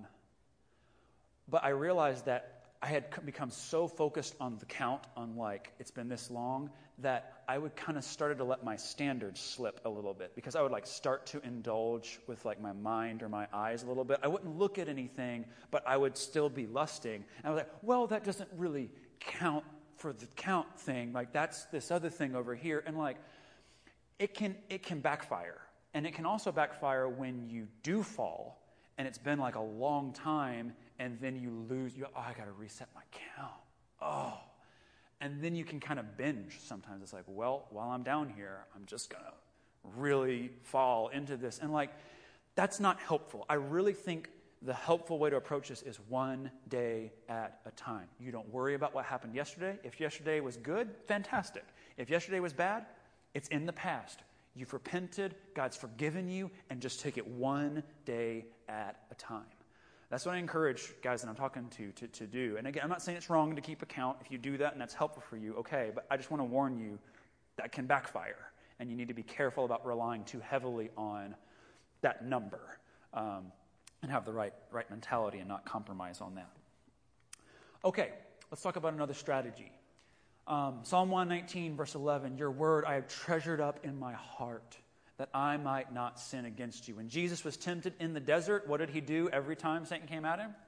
but I realized that I had become so focused on the count, on like, it's been this long, that I would kind of started to let my standards slip a little bit, because I would like start to indulge with like my mind or my eyes a little bit. I wouldn't look at anything, but I would still be lusting. And I was like, well, that doesn't really count for the count thing. Like that's this other thing over here. And like, it can, it can backfire. And it can also backfire when you do fall, and it's been like a long time, and then you lose, you, oh, I got to reset my count. Oh. And then you can kind of binge sometimes. It's like, well, while I'm down here, I'm just going to really fall into this. And like, that's not helpful. I really think the helpful way to approach this is one day at a time. You don't worry about what happened yesterday. If yesterday was good, fantastic. If yesterday was bad, it's in the past. You've repented, God's forgiven you, and just take it one day at a time. That's what I encourage guys that I'm talking to, to to do. And again, I'm not saying it's wrong to keep account. If you do that and that's helpful for you, okay. But I just want to warn you that can backfire. And you need to be careful about relying too heavily on that number um, and have the right, right mentality and not compromise on that. Okay, let's talk about another strategy. Um, Psalm one nineteen, verse eleven, your word I have treasured up in my heart, that I might not sin against you. When Jesus was tempted in the desert, what did he do every time Satan came at him?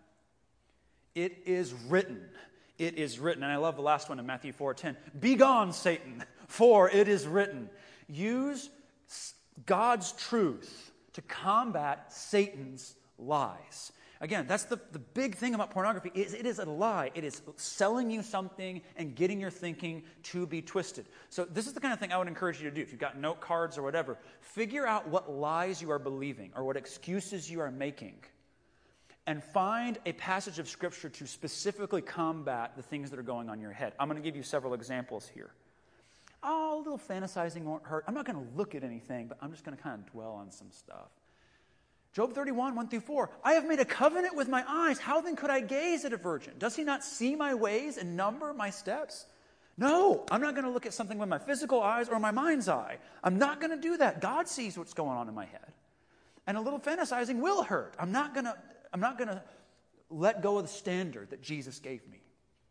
It is written. It is written. And I love the last one in Matthew four ten. Be gone, Satan, for it is written. Use God's truth to combat Satan's lies. Again, that's the, the big thing about pornography. Is it is a lie. It is selling you something and getting your thinking to be twisted. So this is the kind of thing I would encourage you to do. If you've got note cards or whatever, figure out what lies you are believing or what excuses you are making, and find a passage of Scripture to specifically combat the things that are going on in your head. I'm going to give you several examples here. Oh, a little fantasizing won't hurt. I'm not going to look at anything, but I'm just going to kind of dwell on some stuff. Job thirty-one, one through four. I have made a covenant with my eyes. How then could I gaze at a virgin? Does he not see my ways and number my steps? No, I'm not going to look at something with my physical eyes or my mind's eye. I'm not going to do that. God sees what's going on in my head. And a little fantasizing will hurt. I'm not going to, I'm not going to let go of the standard that Jesus gave me.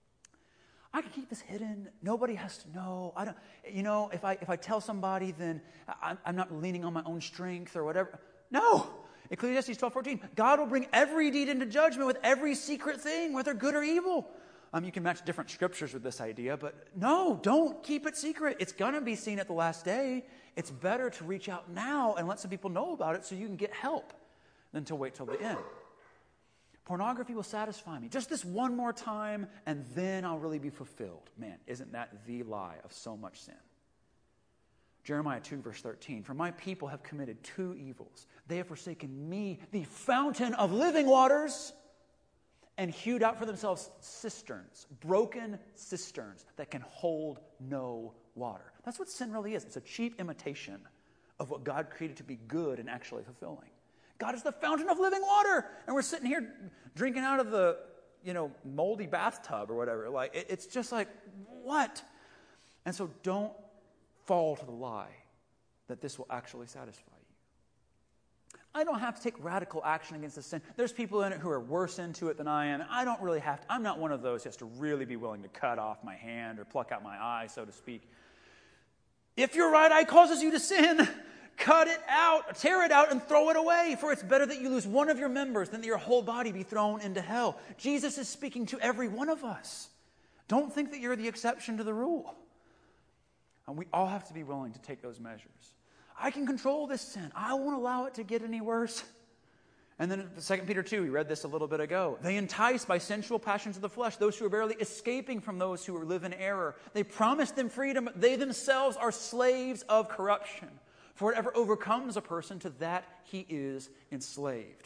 I can keep this hidden. Nobody has to know. I don't, you know, if I if I tell somebody, then I'm, I'm not leaning on my own strength or whatever. No. Ecclesiastes twelve fourteen. God will bring every deed into judgment with every secret thing, whether good or evil. Um, you can match different scriptures with this idea, but no, don't keep it secret. It's going to be seen at the last day. It's better to reach out now and let some people know about it so you can get help than to wait till the end. Pornography will satisfy me. Just this one more time, and then I'll really be fulfilled. Man, isn't that the lie of so much sin? Jeremiah two, verse thirteen. For my people have committed two evils. They have forsaken me, the fountain of living waters, and hewed out for themselves cisterns, broken cisterns that can hold no water. That's what sin really is. It's a cheap imitation of what God created to be good and actually fulfilling. God is the fountain of living water, and we're sitting here drinking out of the, you know, moldy bathtub or whatever. Like it, it's just like, what? And so don't fall to the lie that this will actually satisfy you. I don't have to take radical action against the sin. There's people in it who are worse into it than I am. I don't really have to. I'm not one of those who has to really be willing to cut off my hand or pluck out my eye, so to speak. If your right eye causes you to sin, Cut it out, tear it out, and throw it away. For it's better that you lose one of your members than that your whole body be thrown into hell. Jesus is speaking to every one of us. Don't think that you're the exception to the rule. And we all have to be willing to take those measures. I can control this sin. I won't allow it to get any worse. And then Second Peter two, we read this a little bit ago. They entice by sensual passions of the flesh those who are barely escaping from those who live in error. They promise them freedom. They themselves are slaves of corruption. For whatever overcomes a person, to that he is enslaved.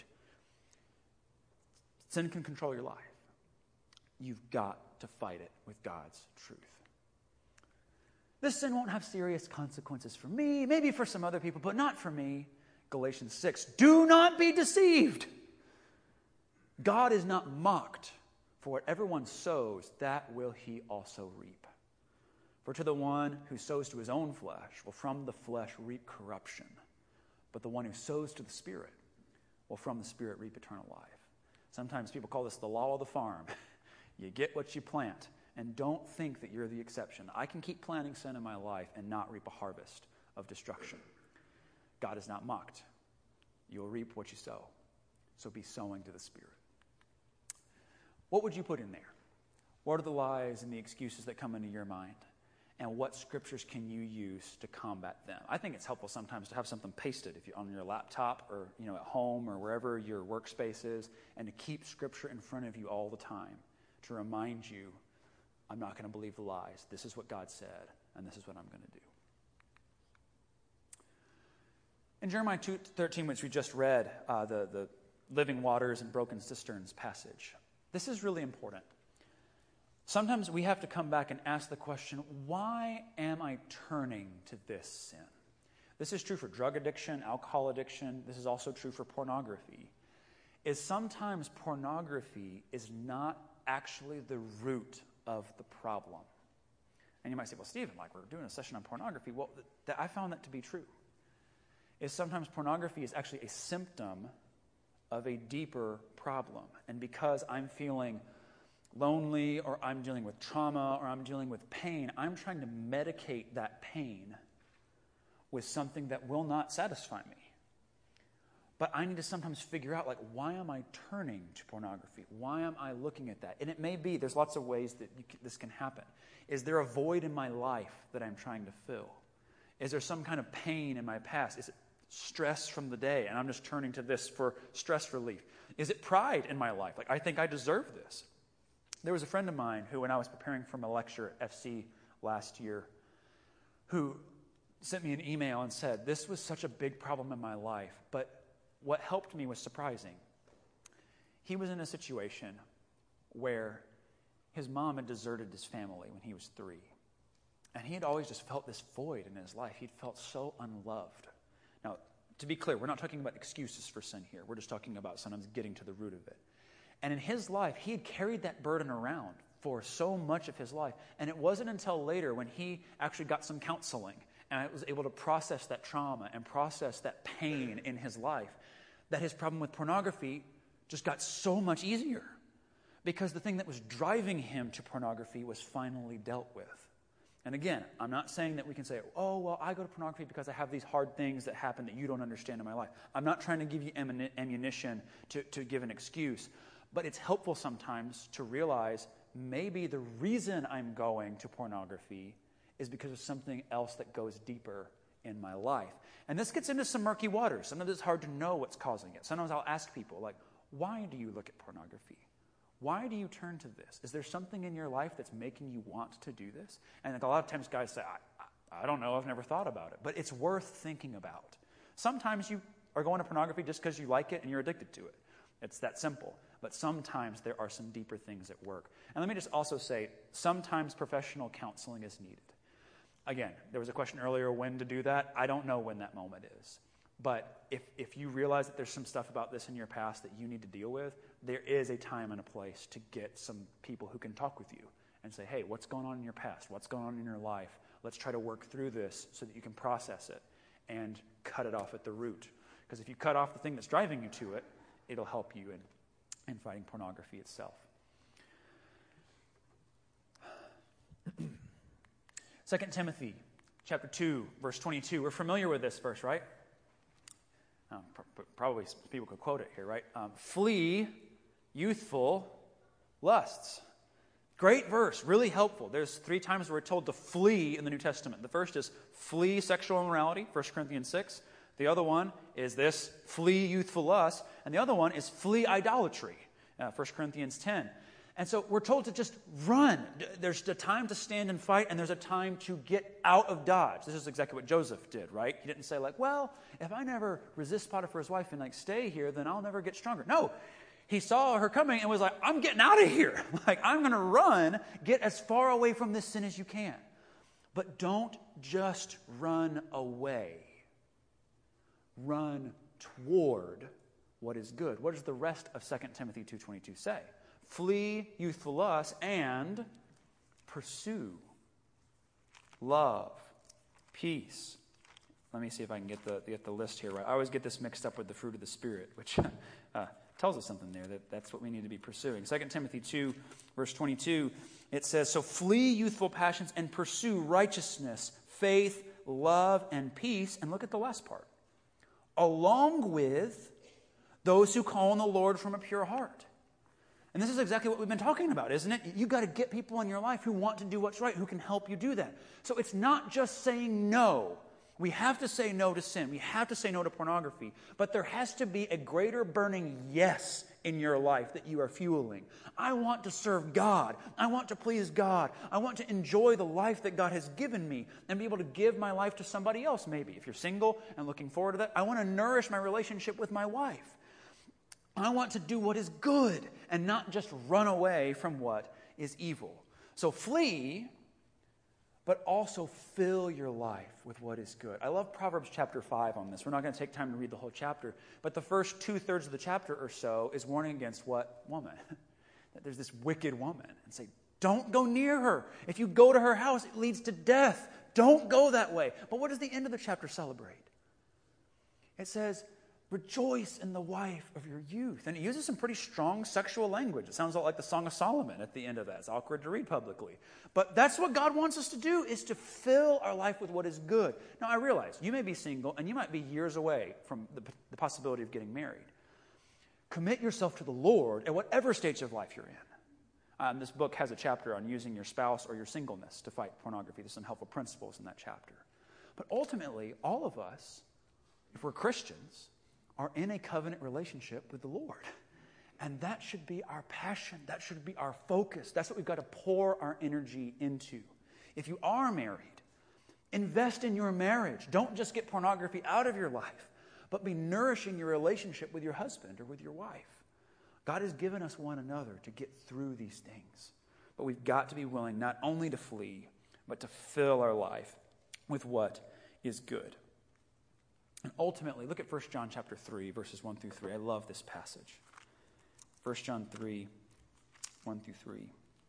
Sin can control your life. You've got to fight it with God's truth. This sin won't have serious consequences for me, maybe for some other people, but not for me. Galatians six, do not be deceived. God is not mocked, for whatever one sows, that will he also reap. For to the one who sows to his own flesh will from the flesh reap corruption, but the one who sows to the Spirit will from the Spirit reap eternal life. Sometimes people call this the law of the farm. You get what you plant, and don't think that you're the exception. I can keep planting sin in my life and not reap a harvest of destruction. God is not mocked. You'll reap what you sow. So be sowing to the Spirit. What would you put in there? What are the lies and the excuses that come into your mind? And what scriptures can you use to combat them? I think it's helpful sometimes to have something pasted if you're on your laptop or you know at home or wherever your workspace is, and to keep scripture in front of you all the time to remind you, I'm not going to believe the lies. This is what God said, and this is what I'm going to do. In Jeremiah two thirteen, which we just read, uh, the, the living waters and broken cisterns passage, this is really important. Sometimes we have to come back and ask the question, why am I turning to this sin? This is true for drug addiction, alcohol addiction. This is also true for pornography. Is sometimes pornography is not actually the root of the problem. And you might say, well, Stephen, like we're doing a session on pornography. Well, th- I found that to be true. Is sometimes pornography is actually a symptom of a deeper problem. And because I'm feeling lonely, or I'm dealing with trauma, or I'm dealing with pain, I'm trying to medicate that pain with something that will not satisfy me. But I need to sometimes figure out, like, why am I turning to pornography? Why am I looking at that? And it may be, there's lots of ways that you can, this can happen. Is there a void in my life that I'm trying to fill? Is there some kind of pain in my past? Is it stress from the day, and I'm just turning to this for stress relief? Is it pride in my life? Like, I think I deserve this. There was a friend of mine who, when I was preparing for my lecture at F C last year, who sent me an email and said, this was such a big problem in my life, but what helped me was surprising. He was in a situation where his mom had deserted his family when he was three. And he had always just felt this void in his life. He'd felt so unloved. Now, to be clear, we're not talking about excuses for sin here. We're just talking about sometimes getting to the root of it. And in his life, he had carried that burden around for so much of his life. And it wasn't until later when he actually got some counseling and was able to process that trauma and process that pain in his life that his problem with pornography just got so much easier. Because the thing that was driving him to pornography was finally dealt with. And again, I'm not saying that we can say, oh, well, I go to pornography because I have these hard things that happen that you don't understand in my life. I'm not trying to give you ammunition to, to give an excuse. But it's helpful sometimes to realize maybe the reason I'm going to pornography is because of something else that goes deeper in my life. And this gets into some murky waters. Sometimes it's hard to know what's causing it. Sometimes I'll ask people, like, why do you look at pornography? Why do you turn to this? Is there something in your life that's making you want to do this? And like a lot of times guys say, I, I, I don't know, I've never thought about it. But it's worth thinking about. Sometimes you are going to pornography just because you like it and you're addicted to it. It's that simple. But sometimes there are some deeper things at work. And let me just also say, sometimes professional counseling is needed. Again, there was a question earlier when to do that. I don't know when that moment is. But if, if you realize that there's some stuff about this in your past that you need to deal with, there is a time and a place to get some people who can talk with you and say, hey, what's going on in your past? What's going on in your life? Let's try to work through this so that you can process it and cut it off at the root. Because if you cut off the thing that's driving you to it, it'll help you in, in fighting pornography itself. Second Timothy chapter two, verse twenty-two. We're familiar with this verse, right? probably people could quote it here, right? Um, Flee youthful lusts. Great verse, really helpful. There's three times we're told to flee in the New Testament. The first is flee sexual immorality, First Corinthians six. The other one is this, flee youthful lust. And the other one is flee idolatry, uh, First Corinthians ten. And so we're told to just run. There's a time to stand and fight, and there's a time to get out of Dodge. This is exactly what Joseph did, right? He didn't say like, well, if I never resist Potiphar's wife and like stay here, then I'll never get stronger. No, he saw her coming and was like, I'm getting out of here. Like, I'm going to run, get as far away from this sin as you can. But don't just run away. Run toward what is good. What does the rest of Second Timothy two twenty-two say? Flee youthful lust and pursue love, peace. Let me see if I can get the get the list here right. I always get this mixed up with the fruit of the Spirit, which uh, tells us something there, that that's what we need to be pursuing. Second Timothy two, verse twenty-two, it says, so flee youthful passions and pursue righteousness, faith, love, and peace. And look at the last part. Along with those who call on the Lord from a pure heart. And this is exactly what we've been talking about, isn't it? You've got to get people in your life who want to do what's right, who can help you do that. So it's not just saying no. We have to say no to sin. We have to say no to pornography. But there has to be a greater burning yes in your life that you are fueling. I want to serve God. I want to please God. I want to enjoy the life that God has given me and be able to give my life to somebody else maybe. If you're single and looking forward to that, I want to nourish my relationship with my wife. I want to do what is good and not just run away from what is evil. So flee, but also fill your life with what is good. I love Proverbs chapter five on this. We're not going to take time to read the whole chapter, but the first two-thirds of the chapter or so is warning against what woman? That there's this wicked woman. And say, don't go near her. If you go to her house, it leads to death. Don't go that way. But what does the end of the chapter celebrate? It says, rejoice in the wife of your youth. And it uses some pretty strong sexual language. It sounds a lot like the Song of Solomon at the end of that. It's awkward to read publicly. But that's what God wants us to do, is to fill our life with what is good. Now, I realize you may be single and you might be years away from the, the possibility of getting married. Commit yourself to the Lord at whatever stage of life you're in. Um, this book has a chapter on using your spouse or your singleness to fight pornography. There's some helpful principles in that chapter. But ultimately, all of us, if we're Christians, are in a covenant relationship with the Lord. And that should be our passion. That should be our focus. That's what we've got to pour our energy into. If you are married, invest in your marriage. Don't just get pornography out of your life, but be nourishing your relationship with your husband or with your wife. God has given us one another to get through these things. But we've got to be willing not only to flee, but to fill our life with what is good. And ultimately, look at First John chapter three, verses one through three. I love this passage. First John three, one through three.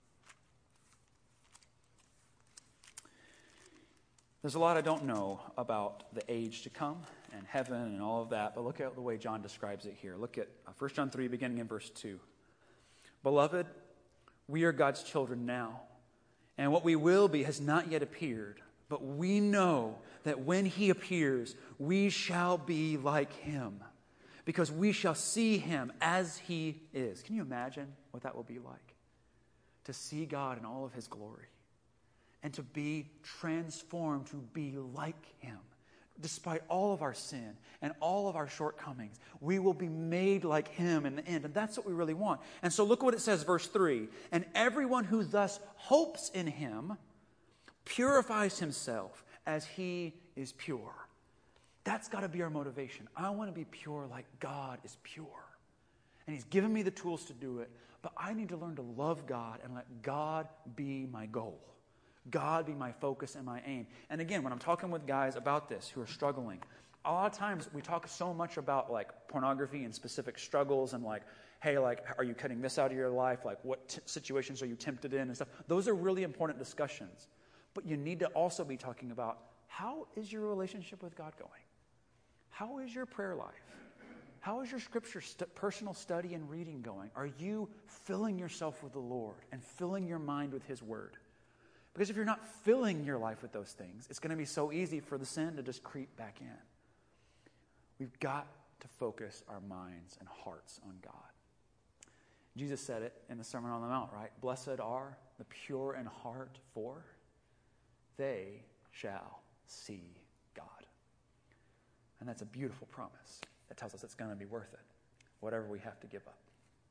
There's a lot I don't know about the age to come and heaven and all of that, but look at the way John describes it here. Look at First John three, beginning in verse two. Beloved, we are God's children now, and what we will be has not yet appeared. But we know that when he appears, we shall be like him, because we shall see him as he is. Can you imagine what that will be like? To see God in all of his glory and to be transformed to be like him. Despite all of our sin and all of our shortcomings, we will be made like him in the end. And that's what we really want. And so look what it says, verse three. And everyone who thus hopes in him purifies himself as he is pure. That's got to be our motivation. I want to be pure like God is pure. And he's given me the tools to do it, but I need to learn to love God and let God be my goal. God be my focus and my aim. And again, when I'm talking with guys about this who are struggling, a lot of times we talk so much about like pornography and specific struggles and like, hey, like, are you cutting this out of your life? Like, what t- situations are you tempted in and stuff? Those are really important discussions. But you need to also be talking about, how is your relationship with God going? How is your prayer life? How is your scripture st- personal study and reading going? Are you filling yourself with the Lord and filling your mind with his word? Because if you're not filling your life with those things, it's going to be so easy for the sin to just creep back in. We've got to focus our minds and hearts on God. Jesus said it in the Sermon on the Mount, right? Blessed are the pure in heart, for they shall see God. And that's a beautiful promise that tells us it's going to be worth it, whatever we have to give up.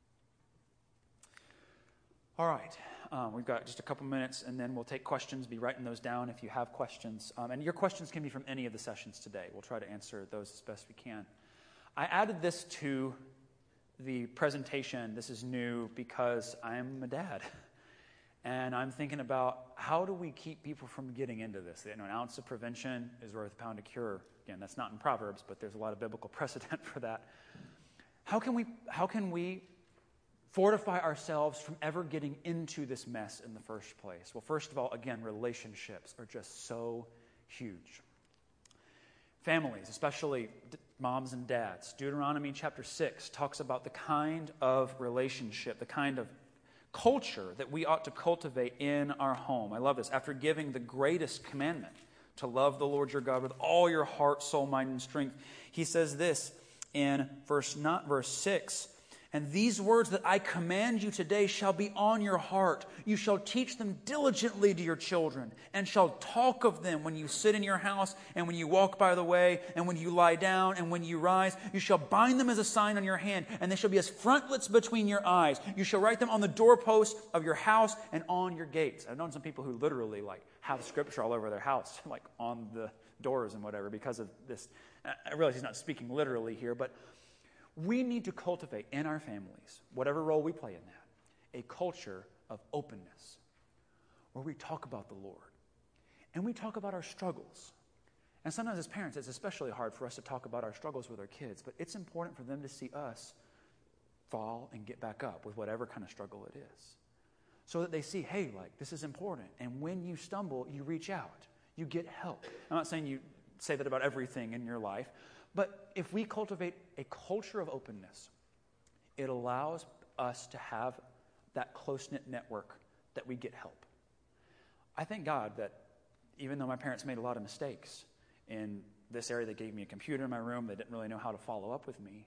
All right, um, we've got just a couple minutes, and then we'll take questions. Be writing those down if you have questions. Um, and your questions can be from any of the sessions today. We'll try to answer those as best we can. I added this to the presentation. This is new because I'm a dad. And I'm thinking about how do we keep people from getting into this? You know, an ounce of prevention is worth a pound of cure. Again, that's not in Proverbs, but there's a lot of biblical precedent for that. How can we, how can we fortify ourselves from ever getting into this mess in the first place? Well, first of all, again, relationships are just so huge. Families, especially moms and dads. Deuteronomy chapter six talks about the kind of relationship, the kind of culture that we ought to cultivate in our home. I love this. After giving the greatest commandment, to love the Lord your God with all your heart, soul, mind, and strength, he says this in verse, not, verse six, and these words that I command you today shall be on your heart. You shall teach them diligently to your children, and shall talk of them when you sit in your house, and when you walk by the way, and when you lie down, and when you rise. You shall bind them as a sign on your hand, and they shall be as frontlets between your eyes. You shall write them on the doorposts of your house and on your gates. I've known some people who literally like have scripture all over their house, like on the doors and whatever, because of this. I realize he's not speaking literally here, but we need to cultivate in our families, whatever role we play in that, a culture of openness where we talk about the Lord and we talk about our struggles. And sometimes as parents, it's especially hard for us to talk about our struggles with our kids, but it's important for them to see us fall and get back up with whatever kind of struggle it is, so that they see, hey, like, this is important. And when you stumble, you reach out. You get help. I'm not saying you say that about everything in your life, but if we cultivate a culture of openness, it allows us to have that close-knit network that we get help. I thank God that even though my parents made a lot of mistakes in this area, they gave me a computer in my room, they didn't really know how to follow up with me,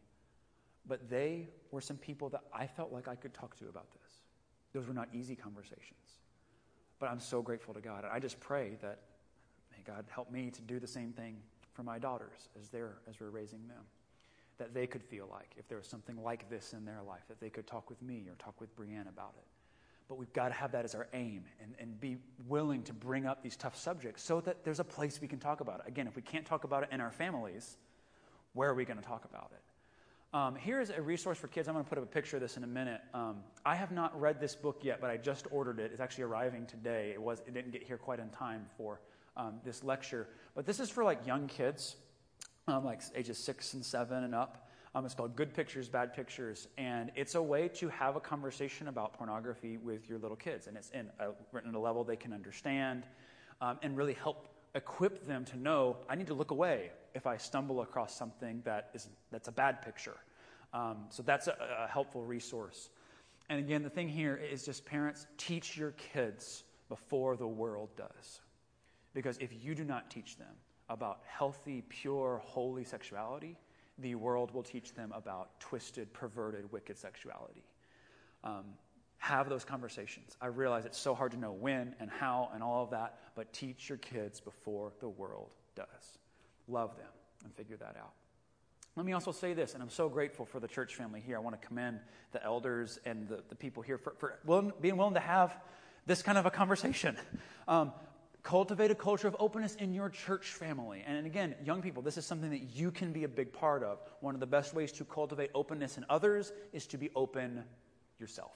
but they were some people that I felt like I could talk to about this. Those were not easy conversations. But I'm so grateful to God. I just pray that, may God help me to do the same thing for my daughters as they're as we're raising them, that they could feel like if there was something like this in their life, that they could talk with me or talk with Brianne about it. But we've got to have that as our aim and, and be willing to bring up these tough subjects so that there's a place we can talk about it. Again, if we can't talk about it in our families, where are we going to talk about it? Um, here's a resource for kids. I'm going to put up a picture of this in a minute. Um, I have not read this book yet, but I just ordered it. It's actually arriving today. It was it didn't get here quite in time for Um, this lecture, but this is for like young kids, um, like ages six and seven and up. Um, it's called Good Pictures, Bad Pictures, and it's a way to have a conversation about pornography with your little kids, and it's in a, written at a level they can understand, um, and really help equip them to know I need to look away if I stumble across something that is that's a bad picture. Um, so that's a, a helpful resource. And again, the thing here is just parents, teach your kids before the world does. Because if you do not teach them about healthy, pure, holy sexuality, the world will teach them about twisted, perverted, wicked sexuality. Um, have those conversations. I realize it's so hard to know when and how and all of that, but teach your kids before the world does. Love them and figure that out. Let me also say this, and I'm so grateful for the church family here. I want to commend the elders and the, the people here for, for willing, being willing to have this kind of a conversation. Um, Cultivate a culture of openness in your church family. And again, young people, this is something that you can be a big part of. One of the best ways to cultivate openness in others is to be open yourself.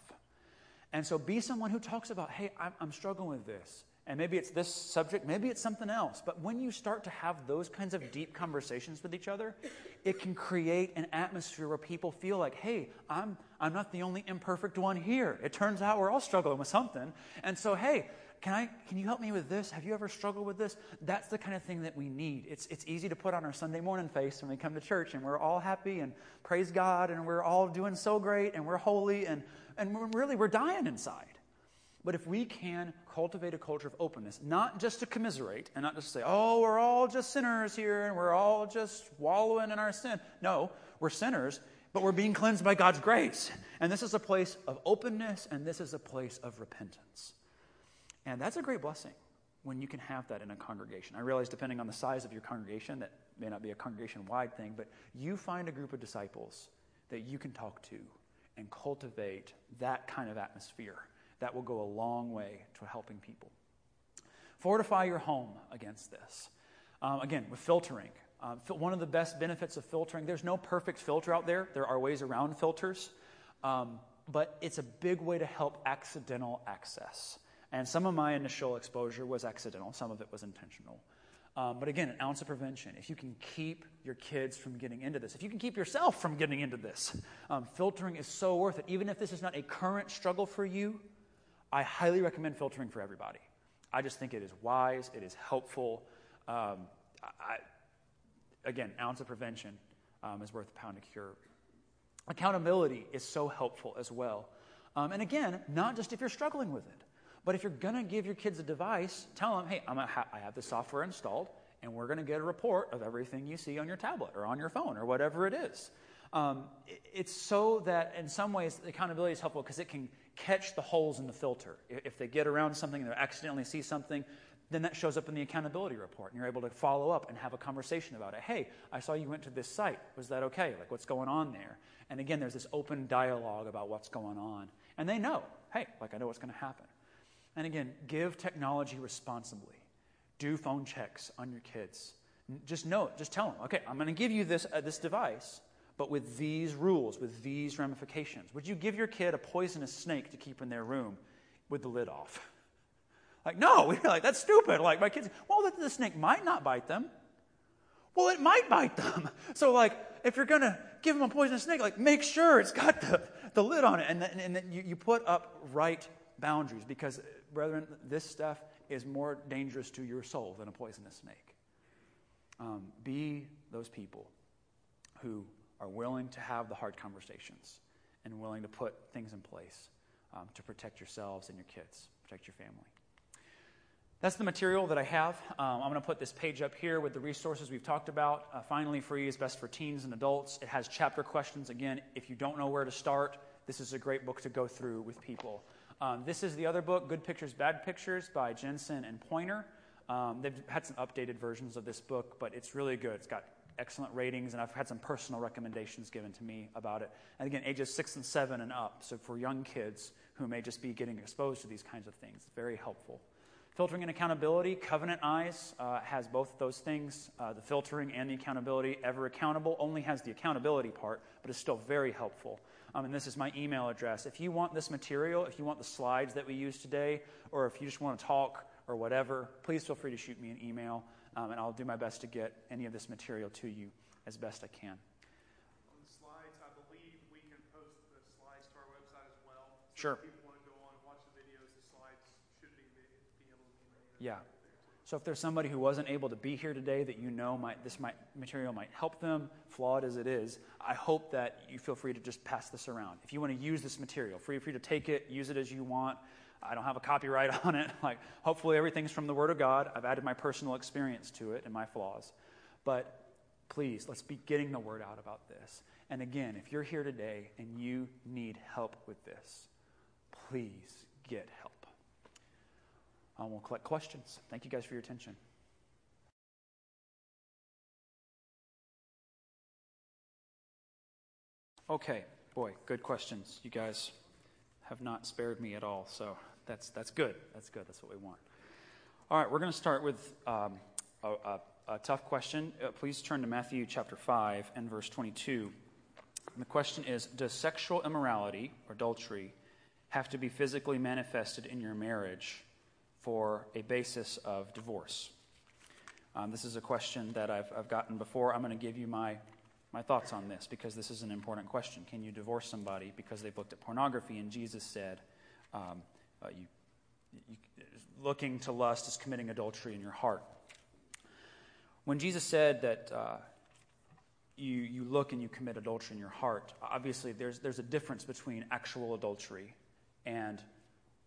And so be someone who talks about, hey, I'm, I'm struggling with this. And maybe it's this subject, maybe it's something else. But when you start to have those kinds of deep conversations with each other, it can create an atmosphere where people feel like, hey, I'm, I'm not the only imperfect one here. It turns out we're all struggling with something. And so, hey, Can I? Can you help me with this? Have you ever struggled with this? That's the kind of thing that we need. It's it's easy to put on our Sunday morning face when we come to church and we're all happy and praise God and we're all doing so great and we're holy and, and we're really, we're dying inside. But if we can cultivate a culture of openness, not just to commiserate and not just say, oh, we're all just sinners here and we're all just wallowing in our sin. No, we're sinners, but we're being cleansed by God's grace. And this is a place of openness, and this is a place of repentance. And that's a great blessing when you can have that in a congregation. I realize depending on the size of your congregation, that may not be a congregation-wide thing, but you find a group of disciples that you can talk to and cultivate that kind of atmosphere. That will go a long way to helping people. Fortify your home against this. Um, again, with filtering. Um, one of the best benefits of filtering, there's no perfect filter out there. There are ways around filters. Um, but it's a big way to help accidental access. And some of my initial exposure was accidental. Some of it was intentional. Um, but again, an ounce of prevention. If you can keep your kids from getting into this, if you can keep yourself from getting into this, um, filtering is so worth it. Even if this is not a current struggle for you, I highly recommend filtering for everybody. I just think it is wise. It is helpful. Um, I, again, ounce of prevention um, is worth a pound of cure. Accountability is so helpful as well. Um, and again, not just if you're struggling with it. But if you're going to give your kids a device, tell them, hey, I'm gonna ha- I have the software installed, and we're going to get a report of everything you see on your tablet or on your phone or whatever it is. Um, it, it's so that in some ways accountability is helpful because it can catch the holes in the filter. If, if they get around something and they accidentally see something, then that shows up in the accountability report, and you're able to follow up and have a conversation about it. Hey, I saw you went to this site. Was that okay? Like, what's going on there? And again, there's this open dialogue about what's going on. And they know, hey, like I know what's going to happen. And again, give technology responsibly. Do phone checks on your kids. Just know it. Just tell them, okay, I'm going to give you this uh, this device, but with these rules, with these ramifications. Would you give your kid a poisonous snake to keep in their room with the lid off? Like, no, we're like, that's stupid. Like, my kids, well, the, the snake might not bite them. Well, it might bite them. So, like, if you're going to give them a poisonous snake, like, make sure it's got the, the lid on it. And then, and then you, you put up right boundaries because, brethren, this stuff is more dangerous to your soul than a poisonous snake. Um, be those people who are willing to have the hard conversations and willing to put things in place um, to protect yourselves and your kids, protect your family. That's the material that I have. Um, I'm going to put this page up here with the resources we've talked about. Uh, Finally Free is best for teens and adults. It has chapter questions. Again, if you don't know where to start, this is a great book to go through with people. Um, this is the other book, Good Pictures, Bad Pictures by Jensen and Pointer. Um, they've had some updated versions of this book, but it's really good. It's got excellent ratings, and I've had some personal recommendations given to me about it. And again, ages six and seven and up, so for young kids who may just be getting exposed to these kinds of things, it's very helpful. Filtering and accountability, Covenant Eyes uh, has both those things, uh, the filtering and the accountability. Ever Accountable only has the accountability part, but it's still very helpful. Um, and this is my email address. If you want this material, if you want the slides that we use today, or if you just want to talk or whatever, please feel free to shoot me an email, um, and I'll do my best to get any of this material to you as best I can. On the slides, I believe we can post the slides to our website as well. So Sure. if people want to go on and watch the videos, the slides should be, be able to be made. Yeah. So if there's somebody who wasn't able to be here today that you know might this might material might help them, flawed as it is, I hope that you feel free to just pass this around. If you want to use this material, free free to take it, use it as you want. I don't have a copyright on it. Like, hopefully everything's from the Word of God. I've added my personal experience to it and my flaws. But please, let's be getting the word out about this. And again, if you're here today and you need help with this, please get help. Um, we'll collect questions. Thank you guys for your attention. Okay, boy, good questions. You guys have not spared me at all, so that's that's good. That's good. That's what we want. All right, we're going to start with um, a, a, a tough question. Uh, please turn to Matthew chapter five and verse twenty-two. And the question is, does sexual immorality or adultery have to be physically manifested in your marriage for a basis of divorce? Um, this is a question that I've, I've gotten before. I'm going to give you my, my thoughts on this because this is an important question. Can you divorce somebody because they've looked at pornography? And Jesus said, um, uh, you, you, looking to lust is committing adultery in your heart. When Jesus said that uh, you, you look and you commit adultery in your heart, obviously there's, there's a difference between actual adultery and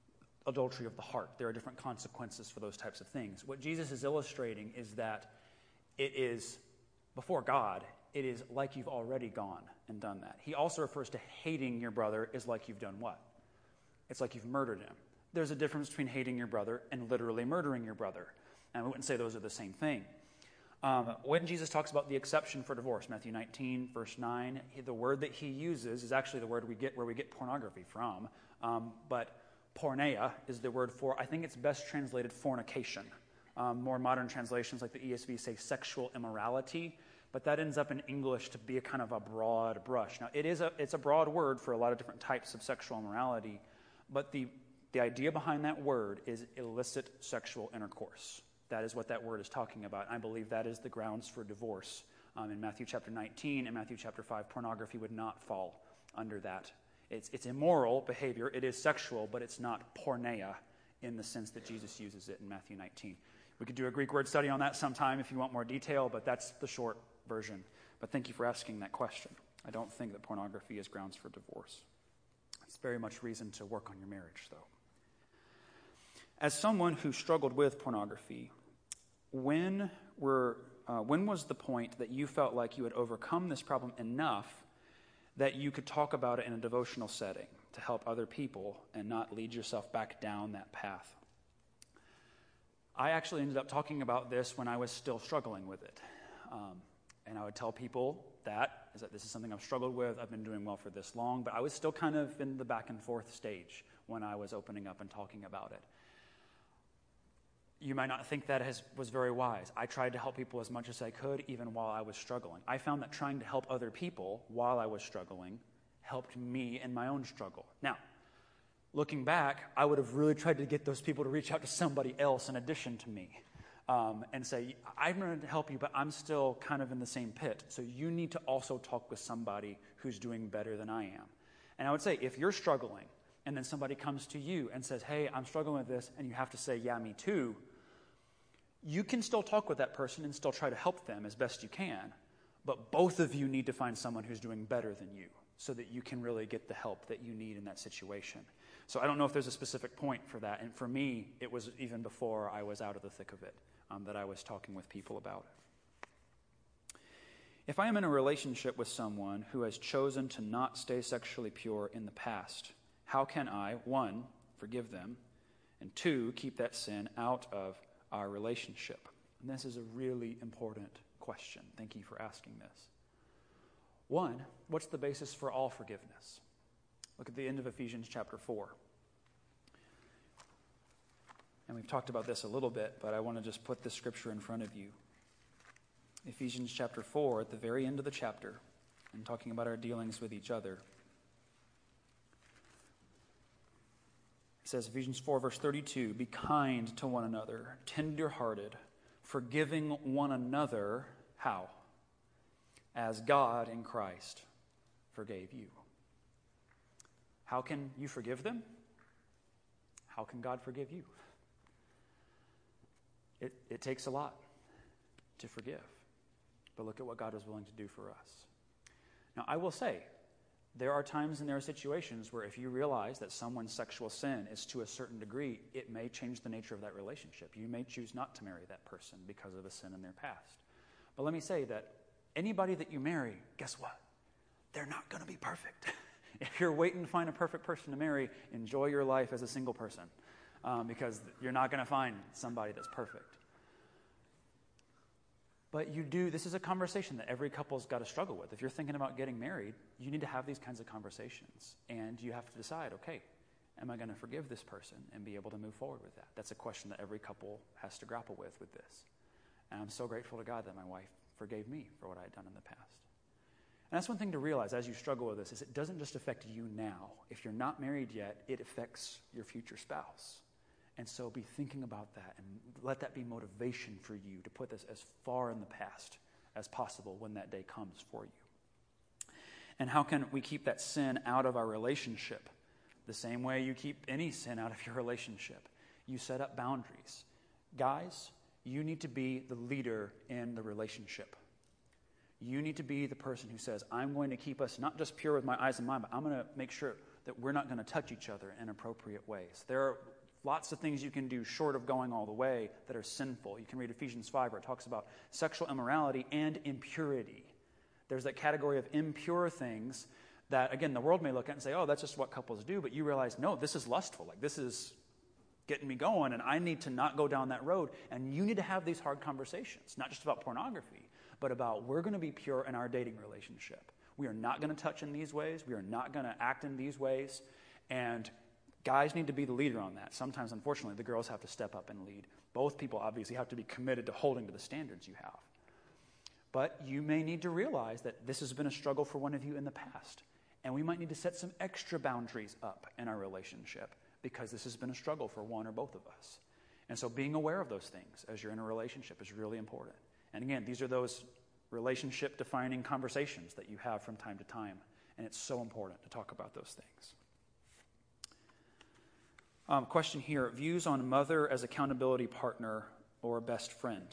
adultery of the heart. There are different consequences for those types of things. What Jesus is illustrating is that it is, before God, it is like you've already gone and done that. He also refers to hating your brother is like you've done what? It's like you've murdered him. There's a difference between hating your brother and literally murdering your brother. And we wouldn't say those are the same thing. Um, when Jesus talks about the exception for divorce, Matthew nineteen, verse nine, he, the word that he uses is actually the word we get where we get pornography from. Um, but porneia is the word for, I think it's best translated fornication. Um, more modern translations like the E S V say sexual immorality, but that ends up in English to be a kind of a broad brush. Now, it is a, it's a broad word for a lot of different types of sexual immorality, but the, the idea behind that word is illicit sexual intercourse. That is what that word is talking about. I believe that is the grounds for divorce. Um, in Matthew chapter nineteen and Matthew chapter five, pornography would not fall under that. It's, it's immoral behavior. It is sexual, but it's not porneia in the sense that Jesus uses it in Matthew nineteen. We could do a Greek word study on that sometime if you want more detail, but that's the short version. But thank you for asking that question. I don't think that pornography is grounds for divorce. It's very much reason to work on your marriage, though. As someone who struggled with pornography, when were uh, when was the point that you felt like you had overcome this problem enough that you could talk about it in a devotional setting to help other people and not lead yourself back down that path? I actually ended up talking about this when I was still struggling with it. Um, and I would tell people that, is that this is something I've struggled with. I've been doing well for this long, but I was still kind of in the back and forth stage when I was opening up and talking about it. You might not think that has, was very wise. I tried to help people as much as I could, even while I was struggling. I found that trying to help other people while I was struggling helped me in my own struggle. Now, looking back, I would have really tried to get those people to reach out to somebody else in addition to me um, and say, I'm going to help you, but I'm still kind of in the same pit. So you need to also talk with somebody who's doing better than I am. And I would say, if you're struggling and then somebody comes to you and says, hey, I'm struggling with this, and you have to say, yeah, me too, you can still talk with that person and still try to help them as best you can, but both of you need to find someone who's doing better than you so that you can really get the help that you need in that situation. So I don't know if there's a specific point for that. And for me, it was even before I was out of the thick of it um, that I was talking with people about it. If I am in a relationship with someone who has chosen to not stay sexually pure in the past, how can I, one, forgive them, and two, keep that sin out of our relationship? And this is a really important question. Thank you for asking this. One, what's the basis for all forgiveness? Look at the end of Ephesians chapter four. And we've talked about this a little bit, but I want to just put this scripture in front of you. Ephesians chapter four, at the very end of the chapter, and talking about our dealings with each other. It says, Ephesians four, verse thirty-two, be kind to one another, tender-hearted, forgiving one another, how? As God in Christ forgave you. How can you forgive them? How can God forgive you? It, it takes a lot to forgive. But look at what God is willing to do for us. Now, I will say, there are times and there are situations where if you realize that someone's sexual sin is to a certain degree, it may change the nature of that relationship. You may choose not to marry that person because of a sin in their past. But let me say that anybody that you marry, guess what? They're not going to be perfect. If you're waiting to find a perfect person to marry, enjoy your life as a single person um, because you're not going to find somebody that's perfect. But you do, this is a conversation that every couple's got to struggle with. If you're thinking about getting married, you need to have these kinds of conversations. And you have to decide, okay, am I going to forgive this person and be able to move forward with that? That's a question that every couple has to grapple with with this. And I'm so grateful to God that my wife forgave me for what I had done in the past. And that's one thing to realize as you struggle with this, is it doesn't just affect you now. If you're not married yet, it affects your future spouse. And so be thinking about that and let that be motivation for you to put this as far in the past as possible when that day comes for you. And how can we keep that sin out of our relationship? The same way you keep any sin out of your relationship. You set up boundaries. Guys, you need to be the leader in the relationship. You need to be the person who says, I'm going to keep us not just pure with my eyes and mind, but I'm going to make sure that we're not going to touch each other in appropriate ways. There are lots of things you can do short of going all the way that are sinful. You can read Ephesians five where it talks about sexual immorality and impurity. There's that category of impure things that, again, the world may look at and say, oh, that's just what couples do. But you realize, no, this is lustful. Like, this is getting me going, and I need to not go down that road. And you need to have these hard conversations, not just about pornography, but about we're going to be pure in our dating relationship. We are not going to touch in these ways. We are not going to act in these ways. And guys need to be the leader on that. Sometimes, unfortunately, the girls have to step up and lead. Both people obviously have to be committed to holding to the standards you have. But you may need to realize that this has been a struggle for one of you in the past. And we might need to set some extra boundaries up in our relationship because this has been a struggle for one or both of us. And so being aware of those things as you're in a relationship is really important. And again, these are those relationship-defining conversations that you have from time to time. And it's so important to talk about those things. Um, question here, views on mother as accountability partner or best friend.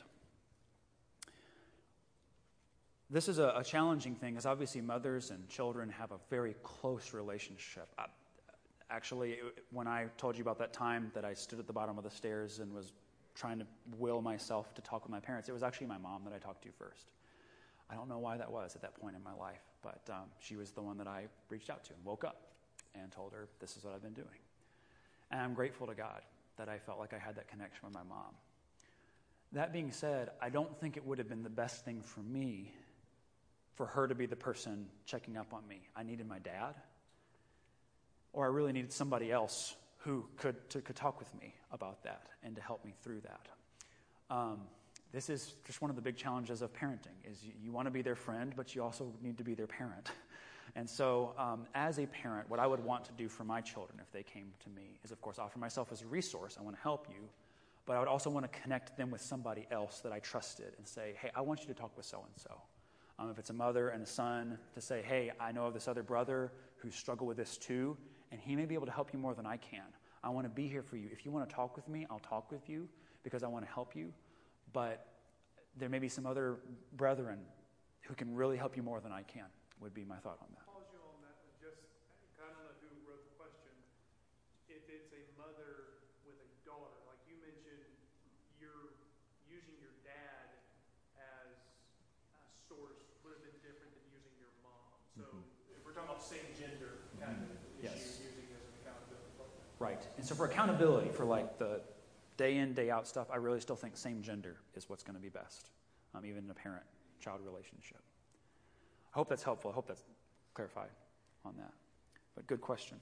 This is a, a challenging thing, because obviously mothers and children have a very close relationship. I, actually, it, when I told you about that time that I stood at the bottom of the stairs and was trying to will myself to talk with my parents, it was actually my mom that I talked to first. I don't know why that was at that point in my life, but um, she was the one that I reached out to and woke up and told her, this is what I've been doing. And I'm grateful to God that I felt like I had that connection with my mom. That being said, I don't think it would have been the best thing for me for her to be the person checking up on me. I needed my dad, or I really needed somebody else who could to, could talk with me about that and to help me through that. Um, this is just one of the big challenges of parenting, is you, you want to be their friend, but you also need to be their parent. And so um, as a parent, what I would want to do for my children if they came to me is, of course, offer myself as a resource. I want to help you, but I would also want to connect them with somebody else that I trusted and say, hey, I want you to talk with so-and-so. Um, if it's a mother and a son, to say, hey, I know of this other brother who struggled with this too, and he may be able to help you more than I can. I want to be here for you. If you want to talk with me, I'll talk with you because I want to help you. But there may be some other brethren who can really help you more than I can, would be my thought on that. Pause you on that one. Just, I don't know who wrote the question. If it's a mother with a daughter, like you mentioned, you're using your dad as a source would have been different than using your mom. So mm-hmm. if we're talking about same gender kind of issue, yes. using as an accountability partner. Right. And so for accountability, for like the day in, day out stuff, I really still think same gender is what's going to be best, um, even in a parent-child relationship. I hope that's helpful. I hope that's clarified on that. But good question.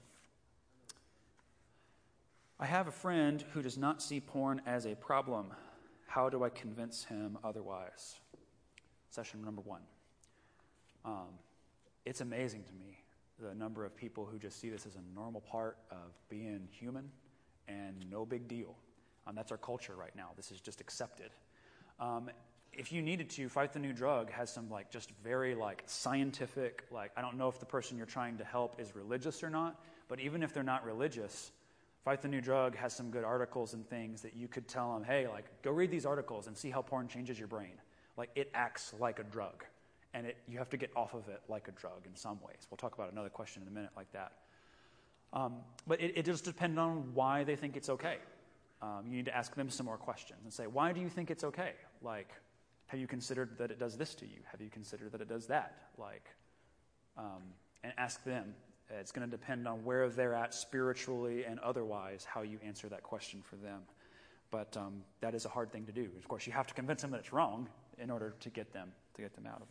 I have a friend who does not see porn as a problem. How do I convince him otherwise? Session number one. Um, it's amazing to me, the number of people who just see this as a normal part of being human and no big deal. Um, that's our culture right now. This is just accepted. Um, if you needed to, Fight the New Drug has some like just very like scientific, like I don't know if the person you're trying to help is religious or not, but even if they're not religious, Fight the New Drug has some good articles and things that you could tell them, hey, like go read these articles and see how porn changes your brain. Like it acts like a drug, and it you have to get off of it like a drug in some ways. We'll talk about another question in a minute like that. Um, but it, it just depends on why they think it's okay. Um, you need to ask them some more questions and say, why do you think it's okay? Like, have you considered that it does this to you? Have you considered that it does that? Like, um, and ask them. It's going to depend on where they're at spiritually and otherwise, how you answer that question for them. But um, that is a hard thing to do. Of course, you have to convince them that it's wrong in order to get them to get them out of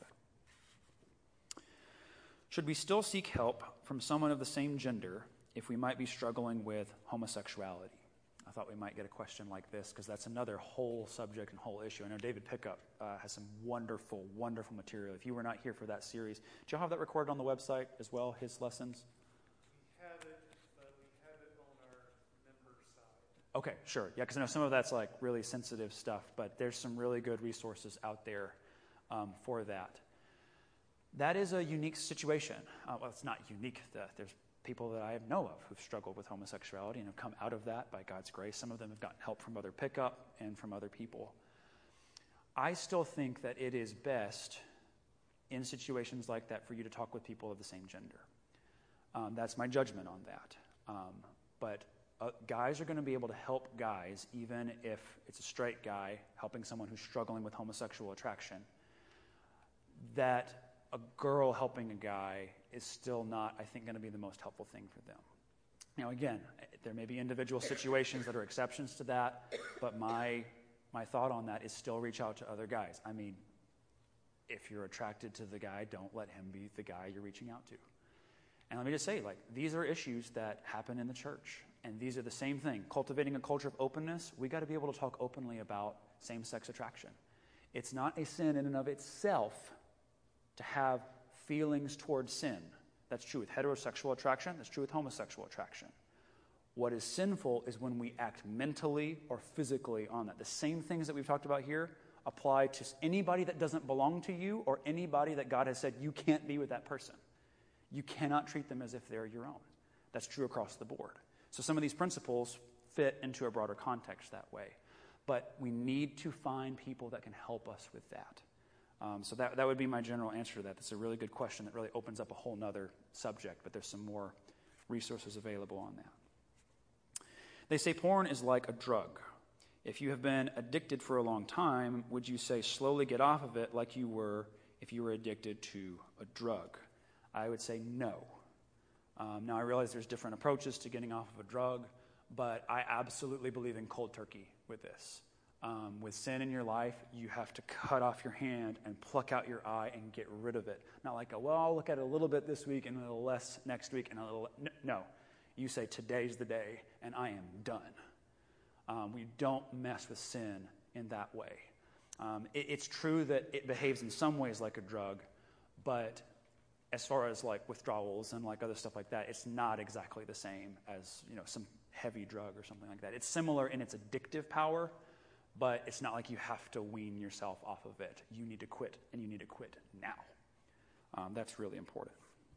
it. Should we still seek help from someone of the same gender if we might be struggling with homosexuality? I thought we might get a question like this because that's another whole subject and whole issue. I know David Pickup uh, has some wonderful, wonderful material. If you were not here for that series, do y'all have that recorded on the website as well, his lessons? We have it, but we have it on our member side. Okay, sure. Yeah, because I know some of that's like really sensitive stuff, but there's some really good resources out there um, for that. That is a unique situation. Uh, well, it's not unique. There's people that I know of who've struggled with homosexuality and have come out of that by God's grace. Some of them have gotten help from other pickup and from other people. I still think that it is best in situations like that for you to talk with people of the same gender. Um, that's my judgment on that. Um, but Uh, guys are going to be able to help guys, even if it's a straight guy helping someone who's struggling with homosexual attraction. That a girl helping a guy is still not, I think, going to be the most helpful thing for them. Now, again, there may be individual situations that are exceptions to that, but my my thought on that is still reach out to other guys. I mean, if you're attracted to the guy, don't let him be the guy you're reaching out to. And let me just say, like, these are issues that happen in the church, and these are the same thing. Cultivating a culture of openness, we got to be able to talk openly about same-sex attraction. It's not a sin in and of itself to have feelings towards sin. That's true with heterosexual attraction. That's true with homosexual attraction. What is sinful is when we act mentally or physically on that. The same things that we've talked about here apply to anybody that doesn't belong to you or anybody that God has said you can't be with that person. You cannot treat them as if they're your own. That's true across the board. So some of these principles fit into a broader context that way. But we need to find people that can help us with that. Um, so that, that would be my general answer to that. That's a really good question that really opens up a whole nother subject, but there's some more resources available on that. They say porn is like a drug. If you have been addicted for a long time, would you say slowly get off of it like you were if you were addicted to a drug? I would say no. Um, now, I realize there's different approaches to getting off of a drug, but I absolutely believe in cold turkey with this. Um, with sin in your life, you have to cut off your hand and pluck out your eye and get rid of it. Not like, a, well, I'll look at it a little bit this week and a little less next week and a little... No. You say, today's the day, and I am done. Um, we don't mess with sin in that way. Um, it, it's true that it behaves in some ways like a drug, but as far as like withdrawals and like other stuff like that, it's not exactly the same as, you know, some heavy drug or something like that. It's similar in its addictive power, but it's not like you have to wean yourself off of it. You need to quit, and you need to quit now. Um, that's really important.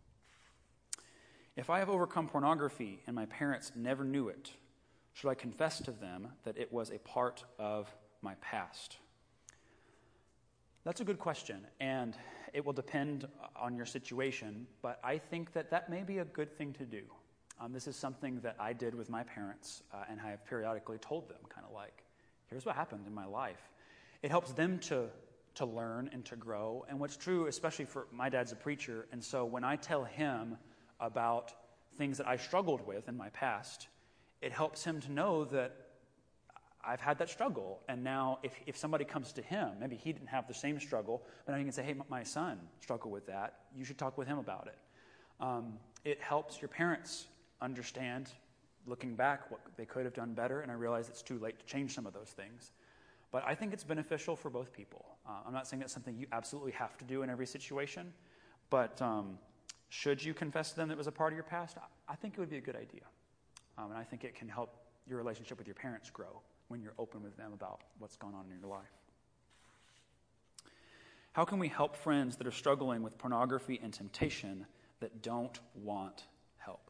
If I have overcome pornography and my parents never knew it, should I confess to them that it was a part of my past? That's a good question, and it will depend on your situation, but I think that that may be a good thing to do. Um, this is something that I did with my parents, uh, and I have periodically told them, kind of like, here's what happened in my life. It helps them to, to learn and to grow, and what's true, especially for my dad's a preacher, and so when I tell him about things that I struggled with in my past, it helps him to know that I've had that struggle. And now if, if somebody comes to him, maybe he didn't have the same struggle, but now you can say, hey, my son struggled with that. You should talk with him about it. Um, it helps your parents understand, looking back, what they could have done better. And I realize it's too late to change some of those things. But I think it's beneficial for both people. Uh, I'm not saying that's something you absolutely have to do in every situation, but um, should you confess to them that it was a part of your past? I think it would be a good idea. Um, and I think it can help your relationship with your parents grow when you're open with them about what's going on in your life. How can we help friends that are struggling with pornography and temptation that don't want help?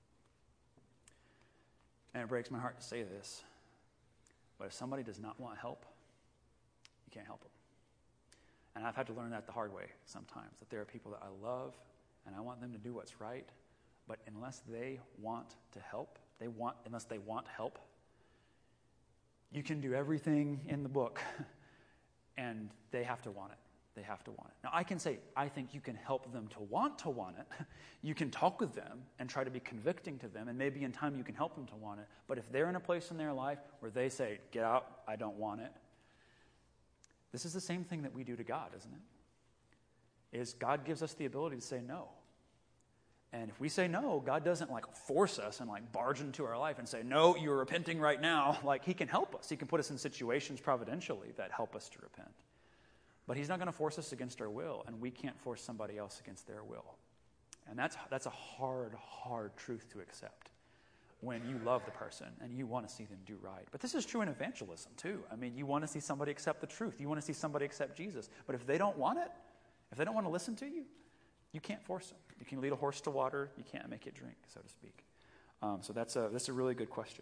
And it breaks my heart to say this, but if somebody does not want help, you can't help them. And I've had to learn that the hard way sometimes, that there are people that I love and I want them to do what's right, but unless they want to help, they want unless they want help, you can do everything in the book, and they have to want it. They have to want it. Now, I can say, I think you can help them to want to want it. You can talk with them and try to be convicting to them, and maybe in time you can help them to want it. But if they're in a place in their life where they say, get out, I don't want it, this is the same thing that we do to God, isn't it? Is God gives us the ability to say no. And if we say no, God doesn't like force us and like barge into our life and say, no, you're repenting right now. Like, he can help us. He can put us in situations providentially that help us to repent. But he's not going to force us against our will, and we can't force somebody else against their will. And that's that's a hard, hard truth to accept when you love the person and you want to see them do right. But this is true in evangelism too. I mean, you want to see somebody accept the truth. You want to see somebody accept Jesus. But if they don't want it, if they don't want to listen to you, you can't force them. You can lead a horse to water. You can't make it drink, so to speak. Um, so that's a, that's a really good question.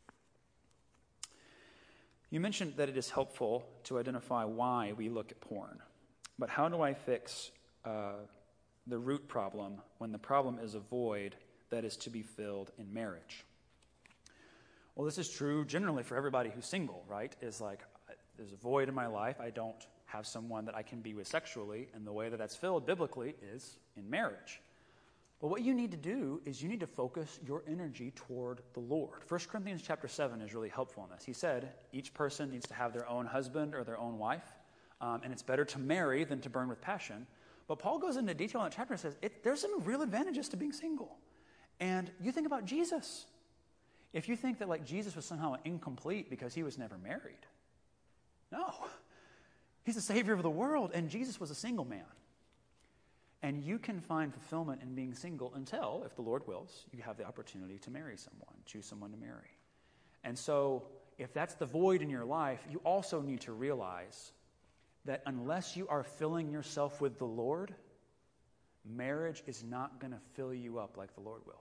You mentioned that it is helpful to identify why we look at porn. But how do I fix uh, the root problem when the problem is a void that is to be filled in marriage? Well, this is true generally for everybody who's single, right? Is like, there's a void in my life. I don't have someone that I can be with sexually, and the way that that's filled biblically is in marriage. But what you need to do is you need to focus your energy toward the Lord. First Corinthians chapter seven is really helpful in this. He said each person needs to have their own husband or their own wife, um, and it's better to marry than to burn with passion. But Paul goes into detail in that chapter and says it, there's some real advantages to being single. And you think about Jesus. If you think that like Jesus was somehow incomplete because he was never married, no. He's the Savior of the world, and Jesus was a single man. And you can find fulfillment in being single until, if the Lord wills, you have the opportunity to marry someone, choose someone to marry. And so, if that's the void in your life, you also need to realize that unless you are filling yourself with the Lord, marriage is not going to fill you up like the Lord will.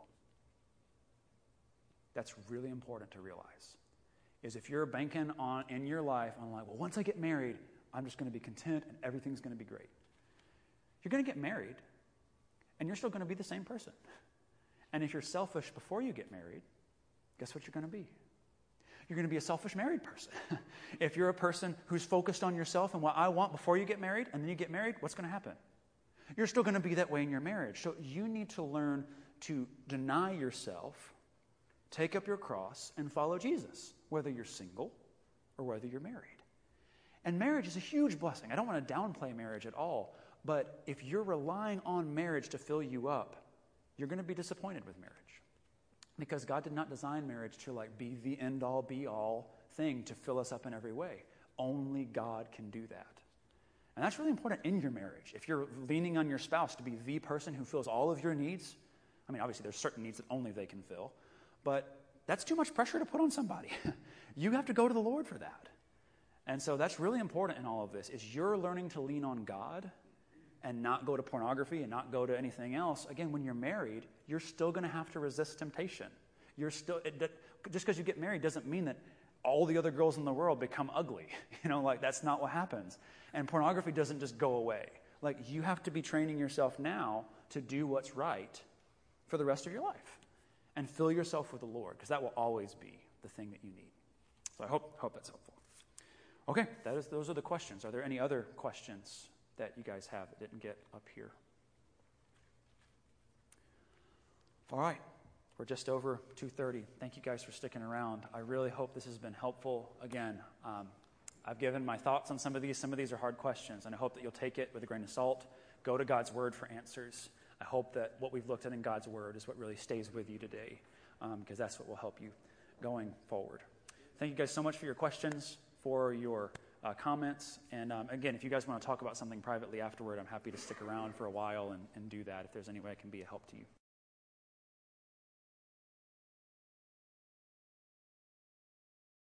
That's really important to realize. Is if you're banking on in your life on like, well, once I get married, I'm just going to be content and everything's going to be great. You're going to get married, and you're still going to be the same person. And if you're selfish before you get married, guess what you're going to be? You're going to be a selfish married person. If you're a person who's focused on yourself and what I want before you get married, and then you get married, what's going to happen? You're still going to be that way in your marriage. So you need to learn to deny yourself, take up your cross, and follow Jesus, whether you're single or whether you're married. And marriage is a huge blessing. I don't want to downplay marriage at all. But if you're relying on marriage to fill you up, you're going to be disappointed with marriage. Because God did not design marriage to like be the end-all, be-all thing to fill us up in every way. Only God can do that. And that's really important in your marriage. If you're leaning on your spouse to be the person who fills all of your needs, I mean, obviously there's certain needs that only they can fill, but that's too much pressure to put on somebody. You have to go to the Lord for that. And so that's really important in all of this, is you're learning to lean on God and not go to pornography and not go to anything else. Again, when you're married, you're still going to have to resist temptation. You're still it, that, just because you get married doesn't mean that all the other girls in the world become ugly. You know, like that's not what happens. And pornography doesn't just go away. Like you have to be training yourself now to do what's right for the rest of your life and fill yourself with the Lord, because that will always be the thing that you need. So I hope hope that's helpful. Okay, that is those are the questions. Are there any other questions that you guys have that didn't get up here? All right, we're just over two thirty. Thank you guys for sticking around. I really hope this has been helpful. Again, um, I've given my thoughts on some of these. Some of these are hard questions, and I hope that you'll take it with a grain of salt. Go to God's Word for answers. I hope that what we've looked at in God's Word is what really stays with you today, um, because that's what will help you going forward. Thank you guys so much for your questions, for your Uh, comments. And um, again, if you guys want to talk about something privately afterward, I'm happy to stick around for a while and, and do that if there's any way I can be a help to you.